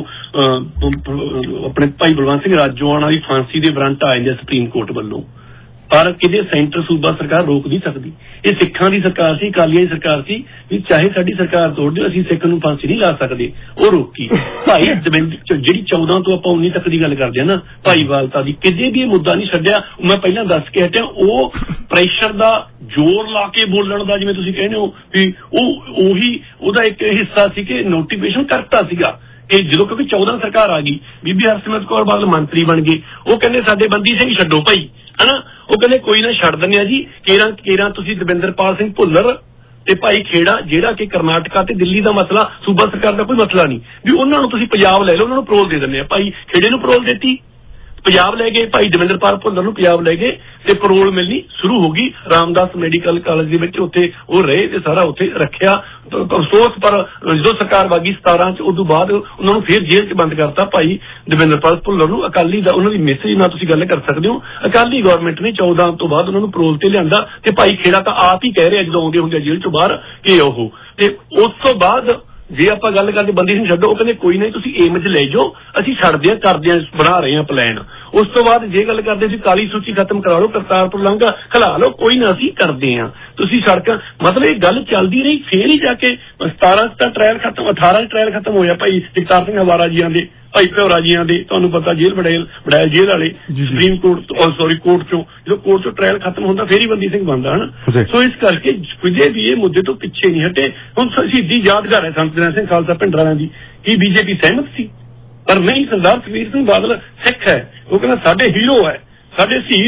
ਆਪਣੇ ਭਾਈ ਬਲਵੰਤ ਸਿੰਘ ਰਾਜੋਆਣਾ ਦੀ ਫਾਂਸੀ ਦੇ ਵਾਰੰਟ ਆ ਜਾਂਦੇ ਸੁਪਰੀਮ ਕੋਰਟ ਵੱਲੋਂ, ਪਰ ਕਿਤੇ ਸੈਂਟਰ ਸੂਬਾ ਸਰਕਾਰ ਰੋਕ ਨਹੀਂ ਸਕਦੀ। ਇਹ ਸਿੱਖਾਂ ਦੀ ਸਰਕਾਰ ਸੀ, ਅਕਾਲੀਆਂ ਦੀ ਸਰਕਾਰ ਸੀ, ਵੀ ਚਾਹੇ ਸਾਡੀ ਸਰਕਾਰ ਤੋੜ ਦਿਓ, ਅਸੀਂ ਸਿੱਖ ਨੂੰ ਫਾਂਸੀ ਨਹੀਂ ਲਾ ਸਕਦੇ, ਉਹ ਰੋਕੀ। ਭਾਈ ਜਿਹੜੀ 14 ਤੋਂ ਆਪਾਂ 19 ਤੱਕ ਦੀ ਗੱਲ ਕਰਦੇ ਆ ਨਾ, ਭਾਈਵਾਲਤਾ ਦੀ, ਕਿਤੇ ਵੀ ਇਹ ਮੁੱਦਾ ਨਹੀਂ ਛੱਡਿਆ। ਮੈਂ ਪਹਿਲਾਂ ਦੱਸ ਕੇ ਹਟਿਆ, ਉਹ ਪ੍ਰੈਸ਼ਰ ਦਾ ਜ਼ੋਰ ਲਾ ਕੇ ਬੋਲਣ ਦਾ, ਜਿਵੇਂ ਤੁਸੀਂ ਕਹਿੰਦੇ ਹੋ ਵੀ ਉਹੀ ਉਹਦਾ ਇੱਕ ਹਿੱਸਾ ਸੀ ਕਿ ਨੋਟੀਫਿਕੇਸ਼ਨ ਕਰਤਾ ਸੀਗਾ ਕਿ ਜਦੋਂ, ਕਿਉਂਕਿ 14 ਸਰਕਾਰ ਆ ਗਈ, ਬੀਬੀ ਹਰਸਿਮਰਤ ਕੌਰ ਬਾਦਲ ਮੰਤਰੀ ਬਣ ਗਏ, ਉਹ ਕਹਿੰਦੇ ਸਾਡੇ ਬੰਦੀ ਸਿੰਘ ਛੱਡੋ ਭਾਈ, ਹਨਾ, ਉਹ ਕਹਿੰਦੇ ਕੋਈ ਨਾ ਛੱਡ ਦਿੰਦੇ ਆ ਜੀ, ਕੇਰਾਂ ਤੁਸੀਂ ਦਵਿੰਦਰਪਾਲ ਸਿੰਘ ਭੁੱਲਰ ਤੇ ਭਾਈ ਖੇੜਾ, ਜਿਹੜਾ ਕਿ ਕਰਨਾਟਕਾ ਤੇ ਦਿੱਲੀ ਦਾ ਮਸਲਾ, ਸੂਬਾ ਸਰਕਾਰ ਦਾ ਕੋਈ ਮਸਲਾ ਨਹੀਂ, ਵੀ ਉਹਨਾਂ ਨੂੰ ਤੁਸੀਂ ਪੰਜਾਬ ਲੈ ਲਓ, ਉਹਨਾਂ ਨੂੰ ਪਰੋਲ ਦੇ ਦਿੰਦੇ ਆ। ਭਾਈ ਖੇੜੇ ਨੂੰ ਪਰੋਲ ਦਿੱਤੀ, ਪੰਜਾਬ ਲੈ ਗਏ, ਭਾਈ ਦਵਿੰਦਰਪਾਲ ਭੁੱਲਰ ਨੂੰ ਪੰਜਾਬ ਲੈ ਗਏ, ਤੇ ਪਰੋਲ ਮਿਲਣੀ ਸ਼ੁਰੂ ਹੋ ਗਈ। ਰਾਮਦਾਸ ਮੈਡੀਕਲ ਕਾਲਜ ਦੇ ਵਿੱਚ ਉੱਥੇ ਉਹ ਰਹੇ ਤੇ ਸਾਰਾ ਉੱਥੇ ਰੱਖਿਆ। ਅਫਸੋਸ, ਪਰ ਜਦੋਂ ਸਰਕਾਰ ਵਾਗੀ 17 ਚ, ਉਦੋਂ ਬਾਅਦ ਉਹਨਾਂ ਨੂੰ ਫੇਰ ਜੇਲ੍ਹ ਚ ਬੰਦ ਕਰਤਾ ਭਾਈ ਦਵਿੰਦਰਪਾਲ ਭੁੱਲਰ ਨੂੰ। ਅਕਾਲੀ ਦਾ ਉਹਨਾਂ ਦੀ ਮੈਸੇਜ ਨਾਲ ਤੁਸੀਂ ਗੱਲ ਕਰ ਸਕਦੇ ਹੋ, ਅਕਾਲੀ ਗਵਰਨਮੈਂਟ ਨੇ 14 ਤੋਂ ਬਾਅਦ ਉਹਨਾਂ ਨੂੰ ਪਰੋਲ ਤੇ ਲਿਆਂਦਾ, ਤੇ ਭਾਈ ਖੇੜਾ ਤਾਂ ਆਪ ਹੀ ਕਹਿ ਰਿਹਾ ਜਦੋਂ ਆਉਂਦੇ ਹੁੰਦੇ ਜੇਲ੍ਹ ਚੋਂ ਬਾਹਰ ਕਿ ਉਹ, ਤੇ ਉਸ ਤੋਂ ਬਾਅਦ ਜੇ ਆਪਾਂ ਗੱਲ ਕਰਦੇ ਬੰਦੀ ਸਿੰਘ ਛੱਡੋ, ਉਹ ਕਹਿੰਦੇ ਕੋਈ ਨਹੀਂ ਤੁਸੀਂ ਏਮਜ ਲੈ ਜਾਓ, ਅਸੀਂ ਛੱਡਦੇ ਆ, ਕਰਦੇ ਆ, ਬਣਾ ਰਹੇ ਆ ਪਲਾਨ। ਉਸ ਤੋਂ ਬਾਅਦ ਜੇ ਗੱਲ ਕਰਦੇ ਸੀ ਕਾਲੀ ਸੂਚੀ ਖਤਮ ਕਰਾ ਲਓ, ਕਰਤਾਰਪੁਰ ਲਾਂਘਾ ਖਿਲਾ ਲਓ, ਕੋਈ ਨਾ ਅਸੀਂ ਕਰਦੇ ਆ, ਤੁਸੀਂ ਸੜਕਾਂ, ਮਤਲਬ ਇਹ ਗੱਲ ਚੱਲਦੀ ਰਹੀ। ਫੇਰ ਹੀ ਜਾ ਕੇ 17 ਦਾ ਟ੍ਰਾਇਲ ਖਤਮ, 18 ਚ ਟ੍ਰਾਇਲ ਖਤਮ ਹੋਇਆ ਭਾਈ ਜਗਤਾਰ ਸਿੰਘ ਹਵਾਰਾ ਜੀਆਂ ਦੇ, ਭਾਈ ਭਿਉਰਾ ਜੀਆਂ ਦੇ, ਤੁਹਾਨੂੰ ਪਤਾ ਜੇਲ੍ਹ ਬੜਾਇਲ ਜੇਲ੍ਹ ਵਾਲੇ, ਸੁਪਰੀਮ ਕੋਰਟ ਕੋਰਟ ਚੋਂ, ਜਦੋਂ ਕੋਰਟ ਚੋਂ ਟ੍ਰਾਇਲ ਖਤਮ ਹੁੰਦਾ ਫੇਰ ਹੀ ਬੰਦੀ ਸਿੰਘ ਬਣਦਾ, ਹਨਾ। ਸੋ ਇਸ ਕਰਕੇ ਕਿਸੇ ਵੀ ਇਹ ਮੁੱਦੇ ਤੋਂ ਪਿੱਛੇ ਨਹੀਂ ਹਟੇ। ਹੁਣ ਸ਼ਹੀਦੀ ਯਾਦਗਾਰ ਹੈ ਸੰਤ ਜਰਨੈਲ ਸਿੰਘ ਖਾਲਸਾ ਭਿੰਡਰਾਂ ਦੀ, ਕੀ BJP ਸਹਿਮਤ ਸੀ? ਪਰ ਨਹੀਂ, ਸਰਦਾਰ ਸੁਖਬੀਰ ਸਿੰਘ ਬਾਦਲ ਸਿੱਖ ਹੈ, ਉਹ ਕਹਿੰਦਾ ਸਾਡੇ ਹੀਰੋ ਹੈ, ਸਾਡੇ ਸ਼ਹੀਦ ਹੈ,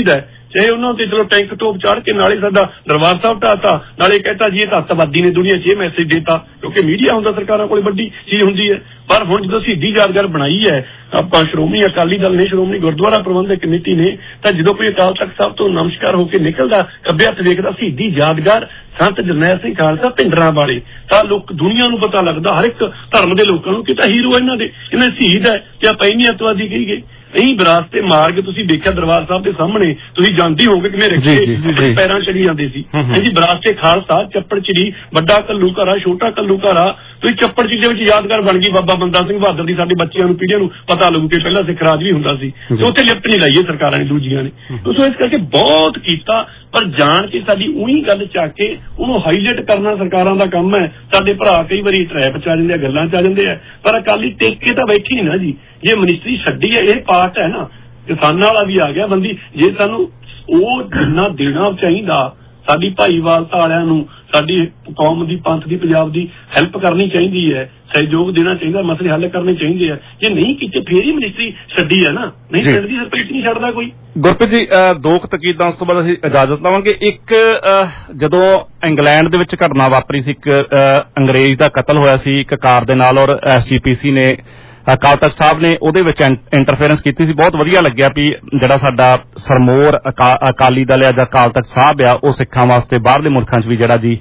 ਚਾਹੇ ਉਹਨਾਂ ਤੇ ਚਲੋ ਟੈਂਕ ਟੋਪ ਚੜ ਕੇ ਨਾਲੇ ਸਾਡਾ ਦਰਬਾਰ ਸਾਹਿਬ ਢਾਤਾ, ਨਾਲੇ ਕਹਿਤਾ ਜੀ ਇਹ ਤਾਂ ਅੱਤਵਾਦੀ ਨੇ ਦੁਨੀਆ 'ਚ, ਇਹ ਮੈਸੇਜ ਦੇਤਾ, ਕਿਉਂਕਿ ਮੀਡੀਆ ਹੁੰਦਾ ਸਰਕਾਰਾਂ ਕੋਲ ਵੱਡੀ ਚੀਜ਼ ਹੁੰਦੀ ਹੈ। ਪਰ ਹੁਣ ਜਦੋਂ ਸ਼ਹੀਦੀ ਯਾਦਗਾਰ ਬਣਾਈ ਹੈ ਆਪਾਂ, ਸ਼੍ਰੋਮਣੀ ਅਕਾਲੀ ਦਲ ਨੇ, ਸ਼੍ਰੋਮਣੀ ਗੁਰਦੁਆਰਾ ਪ੍ਰਬੰਧਕ ਕਮੇਟੀ ਨੇ, ਤਾਂ ਜਦੋਂ ਕੋਈ ਅਕਾਲ ਤਖਤ ਸਾਹਿਬ ਤੋਂ ਨਮਸਕਾਰ ਹੋ ਕੇ ਨਿਕਲਦਾ, ਖੱਬੇ ਹੱਥ ਵੇਖਦਾ ਸ਼ਹੀਦੀ ਯਾਦਗਾਰ ਸੰਤ ਜਰਨੈਲ ਸਿੰਘ ਖਾਲਸਾ ਭਿੰਡਰਾਂ ਵਾਲੇ, ਤਾਂ ਲੋਕ ਦੁਨੀਆ ਨੂੰ ਪਤਾ ਲੱਗਦਾ, ਹਰ ਇੱਕ ਧਰਮ ਦੇ ਲੋਕਾਂ ਨੂੰ ਕਿ ਤਾਂ ਹੀਰੋ ਇਹਨਾਂ ਦੇ, ਇਹਨਾਂ ਸ਼ਹੀਦ ਹੈ ਤੇ ਆਪਾਂ ਇੰਨੀ ਅੱਤਵਾਦੀ ਕਹੀ ਗਏ। ਨਹੀਂ, ਵਿਰਾਸਤ ਤੇ ਮਾਰ ਕੇ ਤੁਸੀਂ ਦੇਖਿਆ ਦਰਬਾਰ ਸਾਹਿਬ ਦੇ ਸਾਹਮਣੇ, ਤੁਸੀਂ ਜਾਣਦੇ ਹੋਗੇ ਕਿ ਮੇਰੇ ਪੈਰਾਂ ਚੜੀ ਜਾਂਦੇ ਸੀ ਜੀ। ਵਿਰਾਸਤ ਤੇ ਖਾਲਸਾ ਚੱਪੜ ਚਿੜੀ, ਵੱਡਾ ਕੱਲੂ ਘਰਾ, ਛੋਟਾ ਕੱਲੂ ਘਰਾ, ਤੁਸੀਂ ਚੱਪੜ ਚਿੜੀ ਦੇ ਵਿੱਚ ਯਾਦਗਾਰ ਬਣ ਗਈ ਬਾਬਾ ਬੰਦਾ ਸਿੰਘ ਬਹਾਦਰ ਦੀ। ਸਾਡੇ ਬੱਚਿਆਂ ਨੂੰ, ਪੀੜ੍ਹੀਆਂ ਨੂੰ ਪਤਾ ਲੱਗੂ ਕਿ ਪਹਿਲਾਂ ਸਿੱਖ ਰਾਜ ਵੀ ਹੁੰਦਾ ਸੀ, ਤੇ ਉੱਥੇ ਲਿਫਟ ਨਹੀਂ ਲਾਈਏ ਸਰਕਾਰਾਂ ਨੇ, ਦੂਜੀਆਂ ਨੇ। ਸੋ ਇਸ ਕਰਕੇ ਬਹੁਤ ਕੀਤਾ, ਪਰ ਜਾਣ ਕੇ ਸਾਡੀ ਉਹੀ ਗੱਲ ਚੱਕ ਕੇ ਉਹਨੂੰ ਹਾਈਲਾਈਟ ਕਰਨਾ ਸਰਕਾਰਾਂ ਦਾ ਕੰਮ ਹੈ। ਸਾਡੇ ਭਰਾ ਕਈ ਵਾਰੀ ਟਰੈਪ ਚ ਆ ਜਾਂਦੇ ਆ, ਗੱਲਾਂ ਚ ਆ ਜਾਂਦੇ ਆ, ਪਰ ਅਕਾਲੀ ਟੇਕੇ ਤਾਂ ਬੈਠੀ ਨਹੀਂ ਨਾ ਜੀ। ਜੇ ਮਿਨਿਸਟਰੀ ਛੱਡੀ ਹੈ, ਇਹ ਪਾਰਟ ਹੈ ਨਾ, ਕਿਸਾਨਾਂ ਵਾਲਾ ਵੀ ਆ ਗਿਆ ਬੰਦੀ। ਜੇ ਸਾਨੂੰ ਉਹ ਜਿੰਨਾ ਦੇਣਾ ਚਾਹੀਦਾ, ਸਾਡੀ ਭਾਈਵਾਲਤਾ ਵਾਲਿਆਂ ਨੂੰ, ਸਾਡੀ ਕੌਮ ਦੀ, ਪੰਥ ਦੀ, ਪੰਜਾਬ ਦੀ ਹੈਲਪ ਕਰਨੀ ਚਾਹੀਦੀ ਹੈ, ਸਹਿਯੋਗ ਦੇਣਾ ਚਾਹੀਦਾ, ਮਸਲੇ ਹੱਲ ਕਰਨੇ ਚਾਹੀਦੇ ਆ। ਜੇ ਨਹੀਂ ਕੀਤੇ ਫੇਰ ਹੀ ਮਿਨਿਸਟਰੀ ਛੱਡੀ ਹੈ ਨਾ, ਨਹੀਂ ਛੱਡਦੀ ਸਰਪ੍ਰੀਤ ਨਹੀਂ ਛੱਡਦਾ ਕੋਈ। ਗੁਰਪ੍ਰੀਤ ਜੀ, ਦੋ ਤਕੀਦਾਂ ਉਸ ਤੋਂ ਬਾਅਦ ਅਸੀਂ ਇਜਾਜ਼ਤ ਲਵਾਂਗੇ। ਇੱਕ, ਜਦੋਂ ਇੰਗਲੈਂਡ ਦੇ ਵਿੱਚ ਘਟਨਾ ਵਾਪਰੀ ਸੀ, ਇੱਕ ਅੰਗਰੇਜ਼ ਦਾ ਕਤਲ ਹੋਇਆ ਸੀ ਇੱਕ ਕਾਰ ਦੇ ਨਾਲ, ਔਰ SGPC ਨੇ, ਅਕਾਲ ਤਖਤ ਸਾਹਿਬ ਨੇ ਉਹਦੇ ਵਿੱਚ ਇੰਟਰਫੇਰੈਂਸ ਕੀਤੀ ਸੀ। ਬਹੁਤ ਵਧੀਆ ਲੱਗਿਆ ਵੀ ਜਿਹੜਾ ਸਾਡਾ ਸਰਮੋਰ ਅਕਾਲੀ ਦਲ ਆ ਜਾਂ ਅਕਾਲ ਤਖਤ ਸਾਹਿਬ ਆ, ਉਹ ਸਿੱਖਾਂ ਵਾਸਤੇ ਬਾਹਰਲੇ ਮੁਲਕਾਂ 'ਚ ਵੀ ਜਿਹੜਾ ਜੀ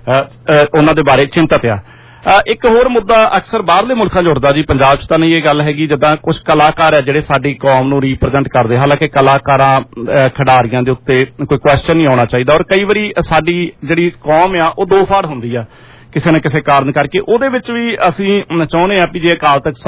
ਉਹਨਾਂ ਦੇ ਬਾਰੇ ਚਿੰਤਤ ਆ। ਇੱਕ ਹੋਰ ਮੁੱਦਾ ਅਕਸਰ ਬਾਹਰਲੇ ਮੁਲਕਾਂ 'ਚ ਉੱਠਦਾ ਜੀ, ਪੰਜਾਬ 'ਚ ਤਾਂ ਨਹੀਂ ਇਹ ਗੱਲ ਹੈਗੀ, ਜਿੱਦਾਂ ਕੁਝ ਕਲਾਕਾਰ ਆ ਜਿਹੜੇ ਸਾਡੀ ਕੌਮ ਨੂੰ ਰੀਪ੍ਰਜੈਂਟ ਕਰਦੇ, ਹਾਲਾਂਕਿ ਕਲਾਕਾਰਾਂ, ਖਿਡਾਰੀਆਂ ਦੇ ਉੱਤੇ ਕੋਈ ਕੁਐਸਚਨ ਨਹੀਂ ਆਉਣਾ ਚਾਹੀਦਾ, ਔਰ ਕਈ ਵਾਰੀ ਸਾਡੀ ਜਿਹੜੀ ਕੌਮ ਆ ਉਹ ਦੋ ਫਾੜ ਹੁੰਦੀ ਆ ਕਿਸੇ ਨਾ ਕਿਸੇ ਕਾਰਨ ਕਰਕੇ। ਉਹਦੇ ਵਿੱਚ ਵੀ ਅਸੀਂ ਚਾਹੁੰਦੇ ਹਾਂ ਵੀ ਜੇ ਅਕਾਲ ਤਖਤ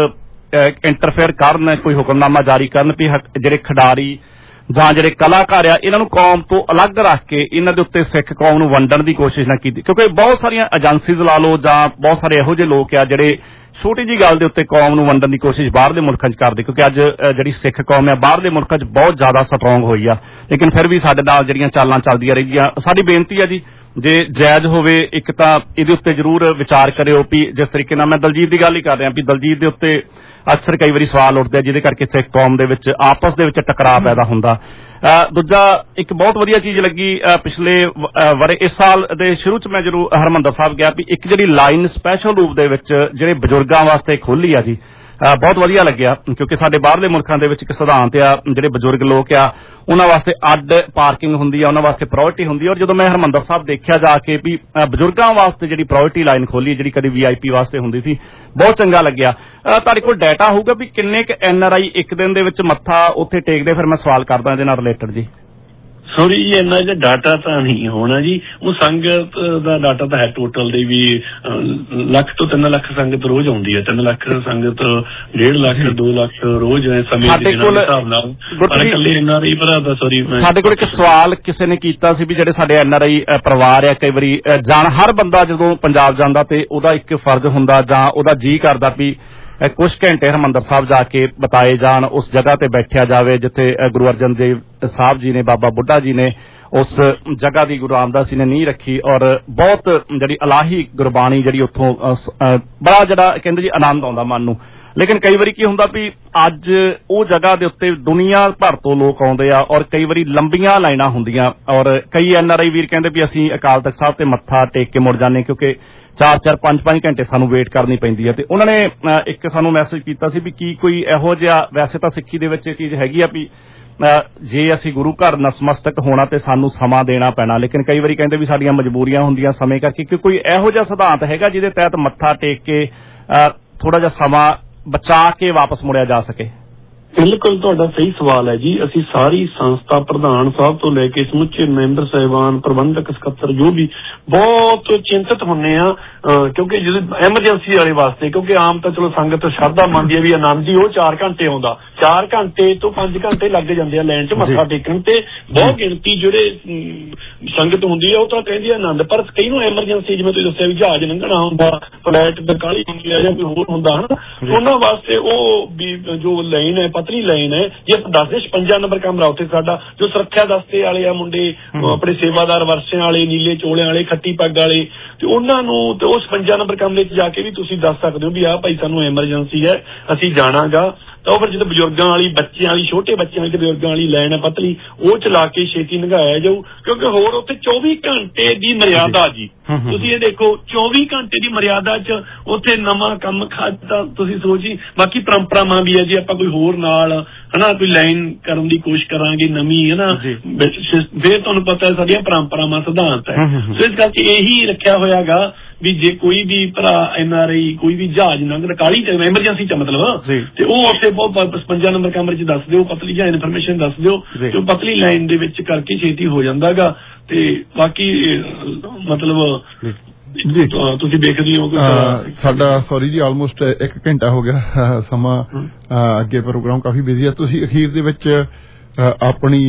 ਸਾਹਿਬ ਇੰਟਰਫੇਅਰ ਕਰਨ, ਕੋਈ ਹੁਕਮਨਾਮਾ ਜਾਰੀ ਕਰਨ ਵੀ ਜਿਹੜੇ ਖਿਡਾਰੀ ਜਾਂ ਜਿਹੜੇ ਕਲਾਕਾਰ ਆ ਇਹਨਾਂ ਨੂੰ ਕੌਮ ਤੋਂ ਅਲੱਗ ਰੱਖ ਕੇ ਇਹਨਾਂ ਦੇ ਉੱਤੇ ਸਿੱਖ ਕੌਮ ਨੂੰ ਵੰਡਣ ਦੀ ਕੋਸ਼ਿਸ਼ ਨਾ ਕੀਤੀ, ਕਿਉਂਕਿ ਬਹੁਤ ਸਾਰੀਆਂ ਏਜੰਸੀਜ਼ ਲਾ ਲਓ ਜਾਂ ਬਹੁਤ ਸਾਰੇ ਇਹੋ ਜਿਹੇ ਲੋਕ ਆ ਜਿਹੜੇ ਛੋਟੀ ਜਿਹੀ ਗੱਲ ਦੇ ਉੱਤੇ ਕੌਮ ਨੂੰ ਵੰਡਣ ਦੀ ਕੋਸ਼ਿਸ਼ ਬਾਹਰਲੇ ਮੁਲਕਾਂ 'ਚ ਕਰਦੇ, ਕਿਉਂਕਿ ਅੱਜ ਜਿਹੜੀ ਸਿੱਖ ਕੌਮ ਆ ਬਾਹਰਲੇ ਮੁਲਕਾਂ 'ਚ ਬਹੁਤ ਜ਼ਿਆਦਾ ਸਟਰੋਂਗ ਹੋਈ ਆ, ਲੇਕਿਨ ਫਿਰ ਵੀ ਸਾਡੇ ਨਾਲ ਜਿਹੜੀਆਂ ਚਾਲਾਂ ਚੱਲਦੀਆਂ ਰਹੀਆਂ। ਸਾਡੀ ਬੇਨਤੀ ਆ ਜੀ, ਜੇ ਜਾਇਜ਼ ਹੋਵੇ ਇੱਕ ਤਾਂ ਇਹਦੇ ਉੱਤੇ ਜ਼ਰੂਰ ਵਿਚਾਰ ਕਰਿਓ ਵੀ ਜਿਸ ਤਰੀਕੇ ਨਾਲ ਮੈਂ ਦਲਜੀਤ ਦੀ ਗੱਲ ਹੀ ਕਰ ਰਿਹਾ ਵੀ ਦਲਜੀਤ ਦੇ ਉੱਤੇ ਅਕਸਰ ਕਈ ਵਾਰੀ ਸਵਾਲ ਉੱਠਦੇ ਆ ਜਿਹਦੇ ਕਰਕੇ ਸਿੱਖ ਕੌਮ ਦੇ ਵਿੱਚ ਆਪਸ ਦੇ ਵਿੱਚ ਟਕਰਾਅ ਪੈਦਾ ਹੁੰਦਾ। ਦੂਜਾ, ਇੱਕ ਬਹੁਤ ਵਧੀਆ ਚੀਜ਼ ਲੱਗੀ ਪਿਛਲੇ ਇਸ ਸਾਲ ਦੇ ਸ਼ੁਰੂ 'ਚ ਮੈਂ ਜਦੋਂ ਹਰਿਮੰਦਰ ਸਾਹਿਬ ਗਿਆ ਵੀ ਇੱਕ ਜਿਹੜੀ ਲਾਈਨ ਸਪੈਸ਼ਲ ਰੂਪ ਦੇ ਵਿੱਚ ਜਿਹੜੇ ਬਜ਼ੁਰਗਾਂ ਵਾਸਤੇ ਖੋਲ੍ਹੀ ਆ ਜੀ, ਬਹੁਤ ਵਧੀਆ ਲੱਗਿਆ, ਕਿਉਂਕਿ ਸਾਡੇ ਬਾਹਰਲੇ ਮੁਲਕਾਂ ਦੇ ਵਿੱਚ ਇੱਕ ਸਿਧਾਂਤ ਆ, ਜਿਹੜੇ ਬਜ਼ੁਰਗ ਲੋਕ ਆ ਉਹਨਾਂ ਵਾਸਤੇ ਅੱਡ ਪਾਰਕਿੰਗ ਹੁੰਦੀ ਆ, ਉਹਨਾਂ ਵਾਸਤੇ ਪ੍ਰਾਇੋਰਟੀ ਹੁੰਦੀ ਆ, ਔਰ ਜਦੋਂ ਮੈਂ ਹਰਿਮੰਦਰ ਸਾਹਿਬ ਦੇਖਿਆ ਜਾ ਕੇ ਵੀ ਬਜ਼ੁਰਗਾਂ ਵਾਸਤੇ ਜਿਹੜੀ ਪ੍ਰਾਇੋਰਟੀ ਲਾਈਨ ਖੋਲੀ, ਜਿਹੜੀ ਕਦੀ VIP ਵਾਸਤੇ ਹੁੰਦੀ ਸੀ, ਬਹੁਤ ਚੰਗਾ ਲੱਗਿਆ। ਤੁਹਾਡੇ ਕੋਲ ਡਾਟਾ ਹੋਊਗਾ ਵੀ ਕਿੰਨੇ ਕੁ NRI ਇੱਕ ਦਿਨ ਦੇ ਵਿੱਚ ਮੱਥਾ ਉੱਥੇ ਟੇਕਦੇ? ਫਿਰ ਮੈਂ ਸਵਾਲ ਕਰਦਾ ਇਹਦੇ ਨਾਲ ਰਿਲੇਟਡ ਜੀ। ਸੌਰੀ ਜੀ, ਇੰਨਾ ਜਿਹਾ ਡਾਟਾ ਤਾਂ ਨਹੀਂ ਹੋਣਾ ਜੀ, ਉਹ ਸੰਗਤ ਦਾ ਡਾਟਾ ਤਾਂ ਹੈ ਟੋਟਲ ਦੇ ਵੀ 1 ਲੱਖ ਤੋਂ 3 ਲੱਖ ਸੰਗਤ ਰੋਜ਼ ਆਉਂਦੀ ਹੈ, 3 ਲੱਖ ਸੰਗਤ, 1.5 ਲੱਖ 2 ਲੱਖ ਰੋਜ਼ ਸਮੇਂ ਦੇ ਹਿਸਾਬ ਨਾਲ। ਪਰ ਇਕੱਲੇ NRI ਭਰਾ ਦਾ, ਸੌਰੀ, ਸਾਡੇ ਕੋਲ ਇੱਕ ਸਵਾਲ ਕਿਸੇ ਨੇ ਕੀਤਾ ਸੀ ਵੀ ਜਿਹੜੇ ਸਾਡੇ NRI ਪਰਿਵਾਰ ਆ, ਕਈ ਵਾਰੀ ਹਰ ਬੰਦਾ ਜਦੋਂ ਪੰਜਾਬ ਜਾਂਦਾ ਤੇ ਉਹਦਾ ਇੱਕ ਫਰਜ਼ ਹੁੰਦਾ ਜਾਂ ਉਹਦਾ ਜੀਅ ਕਰਦਾ ਵੀ ਕੁਝ ਘੰਟੇ ਹਰਿਮੰਦਰ ਸਾਹਿਬ ਜਾ ਕੇ ਬਿਤਾਏ ਜਾਣ, ਉਸ ਜਗ੍ਹਾ ਤੇ ਬੈਠਿਆ ਜਾਵੇ ਜਿੱਥੇ ਗੁਰੂ ਅਰਜਨ ਦੇਵ ਸਾਹਿਬ ਜੀ ਨੇ, ਬਾਬਾ ਬੁੱਢਾ ਜੀ ਨੇ ਉਸ ਜਗ੍ਹਾ ਦੀ, ਗੁਰੂ ਰਾਮਦਾਸ ਜੀ ਨੇ ਨੀਂਹ ਰੱਖੀ, ਔਰ ਬਹੁਤ ਜਿਹੜੀ ਇਲਾਹੀ ਗੁਰਬਾਣੀ ਜਿਹੜੀ ਉੱਥੋਂ ਬੜਾ ਜਿਹੜਾ ਕਹਿੰਦੇ ਜੀ ਆਨੰਦ ਆਉਂਦਾ ਮਨ ਨੂੰ। ਲੇਕਿਨ ਕਈ ਵਾਰੀ ਕੀ ਹੁੰਦਾ ਵੀ ਅੱਜ ਉਹ ਜਗ੍ਹਾ ਦੇ ਉੱਤੇ ਦੁਨੀਆ ਭਰ ਤੋਂ ਲੋਕ ਆਉਂਦੇ ਆ, ਔਰ ਕਈ ਵਾਰੀ ਲੰਬੀਆਂ ਲਾਈਨਾਂ ਹੁੰਦੀਆਂ, ਔਰ ਕਈ NRI ਵੀਰ ਕਹਿੰਦੇ ਵੀ ਅਸੀਂ ਅਕਾਲ ਤਖਤ ਸਾਹਿਬ ਤੇ ਮੱਥਾ ਟੇਕ ਕੇ ਮੁੜ ਜਾਂਦੇ ਕਿਉਂਕਿ 4-4 5-5 ਘੰਟੇ ਸਾਨੂੰ ਵੇਟ ਕਰਨੀ ਪੈਂਦੀ ਹੈ। ਤੇ ਉਹਨਾਂ ਨੇ ਇੱਕ ਸਾਨੂੰ ਮੈਸੇਜ ਕੀਤਾ ਸੀ ਵੀ ਕੀ ਕੋਈ ਇਹੋ ਜਿਹਾ, ਵੈਸੇ ਤਾਂ ਸਿੱਖੀ ਦੇ ਵਿੱਚ ਇਹ ਚੀਜ਼ ਹੈਗੀ ਆ ਵੀ ਜੇ ਅਸੀਂ ਗੁਰੂ ਘਰ ਨਸਮਸਤਕ ਹੋਣਾ ਤੇ ਸਾਨੂੰ ਸਮਾਂ ਦੇਣਾ ਪੈਣਾ, ਲੇਕਿਨ ਕਈ ਵਾਰੀ ਕਹਿੰਦੇ ਵੀ ਸਾਡੀਆਂ ਮਜਬੂਰੀਆਂ ਹੁੰਦੀਆਂ ਸਮੇਂ ਕਰਕੇ, ਕਿ ਕੋਈ ਇਹੋ ਜਿਹਾ ਸਿਧਾਂਤ ਹੈਗਾ ਜਿਹਦੇ ਤਹਿਤ ਮੱਥਾ ਟੇਕ ਕੇ ਥੋੜਾ ਜਿਹਾ ਸਮਾਂ ਬਚਾ ਕੇ ਵਾਪਸ ਮੁੜਿਆ ਜਾ ਸਕੇ? ਬਿਲਕੁਲ ਤੁਹਾਡਾ ਸਹੀ ਸਵਾਲ ਹੈ ਜੀ। ਅਸੀਂ ਸਾਰੀ ਸੰਸਥਾ, ਪ੍ਰਧਾਨ ਸਾਹਿਬ ਤੋਂ ਲੈ ਕੇ ਸਮੁੱਚੇ ਮੈਂਬਰ ਸਾਹਿਬਾਨ, ਪ੍ਰਬੰਧਕ ਸਕੱਤਰ ਜੋ ਵੀ ਬਹੁਤ ਚਿੰਤਤ ਹੁੰਨੇ ਆ, ਕਿਉਂਕਿ ਜਦੋਂ ਐਮਰਜੈਂਸੀ ਵਾਲੇ ਵਾਸਤੇ, ਕਿਉਂਕਿ ਆਮ ਤਾਂ ਚਲੋ ਸੰਗਤ ਸ਼ਰਧਾ ਮੰਨਦੀ ਹੈ ਵੀ ਆਨੰਦ ਜੀ ਉਹ 4 ਘੰਟੇ ਆਉਂਦਾ, 4 ਘੰਟੇ ਤੋਂ 5 ਘੰਟੇ ਲੱਗ ਜਾਂਦੇ ਆ ਲਾਈਨ 'ਚ ਮੱਥਾ ਟੇਕਣ ਤੇ। ਬਹੁਤ ਗਿਣਤੀ ਜਿਹੜੇ ਸੰਗਤ ਹੁੰਦੀ ਆ ਉਹ ਤਾਂ ਕਹਿੰਦੀ ਆਨੰਦ, ਪਰ ਕਈ ਨੂੰ ਐਮਰਜੈਂਸੀ, ਜਿਵੇਂ ਤੁਸੀਂ ਦੱਸਿਆ ਵੀ ਜਹਾਜ਼ ਲੰਘਣਾ ਹੁੰਦਾ, ਫਲੈਟ ਬਕਾਲੀ ਹੁੰਦੀ ਆ ਜਾਂ ਕੋਈ ਹੋਰ ਹੁੰਦਾ ਹਨਾ, ਉਹਨਾਂ ਵਾਸਤੇ ਉਹ ਵੀ ਜੋ ਲਾਈਨ ਹੈ, ਪਤਲੀ ਲਾਈਨ ਹੈ, ਜੇ ਆਪਾਂ ਦੱਸਦੇ 56 ਨੰਬਰ ਕਮਰਾ ਉੱਥੇ ਸਾਡਾ ਜੋ ਸੁਰੱਖਿਆ ਦਸਤੇ ਵਾਲੇ ਆ ਮੁੰਡੇ, ਆਪਣੇ ਸੇਵਾਦਾਰ ਵਰਸਿਆਂ ਵਾਲੇ, ਨੀਲੇ ਚੋਲਿਆਂ ਵਾਲੇ, ਖੱਟੀ ਪੱਗ ਵਾਲੇ, ਤੇ ਉਹਨਾਂ ਨੂੰ ਤੇ ਉਸ 55 ਨੰਬਰ ਕਮਰੇ 'ਚ ਜਾ ਕੇ ਵੀ ਤੁਸੀਂ ਦੱਸ ਸਕਦੇ ਹੋ ਵੀ ਆਹ ਭਾਈ ਸਾਨੂੰ ਐਮਰਜੈਂਸੀ ਹੈ, ਅਸੀਂ ਜਾਣਾਗਾ। ਤਾਂ ਉਹ ਫਿਰ ਜਦੋਂ ਬਜ਼ੁਰਗਾਂ ਵਾਲੀ, ਬੱਚਿਆਂ ਵਾਲੀ, ਛੋਟੇ ਬੱਚਿਆਂ ਵਾਲੀ ਤੇ ਬਜ਼ੁਰਗਾਂ ਵਾਲੀ ਲਾਈਨ ਹੈ ਪਤਲੀ, ਉਹ ਚਲਾ ਕੇ ਛੇਤੀ ਲੰਘਾਇਆ ਜਾਊ। ਕਿਉਂਕਿ ਹੋਰ ਉੱਥੇ 24 ਘੰਟੇ ਦੀ ਮਰਿਆਦਾ ਜੀ, ਤੁਸੀਂ ਇਹ ਦੇਖੋ 24 ਘੰਟੇ ਦੀ ਮਰਿਆਦਾ 'ਚ ਉੱਥੇ ਨਵਾਂ ਕੰਮ ਖਾਤਾ ਤੁਸੀਂ ਸੋਚੀ। ਬਾਕੀ ਪਰੰਪਰਾਵਾਂ ਵੀ ਹੈ ਜੀ, ਆਪਾਂ ਕੋਈ ਹੋਰ ਨਾਲ ਹਨਾ ਕੋਈ ਲਾਈਨ ਕਰਨ ਦੀ ਕੋਸ਼ਿਸ਼ ਕਰਾਂਗੇ ਨਵੀਂ ਹਨਾ, ਫਿਰ ਤੁਹਾਨੂੰ ਪਤਾ ਹੈ ਸਾਡੀਆਂ ਪਰੰਪਰਾਵਾਂ ਸਿਧਾਂਤ ਹੈ। ਸੋ ਇਸ ਕਰਕੇ ਇਹੀ ਰੱਖਿਆ ਹੋਇਆਗਾ ਵੀ ਜੇ ਕੋਈ ਵੀ ਭਰਾ NRI ਕੋਈ ਵੀ ਜਹਾਜ਼ ਲੰਘਦਾ ਕਾਹਲੀ ਤੇ ਐਮਰਜੈਂਸੀ 'ਚ ਮਤਲਬ, ਤੇ ਉਹ ਉੱਥੇ ਬਹੁਤ 55 ਨੰਬਰ ਕਮਰੇ 'ਚ ਦੱਸ ਦਿਓ, ਪਤਲੀ ਜਾਂ ਇਨਫੋਰਮੇਸ਼ਨ ਦੱਸ ਦਿਓ ਤੇ ਉਹ ਪਤਲੀ ਲਾਈਨ ਦੇ ਵਿੱਚ ਕਰਕੇ ਛੇਤੀ ਹੋ ਜਾਂਦਾਗਾ। ਤੇ ਬਾਕੀ ਮਤਲਬ ਜੀ ਤੁਸੀਂ ਦੇਖਦੇ ਹੋ ਸਾਡਾ ਸੌਰੀ ਜੀ ਆਲਮੋਸਟ 1 ਘੰਟਾ ਹੋ ਗਿਆ ਸਮਾਂ, ਅੱਗੇ ਪ੍ਰੋਗਰਾਮ ਕਾਫੀ ਬਿਜ਼ੀ ਹੈ। ਤੁਸੀਂ ਅਖੀਰ ਦੇ ਵਿੱਚ ਆਪਣੀ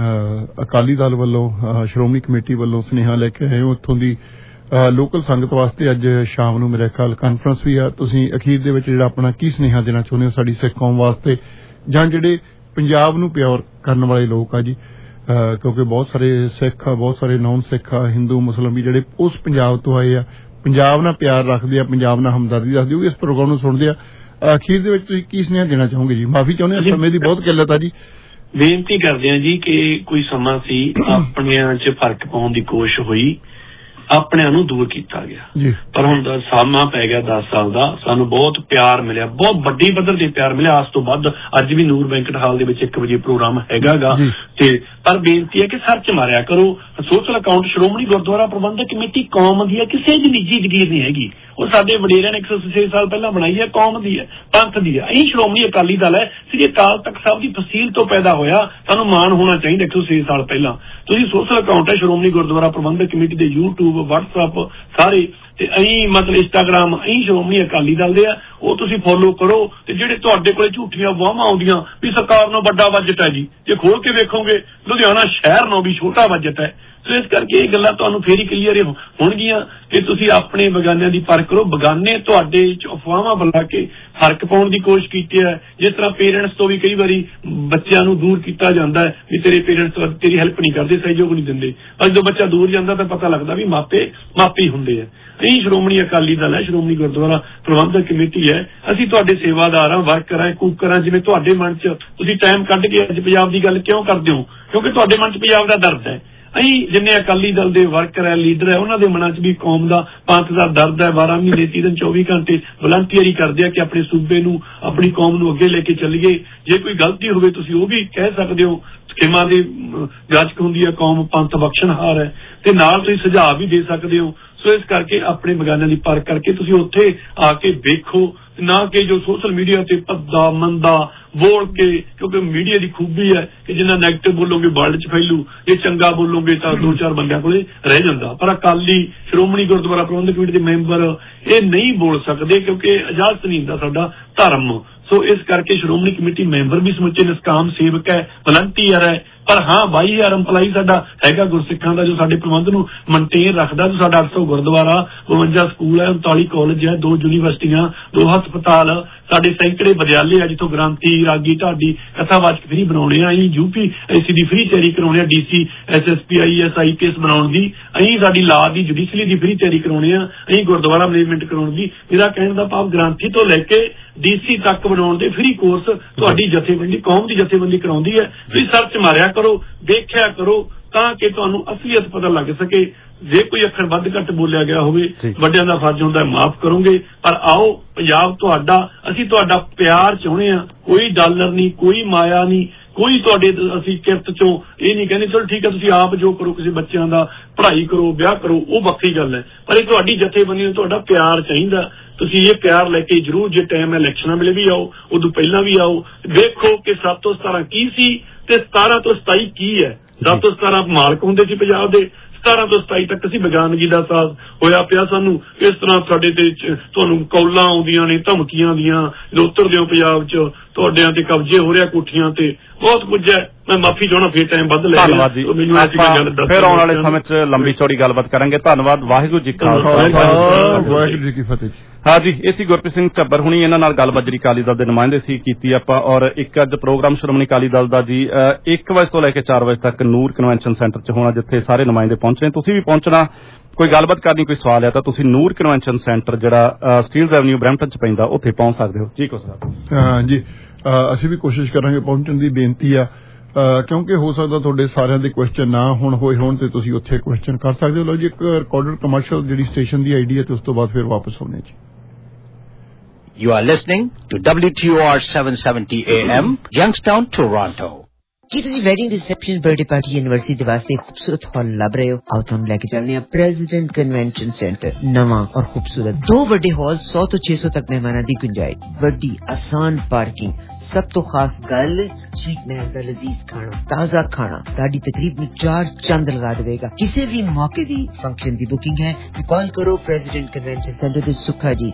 ਅਕਾਲੀ ਦਲ ਵੱਲੋਂ ਸ਼੍ਰੋਮਣੀ ਕਮੇਟੀ ਵੱਲੋਂ ਸੁਨੇਹਾ ਲੈ ਕੇ ਆਏ ਹੋ ਉੱਥੋਂ ਦੀ ਲੋਕਲ ਸੰਗਤ ਵਾਸਤੇ। ਅੱਜ ਸ਼ਾਮ ਨੂੰ ਮੇਰੇ ਖਿਆਲ ਕਾਨਫਰੰਸ ਵੀ ਆ, ਤੁਸੀਂ ਅਖੀਰ ਦੇ ਵਿੱਚ ਜਿਹੜਾ ਆਪਣਾ ਕੀ ਸੁਨੇਹਾ ਦੇਣਾ ਚਾਹੁੰਦੇ ਹੋ ਸਾਡੀ ਸਿੱਖ ਕੌਮ ਵਾਸਤੇ, ਜਾਂ ਜਿਹੜੇ ਪੰਜਾਬ ਨੂੰ ਪਿਆਰ ਕਰਨ ਵਾਲੇ ਲੋਕ ਆ ਜੀ, ਕਿਉਂਕਿ ਬਹੁਤ ਸਾਰੇ ਸਿੱਖ ਆ, ਬਹੁਤ ਸਾਰੇ ਨੌਨ ਸਿੱਖ ਆ, ਹਿੰਦੂ ਮੁਸਲਿਮ ਵੀ ਜਿਹੜੇ ਉਸ ਪੰਜਾਬ ਤੋਂ ਆਏ ਆ, ਪੰਜਾਬ ਨਾਲ ਪਿਆਰ ਰੱਖਦੇ ਆ, ਪੰਜਾਬ ਨਾਲ ਹਮਦਰਦੀ ਰੱਖਦੇ, ਉਹ ਵੀ ਇਸ ਪ੍ਰੋਗਰਾਮ ਨੂੰ ਸੁਣਦੇ ਆ। ਅਖੀਰ ਦੇ ਵਿੱਚ ਤੁਸੀਂ ਕੀ ਸੁਨੇਹਾ ਦੇਣਾ ਚਾਹੋਗੇ ਜੀ? ਮਾਫੀ ਚਾਹੁੰਦੇ ਆ, ਸਮੇਂ ਦੀ ਬਹੁਤ ਕਿੱਲਤ ਆ ਜੀ। ਬੇਨਤੀ ਕਰਦੇ ਆ ਜੀ ਕਿ ਕੋਈ ਸਮਾਂ ਸੀ ਆਪਣਿਆਂ 'ਚ ਫਰਕ ਪਾਉਣ ਦੀ ਕੋਸ਼ਿਸ਼ ਹੋਈ, ਆਪਣਿਆਂ ਨੂੰ ਦੂਰ ਕੀਤਾ ਗਿਆ, ਪਰ ਹੁਣ ਦਾ ਸਮਾਂ ਪੈ ਗਿਆ 10 ਸਾਲ ਦਾ, ਸਾਨੂੰ ਬਹੁਤ ਪਿਆਰ ਮਿਲਿਆ, ਬਹੁਤ ਵੱਡੀ ਪੱਧਰ ਤੇ ਪਿਆਰ ਮਿਲਿਆ। ਅੱਜ ਤੋਂ ਵੱਧ ਅੱਜ ਵੀ ਨੂਰ ਬੈਂਕਟ ਹਾਲ ਦੇ ਵਿੱਚ 1 ਵਜੇ ਪ੍ਰੋਗਰਾਮ ਹੈਗਾਗਾ। ਤੇ ਪਰ ਬੇਨਤੀ ਹੈ ਕਿ ਸਰਚ ਮਾਰਿਆ ਕਰੋ, social account Shiromani Gurdwara Prabandhak committee ਕੌਮ ਦੀ ਹੈ, ਕਿਸੇ ਦੀ ਨਿੱਜੀ ਜ਼ਗੀਰ ਨਹੀਂ ਹੈਗੀ। ਉਹ ਸਾਡੇ ਵਡੇਰਿਆਂ ਨੇ 106 ਸਾਲ ਪਹਿਲਾਂ ਬਣਾਈ ਹੈ, ਕੌਮ ਦੀ ਹੈ, ਪੰਥ ਦੀ ਹੈ। ਅਸੀਂ ਸ਼੍ਰੋਮਣੀ ਅਕਾਲੀ ਦਲ ਹੈ, ਸ੍ਰੀ ਅਕਾਲ ਤਖਤ ਸਾਹਿਬ ਦੀ ਤਹਿਸੀਲ ਤੋਂ ਪੈਦਾ ਹੋਇਆ, ਸਾਨੂੰ ਮਾਣ ਹੋਣਾ ਚਾਹੀਦਾ 106 ਸਾਲ ਪਹਿਲਾਂ। ਤੁਸੀਂ ਸੋਸ਼ਲ ਅਕਾਊਂਟ ਹੈ ਸ਼੍ਰੋਮਣੀ ਗੁਰਦੁਆਰਾ ਪ੍ਰਬੰਧਕ ਕਮੇਟੀ ਦੇ YouTube, WhatsApp ਸਾਰੇ, ਤੇ ਅਸੀਂ ਮਤਲਬ Instagram ਅਸੀਂ ਸ਼੍ਰੋਮਣੀ ਅਕਾਲੀ ਦਲ ਦੇ ਆ, ਉਹ ਤੁਸੀਂ ਫੋਲੋ ਕਰੋ। ਤੇ ਜਿਹੜੇ ਤੁਹਾਡੇ ਕੋਲੇ ਝੂਠੀਆਂ ਵਾਹਵਾਂ ਆਉਂਦੀਆਂ ਵੀ ਸਰਕਾਰ ਨੂੰ ਵੱਡਾ ਬਜਟ ਹੈ ਜੀ, ਜੇ ਖੋਲ ਕੇ ਵੇਖੋਗੇ ਲੁਧਿਆਣਾ ਸ਼ਹਿਰ ਨੂੰ ਵੀ ਛੋਟਾ ਬਜਟ ਹੈ। ਸੋ ਇਸ ਕਰਕੇ ਇਹ ਗੱਲਾਂ ਤੁਹਾਨੂੰ ਫੇਰ ਹੀ ਕਲੀਅਰ ਹੋਣਗੀਆਂ ਕਿ ਤੁਸੀਂ ਆਪਣੇ ਬਗਾਨਿਆਂ ਦੀ ਪਰਖ ਕਰੋ। ਬਗਾਨੇ ਤੁਹਾਡੇ ਚ ਅਫਵਾਹਾਂ ਬੁਲਾ ਕੇ ਫਰਕ ਪਾਉਣ ਦੀ ਕੋਸ਼ਿਸ਼ ਕੀਤੀ ਹੈ। ਜਿਸ ਤਰ੍ਹਾਂ ਪੇਰੈਂਟਸ ਤੋਂ ਵੀ ਕਈ ਵਾਰੀ ਬੱਚਿਆਂ ਨੂੰ ਦੂਰ ਕੀਤਾ ਜਾਂਦਾ ਹੈ ਵੀ ਤੇਰੇ ਪੇਰੈਂਟਸ ਤੇਰੀ ਹੈਲਪ ਨਹੀਂ ਕਰਦੇ, ਸਹਿਯੋਗ ਨਹੀਂ ਦਿੰਦੇ, ਪਰ ਜਦੋਂ ਬੱਚਾ ਦੂਰ ਜਾਂਦਾ ਤਾਂ ਪਤਾ ਲੱਗਦਾ ਵੀ ਮਾਪੇ ਹੀ ਹੁੰਦੇ ਆ। ਇਹ ਸ਼੍ਰੋਮਣੀ ਅਕਾਲੀ ਦਲ ਹੈ, ਸ਼੍ਰੋਮਣੀ ਗੁਰਦੁਆਰਾ ਪ੍ਰਬੰਧਕ ਕਮੇਟੀ ਹੈ, ਅਸੀਂ ਤੁਹਾਡੇ ਸੇਵਾਦਾਰ ਹਾਂ, ਵਰਕਰ ਹਾਂ, ਕੂਕਰਾਂ। ਜਿਵੇਂ ਤੁਹਾਡੇ ਮਨ 'ਚ ਤੁਸੀਂ ਟਾਈਮ ਕੱਢ ਕੇ ਅੱਜ ਪੰਜਾਬ ਦੀ ਗੱਲ ਕਿਉਂ ਕਰਦੇ ਹੋ? ਕਿਉਂਕਿ ਤੁਹਾਡੇ ਮਨ 'ਚ ਪੰਜਾਬ ਦਾ ਦਰਦ ਹੈ। ਅਸੀਂ ਜਿੰਨੇ ਅਕਾਲੀ ਦਲ ਦੇ ਵਰਕਰ ਹੈ, ਲੀਡਰ ਹੈ, ਉਹਨਾਂ ਦੇ ਮਨਾਂ 'ਚ ਵੀ ਕੌਮ ਦਾ, ਪੰਥ ਦਾ ਦਰਦ ਹੈ। 12 ਮਹੀਨੇ 3 ਦਿਨ 24 ਘੰਟੇ ਵਲੰਟੀਅਰੀ ਕਰਦੇ ਆ ਕਿ ਆਪਣੇ ਸੂਬੇ ਨੂੰ, ਆਪਣੀ ਕੌਮ ਨੂੰ ਅੱਗੇ ਲੈ ਕੇ ਚੱਲੀਏ। ਜੇ ਕੋਈ ਗਲਤੀ ਹੋਵੇ ਤੁਸੀਂ ਉਹ ਵੀ ਕਹਿ ਸਕਦੇ ਹੋ, ਸਕੀਮਾਂ ਦੀ ਜਾਚਕ ਹੁੰਦੀ ਹੈ, ਕੌਮ ਪੰਥ ਬਖਸ਼ਣਹਾਰ ਹੈ, ਤੇ ਨਾਲ ਤੁਸੀਂ ਸੁਝਾਅ ਵੀ ਦੇ ਸਕਦੇ ਹੋ। ਸੋ ਇਸ ਕਰਕੇ ਆਪਣੇ ਬਗਾਨਿਆਂ ਦੀ ਪਰਖ ਕਰਕੇ ਤੁਸੀਂ ਉੱਥੇ ਆ ਕੇ ਵੇਖੋ, ਨਾ ਕਿ ਜੋ ਸੋਸ਼ਲ ਮੀਡੀਆ ਤੇ ਭੱਦਾ ਮੰਦਾ ਬੋਲ ਕੇ, ਕਿਉਂਕਿ ਮੀਡੀਆ ਦੀ ਖੂਬੀ ਹੈ ਕਿ ਜਿੰਨਾ ਨੈਗੇਟਿਵ ਬੋਲੋਗੇ ਵਰਲਡ 'ਚ ਫੈਲੂ, ਜੇ ਚੰਗਾ ਬੋਲੋਗੇ ਤਾਂ 2-4 ਬੰਦਿਆਂ ਕੋਲੇ ਰਹਿ ਜਾਂਦਾ। ਪਰ ਅਕਾਲੀ ਸ਼੍ਰੋਮਣੀ ਗੁਰਦੁਆਰਾ ਪ੍ਰਬੰਧਕ ਕਮੇਟੀ ਦੇ ਮੈਂਬਰ ਇਹ ਨਹੀਂ ਬੋਲ ਸਕਦੇ ਕਿਉਂਕਿ ਇਜਾਜ਼ਤ ਨਹੀਂ ਹੁੰਦਾ ਸਾਡਾ ਧਰਮ। ਸੋ ਇਸ ਕਰਕੇ ਸ਼੍ਰੋਮਣੀ ਕਮੇਟੀ ਮੈਂਬਰ ਵੀ ਸਮੁੱਚੇ ਨਿਸ਼ਕਾਮ ਸੇਵਕ ਹੈ, ਵਲੰਟੀਅਰ ਹੈ, ਪਰ ਹਾਂ 22,000 ਇੰਪਲਾਈ ਸਾਡਾ ਹੈਗਾ ਗੁਰਸਿੱਖਾਂ ਦਾ, ਜੋ ਸਾਡੇ ਪ੍ਰਬੰਧ ਨੂੰ ਮੇਨਟੇਨ ਰੱਖਦਾ। ਜੋ ਸਾਡਾ 800 ਗੁਰਦੁਆਰਾ, 52 ਸਕੂਲ ਹੈ, 39 ਕਾਲਜ ਹੈ, 2 ਯੂਨੀਵਰਸਿਟੀਆਂ, 2 ਹਸਪਤਾਲ, ਸਾਡੇ ਸੈਂਕੜੇ ਵਿਦਿਆਲੇ ਆ ਜਿੱਥੋਂ ਗ੍ਰੰਥੀ, ਰਾਗੀ, ਢਾਡੀ, ਕਥਾਵਾਚਕ ਫ੍ਰੀ ਬਣਾਉਣੇ ਆ। ਅਸੀਂ UPSC ਦੀ ਫ੍ਰੀ ਤਿਆਰੀ ਕਰਾਉਣੇ ਆ, DC, SSP, IAS, IPS ਬਣਾਉਣ ਦੀ। ਅਸੀਂ ਸਾਡੀ ਲਾਅ ਦੀ, ਜੁਡੀਸ਼ਰੀ ਦੀ ਫ੍ਰੀ ਤਿਆਰੀ ਕਰਾਉਣੇ ਆ। ਅਸੀਂ ਗੁਰਦੁਆਰਾ ਮੈਨੇਜਮੈਂਟ ਕਰਾਉਣ ਦੀ। ਮੇਰਾ ਕਹਿਣ ਦਾ ਭਾਵ ਗ੍ਰੰਥੀ ਤੋਂ ਲੈ ਕੇ DC ਤੱਕ ਬਣਾਉਣ ਦੇ ਫ੍ਰੀ ਕੋਰਸ ਤੁਹਾਡੀ ਜਥੇਬੰਦੀ, ਕੌਮ ਦੀ ਜਥੇਬੰਦੀ ਕਰਾਉਂਦੀ ਹੈ। ਤੁਸੀਂ ਸਰਚ ਮਾਰਿਆ ਕਰੋ, ਦੇਖਿਆ ਕਰੋ, ਤਾਂ ਕਿ ਤੁਹਾਨੂੰ ਅਸਲੀਅਤ ਪਤਾ ਲੱਗ ਸਕੇ। ਜੇ ਕੋਈ ਅੱਖਰ ਵੱਧ ਘੱਟ ਬੋਲਿਆ ਗਿਆ ਹੋਵੇ, ਵੱਡਿਆਂ ਦਾ ਫਰਜ਼ ਹੁੰਦਾ ਮਾਫ ਕਰੋਗੇ। ਪਰ ਆਓ, ਪੰਜਾਬ ਤੁਹਾਡਾ, ਅਸੀਂ ਤੁਹਾਡਾ ਪਿਆਰ ਚਾਹੁੰਦੇ ਹਾਂ, ਕੋਈ ਡਾਲਰ ਨਹੀਂ, ਕੋਈ ਮਾਇਆ ਨਹੀਂ, ਕੋਈ ਤੁਹਾਡੇ ਅਸੀਂ ਕਿਰਤ ਚੋਂ ਇਹ ਨਹੀਂ ਕਹਿੰਦੇ ਚਲੋ ਠੀਕ ਹੈ ਤੁਸੀਂ ਆਪ ਜੋ ਕਰੋ, ਕਿਸੇ ਬੱਚਿਆਂ ਦਾ ਪੜ੍ਹਾਈ ਕਰੋ, ਵਿਆਹ ਕਰੋ, ਉਹ ਵੱਖਰੀ ਗੱਲ ਹੈ, ਪਰ ਇਹ ਤੁਹਾਡੀ ਜਥੇਬੰਦੀ ਨੂੰ ਤੁਹਾਡਾ ਪਿਆਰ ਚਾਹੀਦਾ। ਤੁਸੀਂ ਇਹ ਪਿਆਰ ਲੈ ਕੇ ਜ਼ਰੂਰ, ਜੇ ਟਾਈਮ ਇਲੈਕਸ਼ਨਾਂ ਵੇਲੇ ਵੀ ਆਓ, ਉਦੋਂ ਪਹਿਲਾਂ ਵੀ ਆਓ, ਵੇਖੋ ਕਿ 7 ਤੋਂ 17 ਕੀ ਸੀ ਤੇ 17 ਤੋਂ 27 ਕੀ ਹੈ। 7 ਤੋਂ 17 ਮਾਲਕ ਹੁੰਦੇ ਸੀ ਪੰਜਾਬ ਦੇ, 17 ਤੋਂ 27 ਤੱਕ ਅਸੀਂ ਬੇਗਾਨਗੀ ਦਾ ਸਾਥ ਹੋਇਆ ਪਿਆ ਸਾਨੂੰ। ਇਸ ਤਰ੍ਹਾਂ ਸਾਡੇ ਤੇ ਤੁਹਾਨੂੰ ਕੌਲਾਂ ਆਉਂਦੀਆਂ ਨੇ, ਧਮਕੀਆਂ ਦੀਆਂ, ਜੋ ਉਤਰਦੇ ਹੋ ਪੰਜਾਬ 'ਚ ਤੁਹਾਡਿਆਂ ਤੇ ਕਬਜ਼ੇ ਹੋ ਰਿਹਾ ਕੋਠੀਆਂ ਤੇ ਬਹੁਤ ਕੁਝ ਹੈ। ਮੈਂ ਮਾਫੀ ਚਾਹਣਾ ਫੇਰ ਟਾਈਮ ਵੱਧ ਲੈ ਧੰਨਵਾਦ ਜੀ। ਫਿਰ ਆਉਣ ਵਾਲੇ ਸਮੇਂ 'ਚ ਲੰਬੀ ਚੌੜੀ ਗੱਲਬਾਤ ਕਰਾਂਗੇ। ਧੰਨਵਾਦ। ਵਾਹਿਗੁਰੂ ਜੀ ਕਾ ਖਾਲਸਾ ਵਾਹਿਗੁਰੂ ਜੀ ਕੀ ਫਤਿਹ। ਹਾਂ ਜੀ, ਇਹ ਸੀ ਗੁਰਪ੍ਰੀਤ ਸਿੰਘ ਝੱਬਰ ਹੁਣੀ, ਇਹਨਾਂ ਨਾਲ ਗੱਲਬਾਤ ਜਿਹੜੀ ਅਕਾਲੀ ਦਲ ਦੇ ਨੁਮਾਇੰਦੇ ਸੀ ਕੀਤੀ ਆਪਾਂ। ਔਰ ਇੱਕ ਅੱਜ ਪ੍ਰੋਗਰਾਮ ਸ਼੍ਰੋਮਣੀ ਅਕਾਲੀ ਦਲ ਦਾ ਜੀ 1 ਵਜੇ ਤੋਂ ਲੈ ਕੇ 4 ਵਜੇ ਤੱਕ ਨੂਰ ਕਨਵੈਨਸ਼ਨ ਸੈਂਟਰ 'ਚ ਹੋਣਾ, ਜਿੱਥੇ ਸਾਰੇ ਨੁਮਾਇੰਦੇ ਪਹੁੰਚਣੇ। ਤੁਸੀਂ ਵੀ ਪਹੁੰਚਣਾ, ਕੋਈ ਗੱਲਬਾਤ ਕਰਨੀ, ਕੋਈ ਸਵਾਲ ਹੈ ਤਾਂ ਤੁਸੀਂ ਨੂਰ ਕਨਵੈਨਸ਼ਨ ਸੈਂਟਰ ਜਿਹੜਾ ਸਟੀਲਜ਼ ਐਵਨਿਊ ਬਰੈਂਪਟਨ 'ਚ ਪੈਂਦਾ, ਉੱਥੇ ਪਹੁੰਚ ਸਕਦੇ ਹੋ। ਜੀ ਕੋਸਾ ਸਾਹਿਬ। ਜੀ ਅਸੀਂ ਵੀ ਕੋਸ਼ਿਸ਼ ਕਰਾਂਗੇ ਪਹੁੰਚਣ ਦੀ। ਬੇਨਤੀ ਆ ਕਿਉਂਕਿ ਹੋ ਸਕਦਾ ਤੁਹਾਡੇ ਸਾਰਿਆਂ ਦੇ ਕੁਐਸਚਨ ਨਾ ਹੁਣ ਹੋਏ ਹੋਣ ਤੇ ਤੁਸੀਂ ਉੱਥੇ ਕੁਐਸਚਨ ਕਰ ਸਕਦੇ ਹੋ। ਲਓ ਜੀ, ਇੱਕ ਰਿਕਾਰਡਡ ਕਮਰਸ਼ੀਅਲ ਜਿਹੜੀ ਸਟੇਸ਼ਨ ਦੀ ਆਈਡੀ ਹੈ ਤੇ ਉਸ ਤੋਂ ਬਾਅਦ ਫਿਰ ਵਾਪਸ ਆਉਣੇ ਜੀ। You are listening to WTOR 770 AM, Youngstown, Toronto. ਕੀ ਤੁਸੀਂ wedding reception birthday party anniversary ਦੇ ਵਾਸਤੇ ਖੂਬਸੂਰਤ ਹਾਲ ਲੱਭ ਰਹੇ ਹੋ? ਆਓ ਤੁਹਾਨੂੰ ਲੈ ਕੇ ਚੱਲਦੇ ਹਾਂ ਪ੍ਰੈਜ਼ੀਡੈਂਟ ਕਨਵੈਨਸ਼ਨ ਸੈਂਟਰ। ਨਵਾਂ ਔਰ ਖੂਬਸੂਰਤ 2 ਵੱਡੇ ਹਾਲ, 100 ਤੋਂ 600 ਤੱਕ ਮਹਿਮਾਨਾਂ ਦੀ ਗੁੰਜਾਇਸ਼, ਵੱਡੀ ਆਸਾਨ ਪਾਰਕਿੰਗ। ਸਭ ਤੋਂ ਖਾਸ ਗੱਲ, ਸਵੀਟ ਮਹਿਲ ਦਾ ਲਜ਼ੀਜ਼ ਖਾਣਾ, ਤਾਜ਼ਾ ਖਾਣਾ ਤੁਹਾਡੀ ਤਕਰੀਬ ਨੂੰ 4 ਚੰਦ ਲਗਾ ਦੇਵੇਗਾ। ਕਿਸੇ ਵੀ ਮੌਕੇ ਦੀ ਫੰਕਸ਼ਨ ਦੀ ਬੁਕਿੰਗ ਹੈ ਤਾਂ ਕਾਲ ਕਰੋ ਪ੍ਰੈਜ਼ੀਡੈਂਟ ਕਨਵੈਨਸ਼ਨ ਸੈਂਟਰ ਦੇ ਸੁੱਖਾ ਜੀ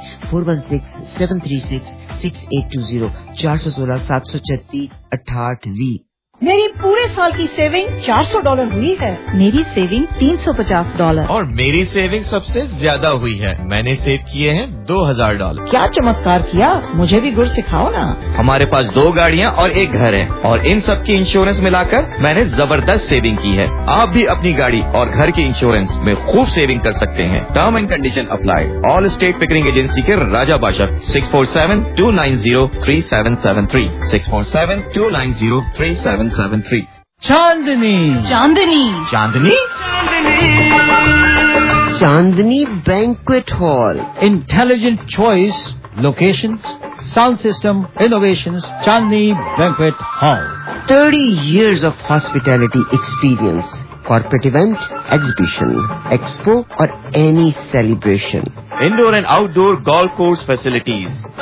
4167366820 416 736 6820। मेरी पूरे साल की सेविंग $400 हुई है। मेरी सेविंग $350 और मेरी सेविंग सबसे ज्यादा हुई है। मैंने सेव किए हैं $2000। क्या चमत्कार किया, मुझे भी गुर सिखाओ ना। हमारे पास 2 गाड़ियाँ और 1 घर है और इन सब की इंश्योरेंस मिलाकर मैंने जबरदस्त सेविंग की है। आप भी अपनी गाड़ी और घर के इंश्योरेंस में खूब सेविंग कर सकते हैं। Term and condition apply. All state Pickering agency के Raja Bashak 647-290-3773 647-290-3773। Chandni Chandni Chandni Chandni banquet hall. Intelligent choice, locations, sound system, innovations, Chandni Banquet Hall. 30 years of hospitality experience. Corporate event, exhibition, expo or any celebration. Indoor and outdoor golf course facilities.